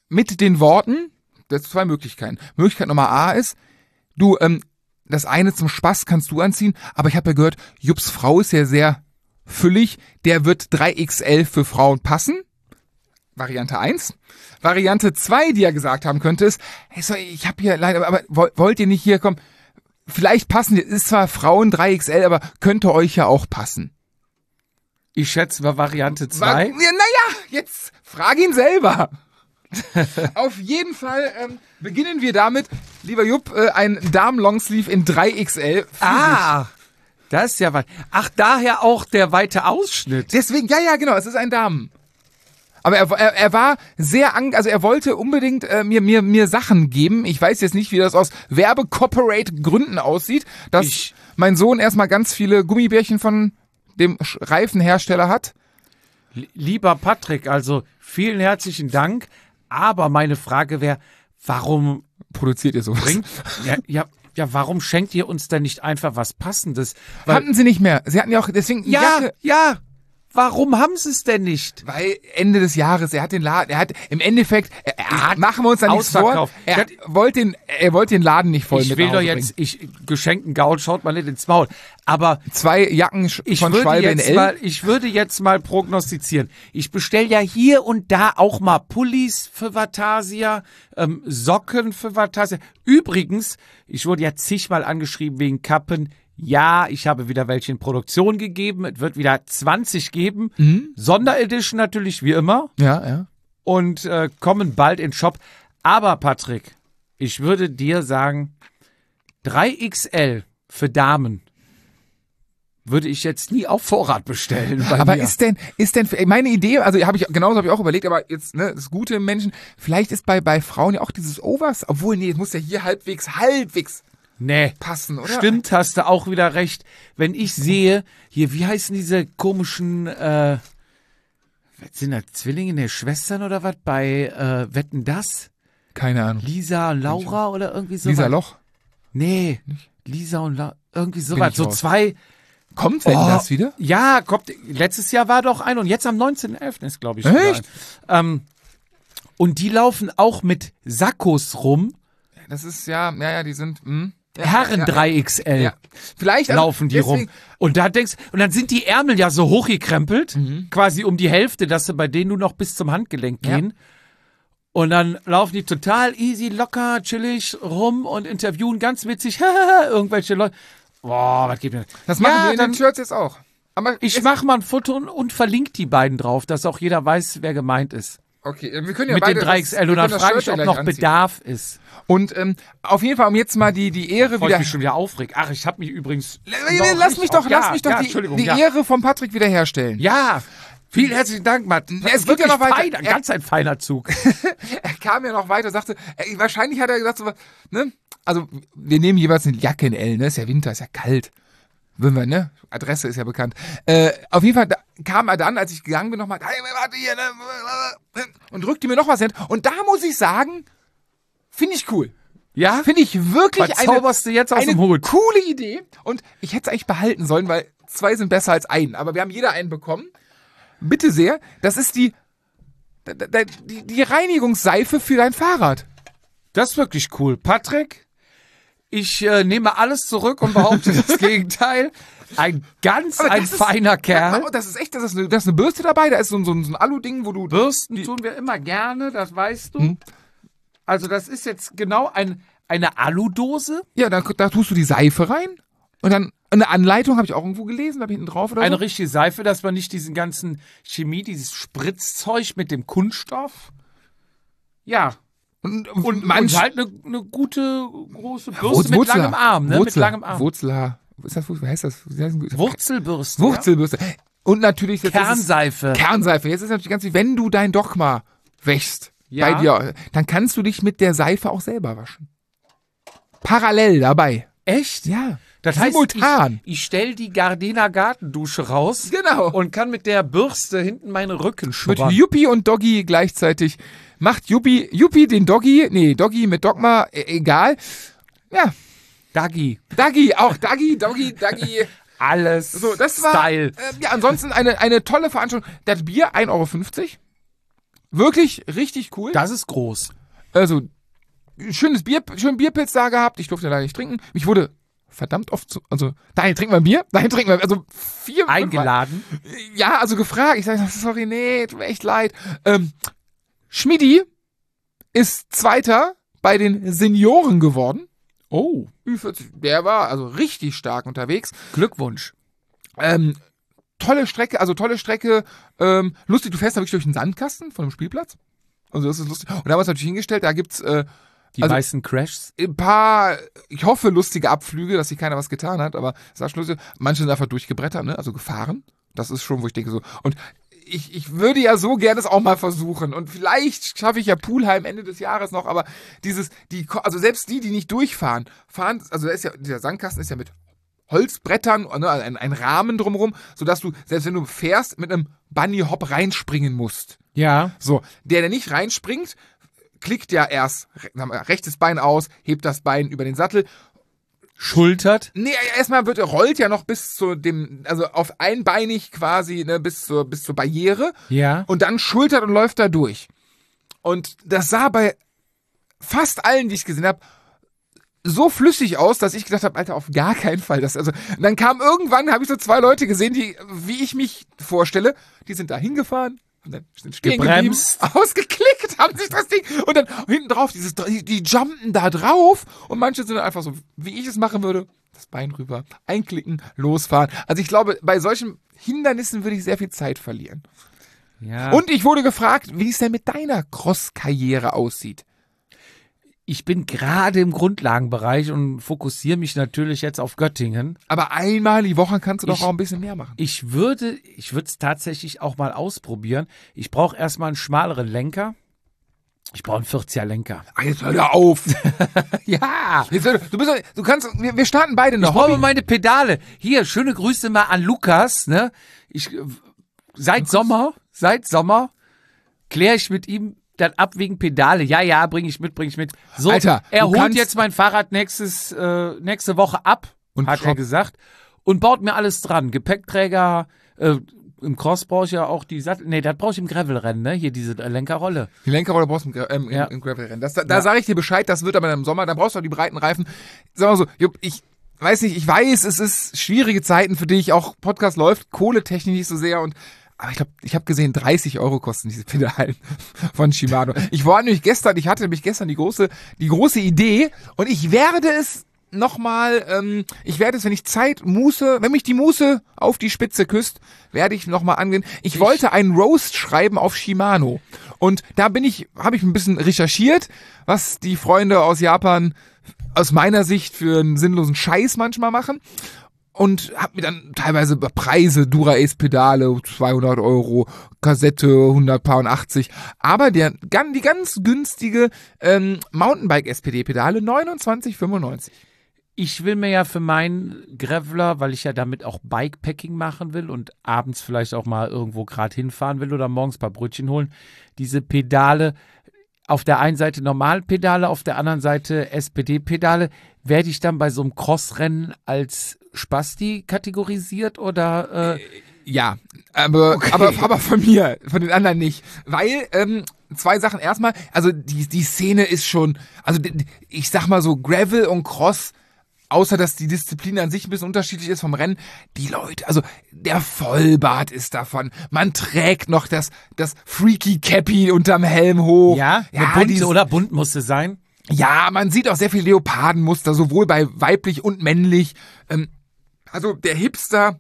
mit den Worten, das sind zwei Möglichkeiten. Möglichkeit Nummer A ist, du, ähm, das eine zum Spaß kannst du anziehen, aber ich habe ja gehört, Jupps Frau ist ja sehr füllig, der wird drei X L für Frauen passen. Variante eins. Variante zwei, die er gesagt haben könnte, ist, hey, so, ich habe hier leider, aber wollt ihr nicht hier kommen? Vielleicht passen, ist zwar Frauen drei X L, aber könnte euch ja auch passen. Ich schätze mal Variante zwei. Ja, naja, jetzt frag ihn selber. Auf jeden Fall ähm, beginnen wir damit, lieber Jupp, äh, ein Damen-Longsleeve in drei X L. Ah, das ist ja was. Ach, daher auch der weite Ausschnitt. Deswegen, ja, ja, genau, es ist ein Damen. Aber er, er, er war sehr, ang also er wollte unbedingt äh, mir, mir, mir Sachen geben. Ich weiß jetzt nicht, wie das aus Werbe-Corporate-Gründen aussieht, dass Ich- mein Sohn erstmal ganz viele Gummibärchen von dem Sch- Reifenhersteller hat. L- Lieber Patrick, also vielen herzlichen Dank. Aber meine Frage wäre, warum Produziert ihr sowas? bringt, ja, ja, ja, warum schenkt ihr uns denn nicht einfach was Passendes? Weil, Hatten sie nicht mehr. Sie hatten ja auch deswegen eine ja, Jacke. ja, warum haben sie es denn nicht? Weil Ende des Jahres, er hat den Laden, er hat im Endeffekt, er, er hat, machen wir uns da nichts vor, Ausverkauf. er Das- wollte den, er wollte den Laden nicht voll Ich mit will nach doch Hause jetzt, ich, geschenkten Gaul schaut mal nicht ins Maul. Aber bringen. Zwei Jacken sch- ich von würde, Schwalbe in jetzt L. mal, ich würde jetzt mal prognostizieren. Ich bestelle ja hier und da auch mal Pullis für Vatasia, ähm, Socken für Vatasia. Übrigens, ich wurde ja zigmal angeschrieben wegen Kappen. Ja, ich habe wieder welche in Produktion gegeben. Es wird wieder zwanzig geben. Mhm. Sonderedition natürlich, wie immer. Ja, ja. Und äh, kommen bald in den Shop. Aber Patrick, ich würde dir sagen, drei X L für Damen würde ich jetzt nie auf Vorrat bestellen. Bei Aber mir. ist denn, ist denn, meine Idee, also habe ich, genauso habe ich auch überlegt, aber jetzt, ne, das Gute im Menschen, vielleicht ist bei, bei Frauen ja auch dieses Overs, obwohl, nee, es muss ja hier halbwegs, halbwegs Nee. passen, oder? Stimmt, hast du auch wieder recht. Wenn ich sehe, hier, wie heißen diese komischen, äh, was sind das, Zwillinge, ne, Schwestern oder was, bei äh, Wetten, das? Keine Ahnung. Lisa, Laura oder irgendwie so. Lisa Loch. Nee, Lisa und La irgendwie Bin sowas. ich So raus. zwei. Kommt denn Oh, das wieder? Ja, kommt. Letztes Jahr war doch ein und jetzt am neunzehnten elften ist, glaube ich. Echt? Wieder ein. Ähm, und die laufen auch mit Sakkos rum. Das ist, ja, ja, ja, die sind, hm. Ja, Herren ja, drei X L ja. Vielleicht also laufen die deswegen, rum. Und da denkst, und dann sind die Ärmel ja so hochgekrempelt, Mhm. quasi um die Hälfte, dass sie bei denen nur noch bis zum Handgelenk gehen. Und dann laufen die total easy, locker, chillig rum und interviewen ganz witzig irgendwelche Leute. Boah, was geht mir? Das machen ja, wir in dann, den Shirts jetzt auch. Aber Ich es- mache mal ein Foto und, und verlinke die beiden drauf, dass auch jeder weiß, wer gemeint ist. Okay, wir können ja Mit beide den drei das- X L. wir Und dann können das frage ich, Shirt ob ja noch gleich anziehen. Bedarf ist. Und ähm, auf jeden Fall, um jetzt mal die, die Ehre Bevor wieder... ich mich schon wieder aufreg. Ach, ich habe mich übrigens... Lass mich doch, ja, lass mich doch ja, die, Entschuldigung, die ja. Ehre vom Patrick wiederherstellen. Ja, vielen herzlichen Dank, Matt. Ja, es geht ja noch weiter. Fein, ein Er- ganz ein feiner Zug. Er kam ja noch weiter, sagte, äh, wahrscheinlich hat er gesagt, so, ne? Also, wir nehmen jeweils eine Jacke in L, ne? Ist ja Winter, ist ja kalt. Würden wir, ne? Adresse ist ja bekannt. Äh, auf jeden Fall da, kam er dann, als ich gegangen bin, nochmal, hey, warte hier, ne? Und drückte mir noch was hin. Und da muss ich sagen, finde ich cool. Ja? Finde ich wirklich Was eine, zauberst du jetzt aus eine dem Hut? coole Idee. Und ich hätte es eigentlich behalten sollen, weil zwei sind besser als ein. Aber wir haben jeder einen bekommen. Bitte sehr. Das ist die, da- da- die, die Reinigungsseife für dein Fahrrad. Das ist wirklich cool. Patrick, ich äh, nehme alles zurück und behaupte das Gegenteil. Ein ganz Aber ein das ist- feiner Kerl. Oh, das ist echt, das ist eine, das ist eine Bürste dabei. Da ist so, ein- so, ein- so ein Alu-Ding, wo du... Bürsten tun wir immer gerne, das weißt du. Hm. Also das ist jetzt genau ein, eine Aludose. Ja, da, da tust du die Seife rein. Und dann eine Anleitung habe ich auch irgendwo gelesen, da hinten drauf oder Eine so. richtige Seife, dass man nicht diesen ganzen Chemie, dieses Spritzzeug mit dem Kunststoff. Ja. Und, Und, manch, und halt eine, eine gute, große Bürste Wurzel- mit langem Arm. Ne? Wurzel, mit langem Arm. Wurzelhaar. Was ist das? Wie heißt das? Wie heißt das? Wurzelbürste. Wurzelbürste. Und natürlich... Ja? jetzt ist es- Kernseife. Kernseife. Jetzt ist natürlich ganz wichtig, wenn du dein Dogma wäschst Ja. bei dir, dann kannst du dich mit der Seife auch selber waschen. Parallel dabei. Echt? Ja. Das heißt, simultan. ich, ich stelle die Gardena Gartendusche raus Genau. und kann mit der Bürste hinten meine Rücken Mit schubbern. Yuppie und Doggy gleichzeitig. Macht Yuppie, Yuppie den Doggy, nee, Doggy mit Dogma, e egal. Ja, Dagi. Doggy, auch Doggy, Doggy, Doggy. Alles So, das war, Style. äh, ja, ansonsten eine, eine tolle Veranstaltung. Das Bier, ein Euro fünfzig. wirklich richtig cool. Das ist groß. Also, schönes Bier, schön Bierpilz da gehabt. Ich durfte leider nicht trinken. Mich wurde verdammt oft zu, also, dahin trinken wir ein Bier, dahin trinken wir, also vier Eingeladen. Mal, ja, also gefragt. Ich sage, sorry, nee, tut mir echt leid. Ähm, Schmidi ist Zweiter bei den Senioren geworden. Oh. Ü vierzig, der war also richtig stark unterwegs. Glückwunsch. Ähm, tolle Strecke, also tolle Strecke, ähm, lustig, du fährst da wirklich durch den Sandkasten von dem Spielplatz. Also das ist lustig. Und da haben wir uns natürlich hingestellt, da gibt's äh, Die also, weißen Crashs. ein paar, ich hoffe, lustige Abflüge, dass sich keiner was getan hat, aber sag Schluss, manche sind einfach durchgebrettert, ne? Also gefahren. Das ist schon, wo ich denke so. Und ich, ich würde ja so gerne es auch mal versuchen. Und vielleicht schaffe ich ja Poolheim Ende des Jahres noch, aber dieses, die, also selbst die, die nicht durchfahren, fahren, also da ist ja, dieser Sandkasten ist ja mit Holzbrettern, ne, ein, ein Rahmen drumherum, sodass du, selbst wenn du fährst, mit einem Bunny-Hop reinspringen musst. Ja. So, der, der nicht reinspringt, klickt ja erst rechtes Bein aus, hebt das Bein über den Sattel. Schultert. Nee, erstmal wird, rollt ja noch bis zu dem, also auf einbeinig quasi, ne, bis zur, bis zur Barriere. Ja. Und dann schultert und läuft da durch. Und das sah bei fast allen, die ich gesehen habe, so flüssig aus, dass ich gedacht habe, Alter, auf gar keinen Fall. Das, also, und dann kam irgendwann, habe ich so zwei Leute gesehen, die, wie ich mich vorstelle, die sind da hingefahren. Und dann sind stehen Gebremst. geblieben, ausgeklickt, haben sich das Ding, und dann hinten drauf, dieses, die, die jumpen da drauf, und manche sind dann einfach so, wie ich es machen würde, das Bein rüber, einklicken, losfahren. Also ich glaube, bei solchen Hindernissen würde ich sehr viel Zeit verlieren. Ja. Und ich wurde gefragt, wie es denn mit deiner Cross-Karriere aussieht. Ich bin gerade im Grundlagenbereich und fokussiere mich natürlich jetzt auf Göttingen. Aber einmal die Woche kannst du doch Ich- auch ein bisschen mehr machen. Ich würde, ich würde es tatsächlich auch mal ausprobieren. Ich brauche erstmal einen schmaleren Lenker. Ich brauche einen vierziger Lenker. Ach, jetzt hör doch auf. Ja. Jetzt, hör- du bist, doch- du kannst, wir, wir starten beide Ich noch. brauche meine Pedale. Hier, schöne Grüße mal an Lukas. Ne? Ich, äh, seit Sommer, seit Sommer kläre ich mit ihm dann ab wegen Pedale. Ja, ja, bringe ich mit, bringe ich mit. So, Alter, er du holt kannst- jetzt mein Fahrrad nächstes, äh, nächste Woche ab, Und hat er schraubt- gesagt, und baut mir alles dran. Gepäckträger, äh, im Cross brauche ich ja auch die Sattel. Nee, das brauche ich im Gravelrennen, ne? Hier diese äh, Lenkerrolle. Die Lenkerrolle brauchst du im, Gra- ähm, Ja. im, im Gravelrennen. Das, da da Ja. sage ich dir Bescheid, das wird aber im Sommer, dann brauchst du auch die breiten Reifen. Sag mal so, Jupp, ich weiß nicht, ich weiß, es ist schwierige Zeiten für dich, auch Podcast läuft, Kohletechnik nicht so sehr, und aber ich glaube, ich habe gesehen, dreißig Euro kosten diese Pedalen von Shimano. Ich war nämlich gestern, ich hatte nämlich gestern die große, die große Idee, und ich werde es nochmal, ähm, ich werde es, wenn ich Zeit, Muße, wenn mich die Muße auf die Spitze küsst, werde ich nochmal angehen. Ich, ich wollte einen Roast schreiben auf Shimano. Und da bin ich, habe ich ein bisschen recherchiert, was die Freunde aus Japan aus meiner Sicht für einen sinnlosen Scheiß manchmal machen. Und hab mir dann teilweise Preise, Dura-Ace-Pedale, zweihundert Euro, Kassette, hundertachtzig. Aber der, gan- die ganz günstige ähm, Mountainbike-S P D-Pedale, neunundzwanzig fünfundneunzig. Ich will mir ja für meinen Graveler, weil ich ja damit auch Bikepacking machen will und abends vielleicht auch mal irgendwo gerade hinfahren will oder morgens ein paar Brötchen holen, diese Pedale, auf der einen Seite Normalpedale, auf der anderen Seite S P D-Pedale, werde ich dann bei so einem Crossrennen als Spasti kategorisiert oder äh, Ja, aber, aber, aber von mir, von den anderen nicht. Weil, ähm, zwei Sachen. Erstmal, also die, die Szene ist schon, also die- ich sag mal so, Gravel und Cross, außer dass die Disziplin an sich ein bisschen unterschiedlich ist vom Rennen, die Leute, also der Vollbart ist davon. Man trägt noch das, das Freaky Cappy unterm Helm hoch. ja, eine ja bunte dieses- oder bunt muss es sein. Ja, man sieht auch sehr viel Leopardenmuster, sowohl bei weiblich und männlich. Ähm, also der Hipster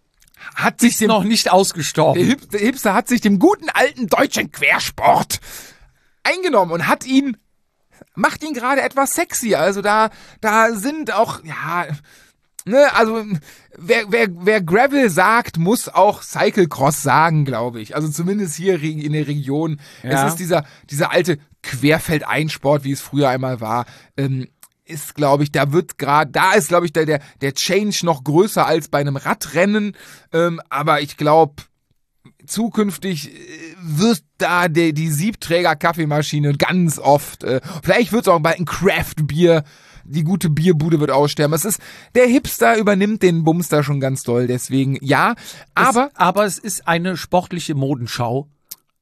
hat sich Ist dem noch nicht der, ausgestorben. Hip, der Hipster hat sich dem guten alten deutschen Quersport eingenommen und hat ihn, macht ihn gerade etwas sexy. Also da, da sind auch, ja, ne, also wer, wer, wer Gravel sagt, muss auch Cyclecross sagen, glaube ich. Also zumindest hier re- in der Region. Ja. Es ist dieser, dieser alte Querfeldeinsport, wie es früher einmal war. Ähm, ist, glaube ich, da wird gerade, da ist, glaube ich, der, der, der Change noch größer als bei einem Radrennen. Ähm, aber ich glaube, zukünftig äh, wird da der, die Siebträger-Kaffeemaschine ganz oft, äh, vielleicht wird es auch bald ein Craft-Bier, die gute Bierbude wird aussterben. Es ist, der Hipster übernimmt den Bums da schon ganz doll, deswegen ja, aber, es, aber es ist eine sportliche Modenschau.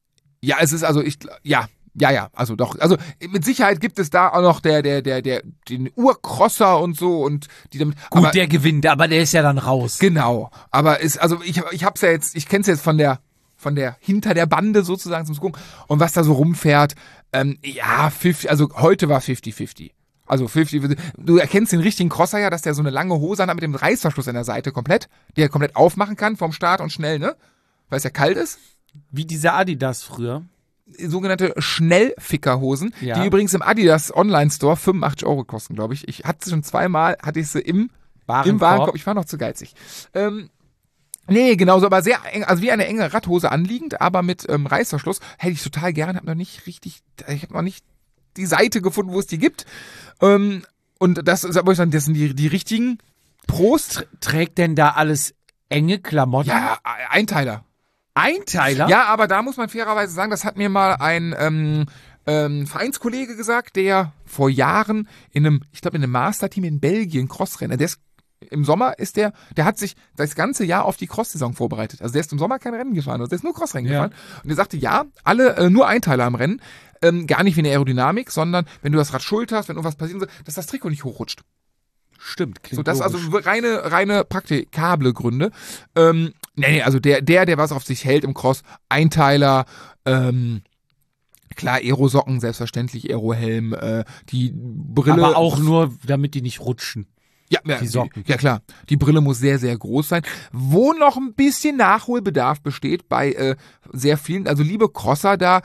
Ja, es ist also, ich, ja, ja, ja, also doch, also mit Sicherheit gibt es da auch noch der, der, der, der, den Urcrosser und so und die damit. Gut, aber, der gewinnt, aber der ist ja dann raus. Genau, aber ist, also ich, ich hab's ja jetzt, ich kenn's jetzt von der, von der, hinter der Bande sozusagen zum Gucken und was da so rumfährt, ähm, ja, fünfzig, also heute war fünfzig fünfzig. Also fünfzig, du erkennst den richtigen Crosser ja, dass der so eine lange Hose hat mit dem Reißverschluss an der Seite komplett, die er komplett aufmachen kann vom Start und schnell, ne? Weil es ja kalt ist. Wie diese Adidas früher. Sogenannte Schnellfickerhosen, Ja. die übrigens im Adidas Online-Store fünfundachtzig Euro kosten, glaube ich. Ich hatte sie schon zweimal, hatte ich sie im Warenkorb. Im Warenkorb. Ich war noch zu geizig. Ähm, nee, genauso, aber sehr eng, also wie eine enge Radhose anliegend, aber mit ähm, Reißverschluss. Hätte ich total gern, habe noch nicht richtig, ich habe noch nicht die Seite gefunden, wo es die gibt. Ähm, und das, das sind die, die richtigen Pros. Trägt denn da alles enge Klamotten? Ja, Einteiler. Einteiler? Ja, aber da muss man fairerweise sagen, das hat mir mal ein ähm, ähm, Vereinskollege gesagt, der vor Jahren in einem, ich glaube in einem Masterteam in Belgien Crossrenner, der ist im Sommer ist der, der hat sich das ganze Jahr auf die Cross-Saison vorbereitet. Also der ist im Sommer kein Rennen gefahren, also der ist nur Crossrennen Ja. gefahren. Und der sagte, ja, alle äh, nur Einteiler am Rennen, ähm, gar nicht wie eine Aerodynamik, sondern wenn du das Rad schulterst, wenn irgendwas passieren soll, dass das Trikot nicht hochrutscht. Stimmt. Klingt So, das logisch. also reine, reine praktikable Gründe. Ähm, nee, nee, also der, der, der was auf sich hält im Cross, Einteiler, ähm, klar, Aerosocken, selbstverständlich, Aerohelm, äh, die Brille. aber auch nur, damit die nicht rutschen. ja, ja, die Socken. Ja, klar. Die Brille muss sehr, sehr groß sein. Wo noch ein bisschen Nachholbedarf besteht bei äh, sehr vielen, also liebe Crosser da,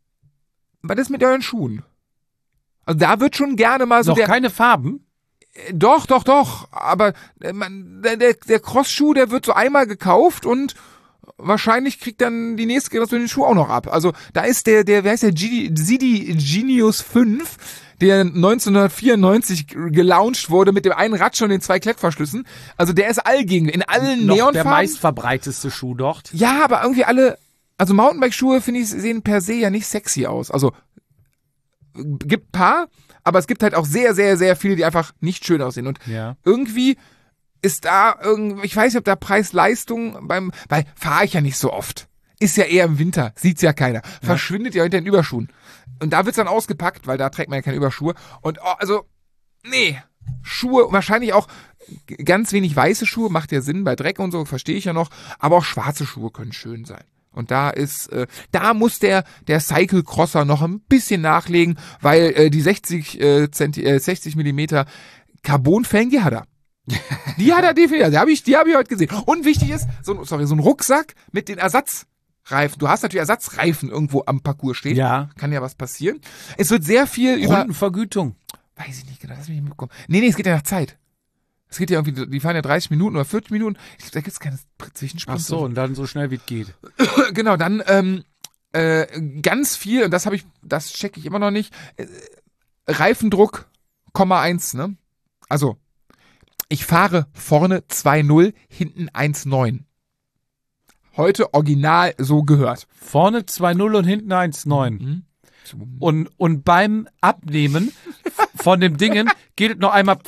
was ist mit euren Schuhen? Also da wird schon gerne mal so Noch der, keine Farben? Doch, doch, doch. Aber äh, man, der, der, der Crossschuh, der wird so einmal gekauft und wahrscheinlich kriegt dann die nächste Generation den Schuh auch noch ab. Also da ist der, der, wie heißt der, G- Sidi Genius fünf, der neunzehnhundertvierundneunzig gelauncht wurde mit dem einen Radsche und den zwei Klettverschlüssen. Also der ist allgegenwärtig, in allen Noch der Neonfarben. meistverbreiteste Schuh dort. Ja, aber irgendwie alle, also Mountainbike-Schuhe, finde ich, sehen per se ja nicht sexy aus. Also gibt paar, aber es gibt halt auch sehr, sehr, sehr viele, die einfach nicht schön aussehen. Und Ja. irgendwie ist da irgendwie, ich weiß nicht, ob da Preis-Leistung beim, weil fahre ich ja nicht so oft. Ist ja eher im Winter, sieht's ja keiner. Verschwindet ja hinter den Überschuhen. Und da wird's dann ausgepackt, weil da trägt man ja keine Überschuhe. Und oh, also, nee, Schuhe, wahrscheinlich auch g- ganz wenig weiße Schuhe, macht ja Sinn bei Dreck und so, verstehe ich ja noch. Aber auch schwarze Schuhe können schön sein. Und da ist, äh, da muss der der Cyclecrosser noch ein bisschen nachlegen, weil äh, die sechzig, äh, Zenti- äh, sechzig Millimeter Carbonfelgen, die hat er. Die hat er definitiv, die habe ich, die habe ich heute gesehen. Und wichtig ist, so, ein- sorry, so ein Rucksack mit den Ersatzreifen. Du hast natürlich Ersatzreifen irgendwo am Parcours stehen. Ja. Kann ja was passieren. Es wird sehr viel über, Rundenvergütung. weiß ich nicht genau, lass mich nicht mitbekommen. Nee, nee, es geht ja nach Zeit. Es geht ja irgendwie, die fahren ja dreißig Minuten oder vierzig Minuten. Ich glaub, da gibt's keine Zwischensprünge. Ach so, und dann so schnell wie es geht. Genau, dann ähm, äh, ganz viel, und das habe ich, das checke ich immer noch nicht, äh, Reifendruck, Komma eins, ne? Also, ich fahre vorne zwei null, hinten eins neun. Heute original so gehört. Vorne zwei null und hinten eins neun. Mhm. Und, und beim Abnehmen von dem Dingen geht es noch einmal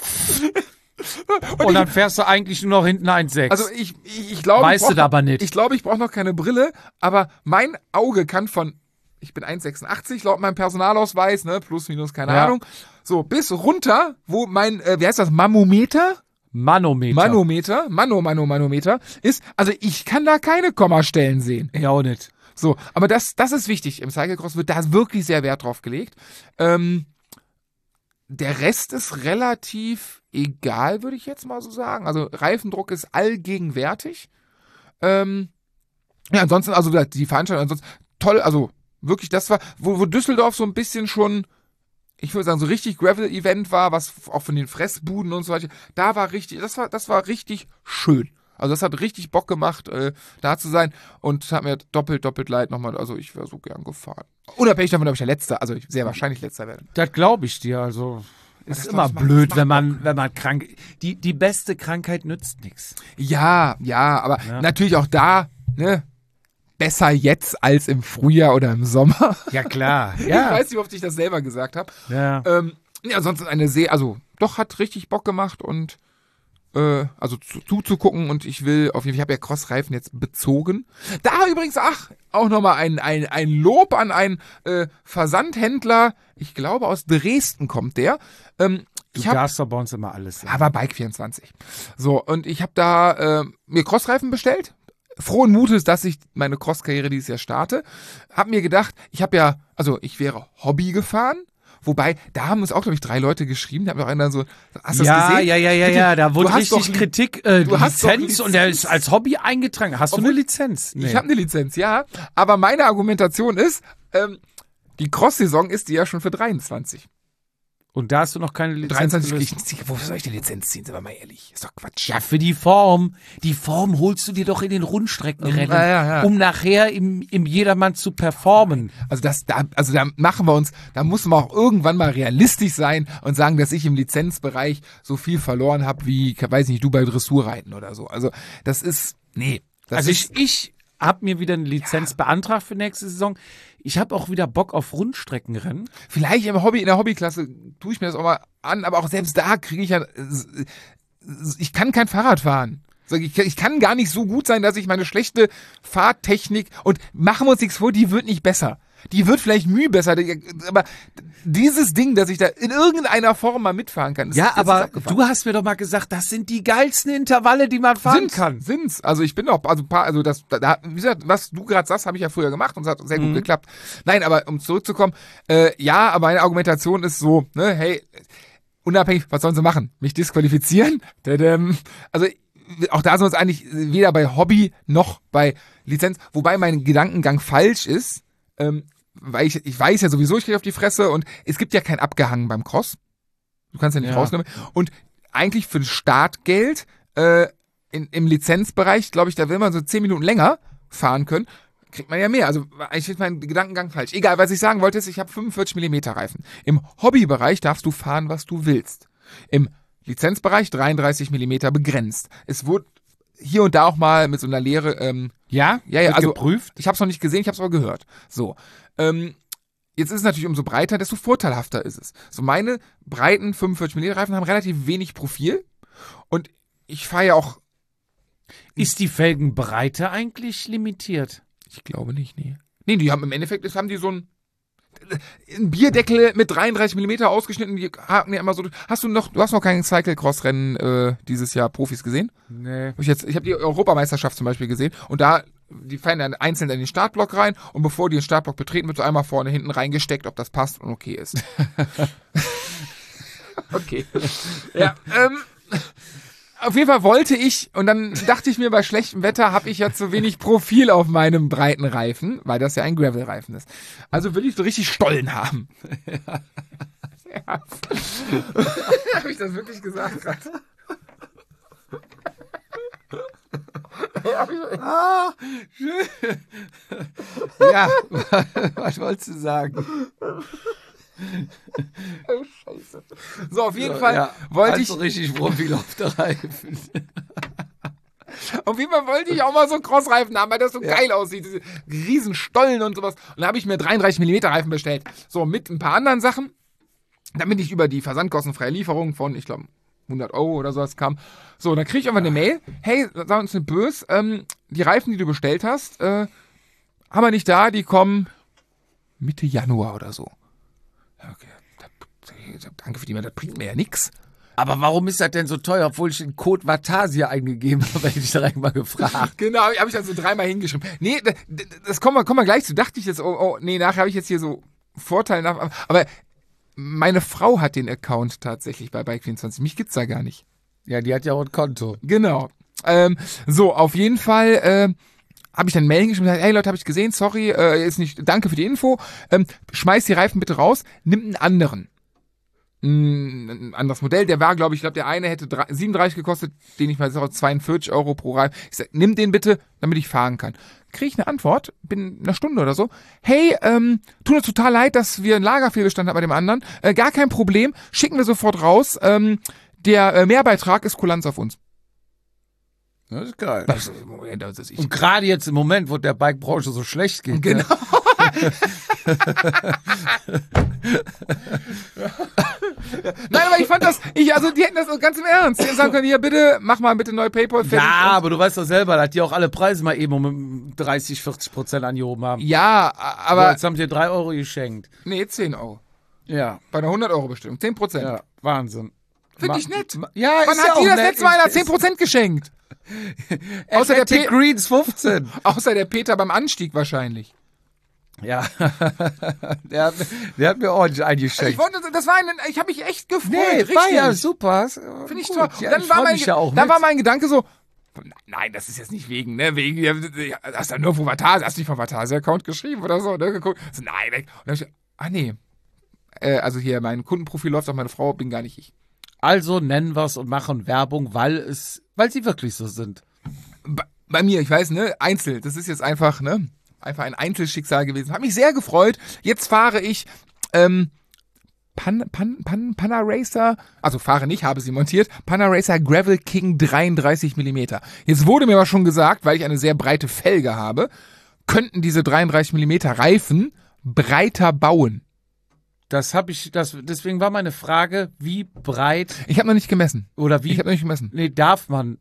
und dann fährst du eigentlich nur noch hinten eins sechs. Also ich, ich, ich glaube, Weißt ich du brauch aber noch, nicht. Ich glaube, ich brauche noch keine Brille, aber mein Auge kann von, ich bin eins sechsundachtzig laut meinem Personalausweis, ne, plus minus, keine Ja. Ahnung, so bis runter, wo mein, äh, wie heißt das, Mammometer? Manometer. Manometer, Mano, Mano, Manometer ist, also ich kann da keine Kommastellen sehen. Ja, auch nicht. So, aber das, das ist wichtig. Im Cyclecross wird da wirklich sehr Wert drauf gelegt. Ähm, der Rest ist relativ egal, würde ich jetzt mal so sagen. Also Reifendruck ist allgegenwärtig. Ähm, ja, ansonsten, also die Veranstaltung, ansonsten toll, also wirklich, das war, wo, wo Düsseldorf so ein bisschen schon, ich würde sagen, so richtig Gravel-Event war, was auch von den Fressbuden und so weiter, da war richtig, das war, das war richtig schön. Also das hat richtig Bock gemacht, äh, da zu sein und hat mir doppelt, doppelt leid nochmal, also ich wäre so gern gefahren. Unabhängig davon, ob ich der Letzte, also ich sehr wahrscheinlich Letzter werde. Das glaube ich dir. Also ist Das immer macht- blöd, macht wenn man, wenn man krank. Die, die beste Krankheit nützt nichts. Ja, ja, aber Ja. natürlich auch da, ne, besser jetzt als im Frühjahr oder im Sommer. Ja klar. Ich Ja. weiß nicht, ob ich das selber gesagt habe. ja. Ähm, ja, ansonsten eine sehr, also doch, hat richtig Bock gemacht und äh, also zu, zuzugucken und ich will auf jeden Fall, ich habe ja Crossreifen jetzt bezogen. Da übrigens, ach, auch nochmal ein, ein, ein Lob an einen äh, Versandhändler, ich glaube aus Dresden kommt der. Ähm, Du ich hab, darfst doch bei uns immer alles sagen. aber Bike vierundzwanzig. So, und ich habe da äh, mir Crossreifen bestellt. Frohen Mutes, dass ich meine Cross-Karriere dieses Jahr starte. Hab mir gedacht, ich habe ja, also ich wäre Hobby gefahren. Wobei, da haben uns auch, glaube ich, drei Leute geschrieben. Da hat mir auch einer so, hast du ja, das gesehen? ja, ja, ja, Bitte, ja, da wurde du hast richtig doch- Kritik, äh, du hast doch Lizenz und der Lizenz. ist als Hobby eingetragen. Hast du Obwohl- eine Lizenz? Ich habe eine Lizenz, ja. Aber meine Argumentation ist, ähm, die Cross-Saison ist die ja schon für dreiundzwanzig. Und da hast du noch keine Lizenz. dreiundzwanzig, gelöst? ich, wofür soll ich die Lizenz ziehen? Sind wir mal ehrlich. Ist doch Quatsch. Ja, für die Form. Die Form holst du dir doch in den Rundstreckenrennen, Ja, ja, ja. um nachher im, im Jedermann zu performen. Also das, da, also da machen wir uns, da muss man auch irgendwann mal realistisch sein und sagen, dass ich im Lizenzbereich so viel verloren habe wie, weiß nicht, du bei Dressurreiten oder so. Also das ist, nee. Das Also ist, ich, ich habe mir wieder eine Lizenz beantragt für nächste Saison. Ich habe auch wieder Bock auf Rundstreckenrennen. vielleicht im Hobby, in der Hobbyklasse tue ich mir das auch mal an, aber auch selbst da kriege ich ja, äh, ich kann kein Fahrrad fahren. So, Ich, ich kann gar nicht so gut sein, dass ich meine schlechte Fahrtechnik, und machen wir uns nichts vor, die wird nicht besser. Die wird vielleicht mühe besser, aber dieses Ding, dass ich da in irgendeiner Form mal mitfahren kann. Das Ja, ist- das ist aber abgefahren. du hast mir doch mal gesagt, das sind die geilsten Intervalle, die man fahren Sind's, kann. Sind's. Also ich bin auch, also paar, also das, da, wie gesagt, was du gerade sagst, habe ich ja früher gemacht und es hat sehr gut geklappt. Nein, aber um zurückzukommen, äh, ja, aber meine Argumentation ist so, ne, hey, unabhängig, was sollen sie machen? Mich disqualifizieren? Tadam. Also auch da sind wir uns eigentlich weder bei Hobby noch bei Lizenz, wobei mein Gedankengang falsch ist, ähm, weil ich, ich weiß ja sowieso, ich kriege auf die Fresse und es gibt ja kein Abgehangen beim Cross. Du kannst ja nicht Ja. rausnehmen. Und eigentlich für ein Startgeld äh, in, im Lizenzbereich, glaube ich, da will man so zehn Minuten länger fahren können, kriegt man ja mehr. Also ich finde meinen Gedankengang falsch. Egal, was ich sagen wollte, ist, ich habe fünfundvierzig Millimeter Reifen. Im Hobbybereich darfst du fahren, was du willst. Im Lizenzbereich dreiunddreißig Millimeter begrenzt. Es wurde hier und da auch mal mit so einer Lehre, ähm, Ja? ja, ja, Wird also geprüft. ich habe es noch nicht gesehen, ich habe es aber gehört. So, ähm, jetzt ist es natürlich umso breiter, desto vorteilhafter ist es. So meine breiten fünfundvierzig Millimeter Reifen haben relativ wenig Profil und ich fahre ja auch, Ist die Felgenbreite eigentlich limitiert? ich glaube nicht, nee. Nee, die haben im Endeffekt, das haben die so ein ein Bierdeckel mit dreiunddreißig Millimeter ausgeschnitten, die haken ja immer so. Hast du noch, du hast noch kein Cyclecross-Rennen äh, dieses Jahr Profis gesehen? Nee. Hab ich jetzt, ich habe die Europameisterschaft zum Beispiel gesehen und da, die fallen dann einzeln in den Startblock rein und bevor die den Startblock betreten, wird so einmal vorne, hinten reingesteckt, ob das passt und okay ist. Okay. Ja, ähm, auf jeden Fall wollte ich, und dann dachte ich mir, bei schlechtem Wetter habe ich ja zu wenig Profil auf meinem breiten Reifen, weil das ja ein Gravel-Reifen ist. Also will ich so richtig Stollen haben. Ja. Habe ich das wirklich gesagt gerade? Ah, schön. Ja, was wolltest du sagen? Oh, Scheiße. So, auf jeden Fall Ja, wollte ich, also richtig Profil auf der Reifen. auf jeden Fall wollte ich auch mal so einen Crossreifen haben, weil das so geil aussieht, diese riesen Stollen und sowas. Und da habe ich mir dreiunddreißig Millimeter Reifen bestellt. So, mit ein paar anderen Sachen, damit ich über die versandkostenfreie Lieferung von, ich glaube, hundert Euro oder sowas kam. So, dann kriege ich einfach eine Mail. Hey, sag uns eine Bös, ähm, die Reifen, die du bestellt hast, äh, haben wir nicht da, die kommen Mitte Januar oder so. Ja, okay. Das, danke für die Mail, das bringt mir ja nix. Aber warum ist das denn so teuer, obwohl ich den Code Vatasia eingegeben habe, hätte ich direkt mal gefragt. Genau, habe ich dann so dreimal hingeschrieben. Nee, das, das kommen wir, kommen wir gleich zu. Dachte ich jetzt, oh, oh nee, nachher habe ich jetzt hier so Vorteile nach. Aber meine Frau hat den Account tatsächlich bei Bike vierundzwanzig. Mich gibt's da gar nicht. Ja, die hat ja auch ein Konto. Genau. Ähm, so, auf jeden Fall äh, habe ich dann Mail hingeschrieben und gesagt, hey Leute, habe ich gesehen, sorry, äh, ist nicht, danke für die Info. Ähm, schmeiß die Reifen bitte raus, nimm einen anderen. Ein anderes Modell, der war, glaube ich, ich glaube, der eine hätte siebenunddreißig gekostet, den ich mal sage, zweiundvierzig Euro pro Reifen. Ich sag, nimm den bitte, damit ich fahren kann. Kriege ich eine Antwort, bin in einer Stunde oder so. Hey, ähm, tut uns total leid, dass wir einen Lagerfehlbestand haben bei dem anderen. Äh, gar kein Problem, schicken wir sofort raus. Ähm, der äh, Mehrbeitrag ist Kulanz auf uns. Das ist geil. Das ist, das ist ich. Und gerade jetzt im Moment, wo der Bike-Branche so schlecht geht. Genau. Ne? Nein, aber ich fand das, ich, also die hätten das ganz im Ernst. Die hätten sagen können, hier bitte, mach mal bitte neue PayPal fertig. Ja, aber du weißt doch selber, dass die auch alle Preise mal eben um dreißig, vierzig Prozent angehoben haben. Ja, So, aber, jetzt haben sie dir drei Euro geschenkt. nee, zehn Euro. Ja, Bei einer hundert Euro Bestellung, zehn Prozent. ja, Wahnsinn. Finde Ma- ich nett. ma- Ja, Wann ist ja hat die auch das nett. letzte Mal einer Ist- zehn Prozent geschenkt? Außer der, Atlantic Pe Greens fünfzehn. außer der Peter beim Anstieg wahrscheinlich. Ja, der, hat, der hat mir ordentlich Ich eingeschenkt. wollte, das war ein, ich habe mich echt gefreut. Nee, richtig. war ja super. Finde ich Gut. toll. Ja, dann ich war freu mein, mich ja auch dann mit. war mein Gedanke so, nein, das ist jetzt nicht wegen, ne, wegen, ja, hast du nur von Vatasia, hast du nicht von Vatasia-Account geschrieben oder so, ne, geguckt. So, nein, weg. Und dann hab ich, ah, nee. Äh, also hier, mein Kundenprofil läuft auf meine Frau, bin gar nicht ich. Also nennen wir es und machen Werbung, weil es, weil sie wirklich so sind. Bei, bei mir, ich weiß, ne, Einzel, das ist jetzt einfach, ne, einfach ein Einzelschicksal gewesen. Hat mich sehr gefreut. Jetzt fahre ich, ähm, Pan, Pan, Pan, Panna Racer, also fahre nicht, habe sie montiert, Panna Racer Gravel King dreiunddreißig Millimeter. Jetzt wurde mir aber schon gesagt, weil ich eine sehr breite Felge habe, könnten diese dreiunddreißig Millimeter Reifen breiter bauen. Das habe ich, das, deswegen war meine Frage, wie breit Ich habe noch nicht gemessen. oder wie, Ich habe noch nicht gemessen. nee, darf man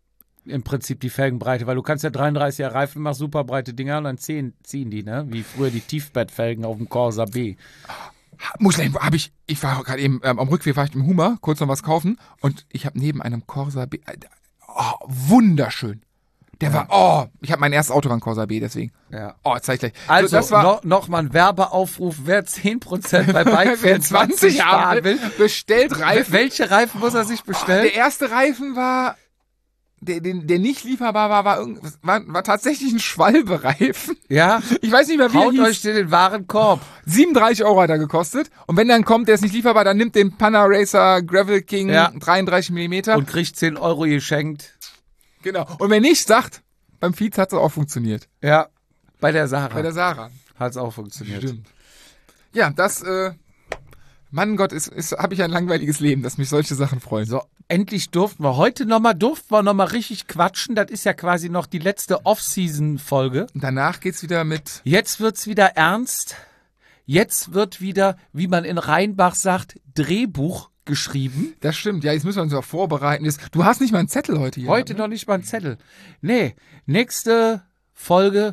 im Prinzip die Felgenbreite, weil du kannst ja dreiunddreißiger Reifen, machst super breite Dinger und dann ziehen, ziehen die, ne? Wie früher die Tiefbettfelgen auf dem Corsa B. Muss ich, habe ich, ich war gerade eben, ähm, am Rückweg war ich im Hummer, kurz noch was kaufen und ich habe neben einem Corsa B, äh, oh, wunderschön. Der war, oh, ich habe mein erstes Auto war ein Corsa B, deswegen. Ja. Oh, zeig ich gleich. Also, so, das war no, noch mal ein Werbeaufruf, wer zehn Prozent bei Bike wer zwanzig sparen haben will, bestellt Reifen. Welche Reifen muss er sich bestellen? Der erste Reifen war, der, der, der nicht lieferbar war, war, irgend- war, war tatsächlich ein Schwalbe-Reifen. Ja, Ich weiß nicht mehr, wie haut er euch hieß. den, den Warenkorb. siebenunddreißig Euro hat er gekostet. Und wenn dann kommt, der ist nicht lieferbar, dann nimmt den Panna Racer Gravel King Ja. dreiunddreißig Millimeter. Und kriegt zehn Euro geschenkt. Genau. Und wenn nicht, sagt, beim Fietz hat es auch funktioniert. Ja, bei der Sarah Bei der Sarah. hat es auch funktioniert. Stimmt. Ja, das, äh, Mann Gott, ist, ist, habe ich ein langweiliges Leben, dass mich solche Sachen freuen. So, endlich durften wir heute nochmal, durften wir nochmal richtig quatschen. Das ist ja quasi noch die letzte Off-Season-Folge. Und danach geht's wieder mit, Jetzt wird's wieder ernst. Jetzt wird wieder, wie man in Rheinbach sagt, Drehbuch geschrieben. das stimmt, ja, jetzt müssen wir uns auch vorbereiten. Jetzt, du hast nicht mal einen Zettel heute hier. Heute ne? noch nicht mal ein Zettel. Nee, nächste Folge.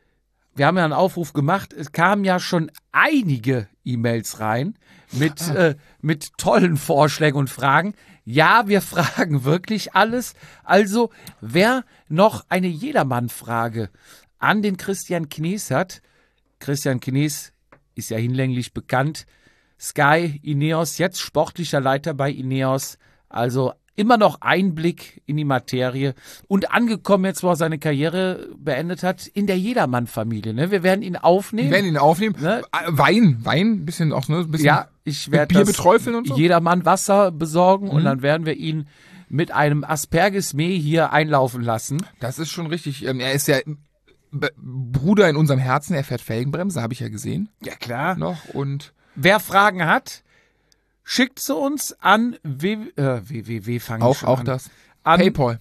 Wir haben ja einen Aufruf gemacht. Es kamen ja schon einige E-Mails rein mit, Ah. äh, mit tollen Vorschlägen und Fragen. Ja, wir fragen wirklich alles. Also, wer noch eine Jedermann-Frage an den Christian Knies hat, Christian Knies ist ja hinlänglich bekannt, Sky, Ineos, jetzt sportlicher Leiter bei Ineos, also immer noch Einblick in die Materie und angekommen jetzt, wo er seine Karriere beendet hat, in der Jedermann-Familie. Ne? Wir werden ihn aufnehmen. Wir werden ihn aufnehmen. Ne? Äh, Wein, Wein, ein bisschen auch, ne? Ein bisschen Ja, ich werde Bier das beträufeln und so? Jedermann Wasser besorgen und Mhm. dann werden wir ihn mit einem Asperges-Mee hier einlaufen lassen. Das ist schon richtig. Ähm, er ist ja B- Bruder in unserem Herzen, er fährt Felgenbremse, habe ich ja gesehen. Ja, klar. Noch und Wer Fragen hat, schickt sie uns an w äh, www. Fangen wir auch, schon auch an. das. An, PayPal.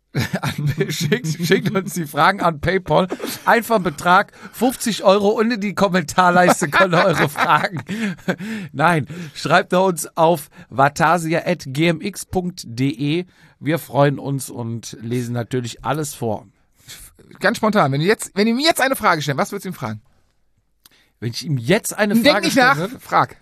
an, schickt, schickt uns die Fragen an PayPal. Einfach einen Betrag, fünfzig Euro und in die Kommentarleiste können eure Fragen. Nein, schreibt er uns auf vatasia at g m x punkt d e. Wir freuen uns und lesen natürlich alles vor. Ganz spontan, wenn du jetzt, wenn du mir jetzt eine Frage stellen, was würdest du ihm fragen? Wenn ich ihm jetzt eine Frage Denk nicht stellen nach, würde, frag.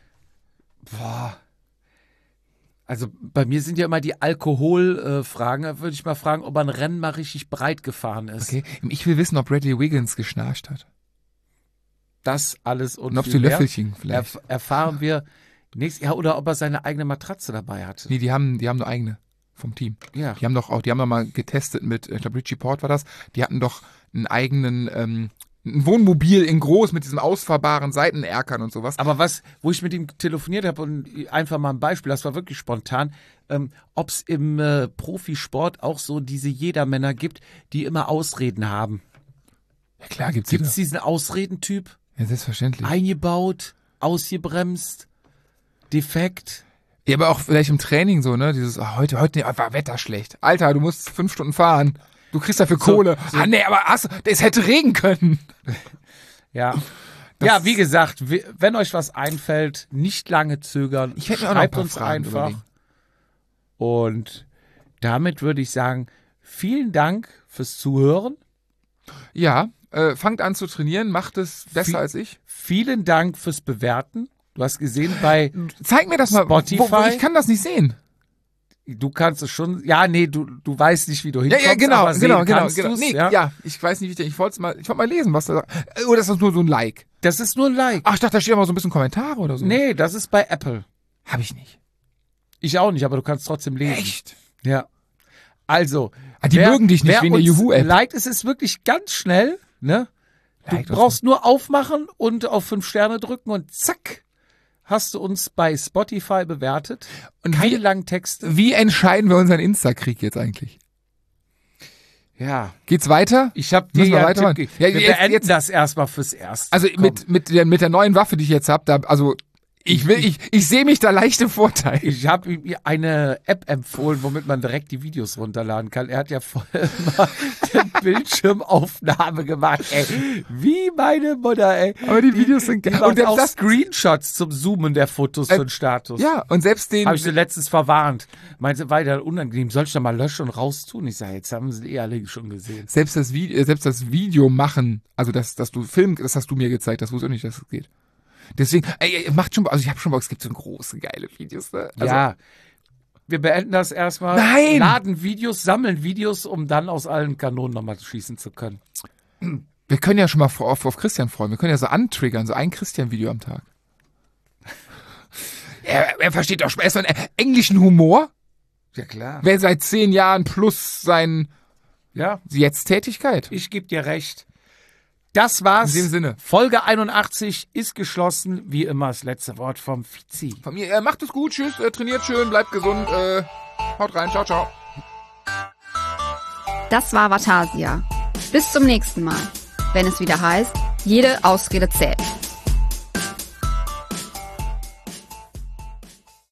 also bei mir sind ja immer die Alkoholfragen. Da würde ich mal fragen, ob er ein Rennen mal richtig breit gefahren ist. Okay, ich will wissen, ob Bradley Wiggins geschnarcht hat. Das alles und, Und ob viel die mehr Löffelchen vielleicht. erf erfahren wir nächstes Jahr. Oder ob er seine eigene Matratze dabei hatte. Nee, die haben, die haben nur eigene vom Team. Ja. Die haben doch auch, die haben doch mal getestet mit, ich glaube Richie Port war das, die hatten doch einen eigenen, ähm, ein Wohnmobil in groß mit diesem ausfahrbaren Seitenerkern und sowas. Aber was, wo ich mit ihm telefoniert habe und einfach mal ein Beispiel, das war wirklich spontan, ähm, ob es im äh, Profisport auch so diese Jedermänner gibt, die immer Ausreden haben. Ja klar, gibt's Gibt es die. diesen Ausredentyp? Ja, selbstverständlich. Eingebaut, ausgebremst, defekt? Ja, aber auch vielleicht im Training so, ne? Dieses, ah, heute, heute nee, war Wetter schlecht. Alter, du musst fünf Stunden fahren. Du kriegst dafür Kohle. so- Ah, nee, aber hast, du- es hätte regnen können. Ja. Das Ja, wie gesagt, w- wenn euch was einfällt, nicht lange zögern. Ich hätte mir auch noch ein Schreibt paar uns Fragen einfach. überlegen. Und damit würde ich sagen, vielen Dank fürs Zuhören. Ja, äh, fangt an zu trainieren, macht es besser Viel- als ich. Vielen Dank fürs Bewerten. Du hast gesehen bei, Zeig mir das mal. Spotify? Wo, wo, ich kann das nicht sehen. du kannst es schon, ja, nee, du, du weißt nicht, wie du Ja, hinkommst, ja, genau, aber sehen genau, genau, kannst genau. du's, Nee, ja? ja. ich weiß nicht, wie ich, ich wollte mal, ich wollte mal lesen, was da sagt. Äh, Oder ist das nur so ein Like? Das ist nur ein Like. Ach, ich dachte, da steht mal so ein bisschen Kommentare oder so. Nee, das ist bei Apple. Hab ich nicht. Ich auch nicht, aber du kannst trotzdem lesen. Echt? Ja. Also. Ah, die mögen dich nicht wer wegen der uns Juhu-App. liked, es ist wirklich ganz schnell, ne? Du Liked uns brauchst nur aufmachen und auf fünf Sterne drücken und zack, hast du uns bei Spotify bewertet. Und Keine wie- langen Texte. Wie entscheiden wir unseren Insta-Krieg jetzt eigentlich? Ja. Geht's weiter? Ich habe dir Müssen wir ja einen weitermachen? Tipp gegeben. Ja, Wir jetzt- beenden jetzt- das erstmal fürs Erste. Also Komm. mit, mit, der, mit der neuen Waffe, die ich jetzt hab, da, also ich will, ich, ich sehe mich da leicht im Vorteil. Ich habe ihm eine App empfohlen, womit man direkt die Videos runterladen kann. Er hat ja vorher mal eine Bildschirmaufnahme gemacht. Ey, wie meine Mutter, ey. Aber die Videos sind Die geil. macht Und selbst auch das, Screenshots zum Zoomen der Fotos Äh, für den Status. ja, und selbst den, Habe ich sie letztens verwarnt. Meinte, weiter unangenehm. Soll ich da mal löschen und raustun? Ich sage, jetzt haben sie eh alle schon gesehen. selbst das Video, selbst das Video machen, also das, dass du Film, das hast du mir gezeigt, das wusste ich nicht, dass es geht. Deswegen, ey, ey, macht schon, also ich habe schon Bock, es gibt so große, geile Videos, ne? Also, Ja. Wir beenden das erstmal. Nein! Laden Videos, sammeln Videos, um dann aus allen Kanonen nochmal schießen zu können. wir können ja schon mal auf, auf, auf Christian freuen, wir können ja so antriggern, so ein Christian-Video am Tag. er, er versteht doch, er ist so einen englischen Humor, Ja, klar. wer seit zehn Jahren plus sein Ja, Jetzt-Tätigkeit. ich gebe dir recht. Das war's. In dem Sinne. Folge einundachtzig ist geschlossen. Wie immer das letzte Wort vom Fizi. Von mir, äh, macht es gut, tschüss, äh, trainiert schön, bleibt gesund, äh, haut rein, ciao, ciao. Das war Vatasia. Bis zum nächsten Mal, wenn es wieder heißt, jede Ausrede zählt.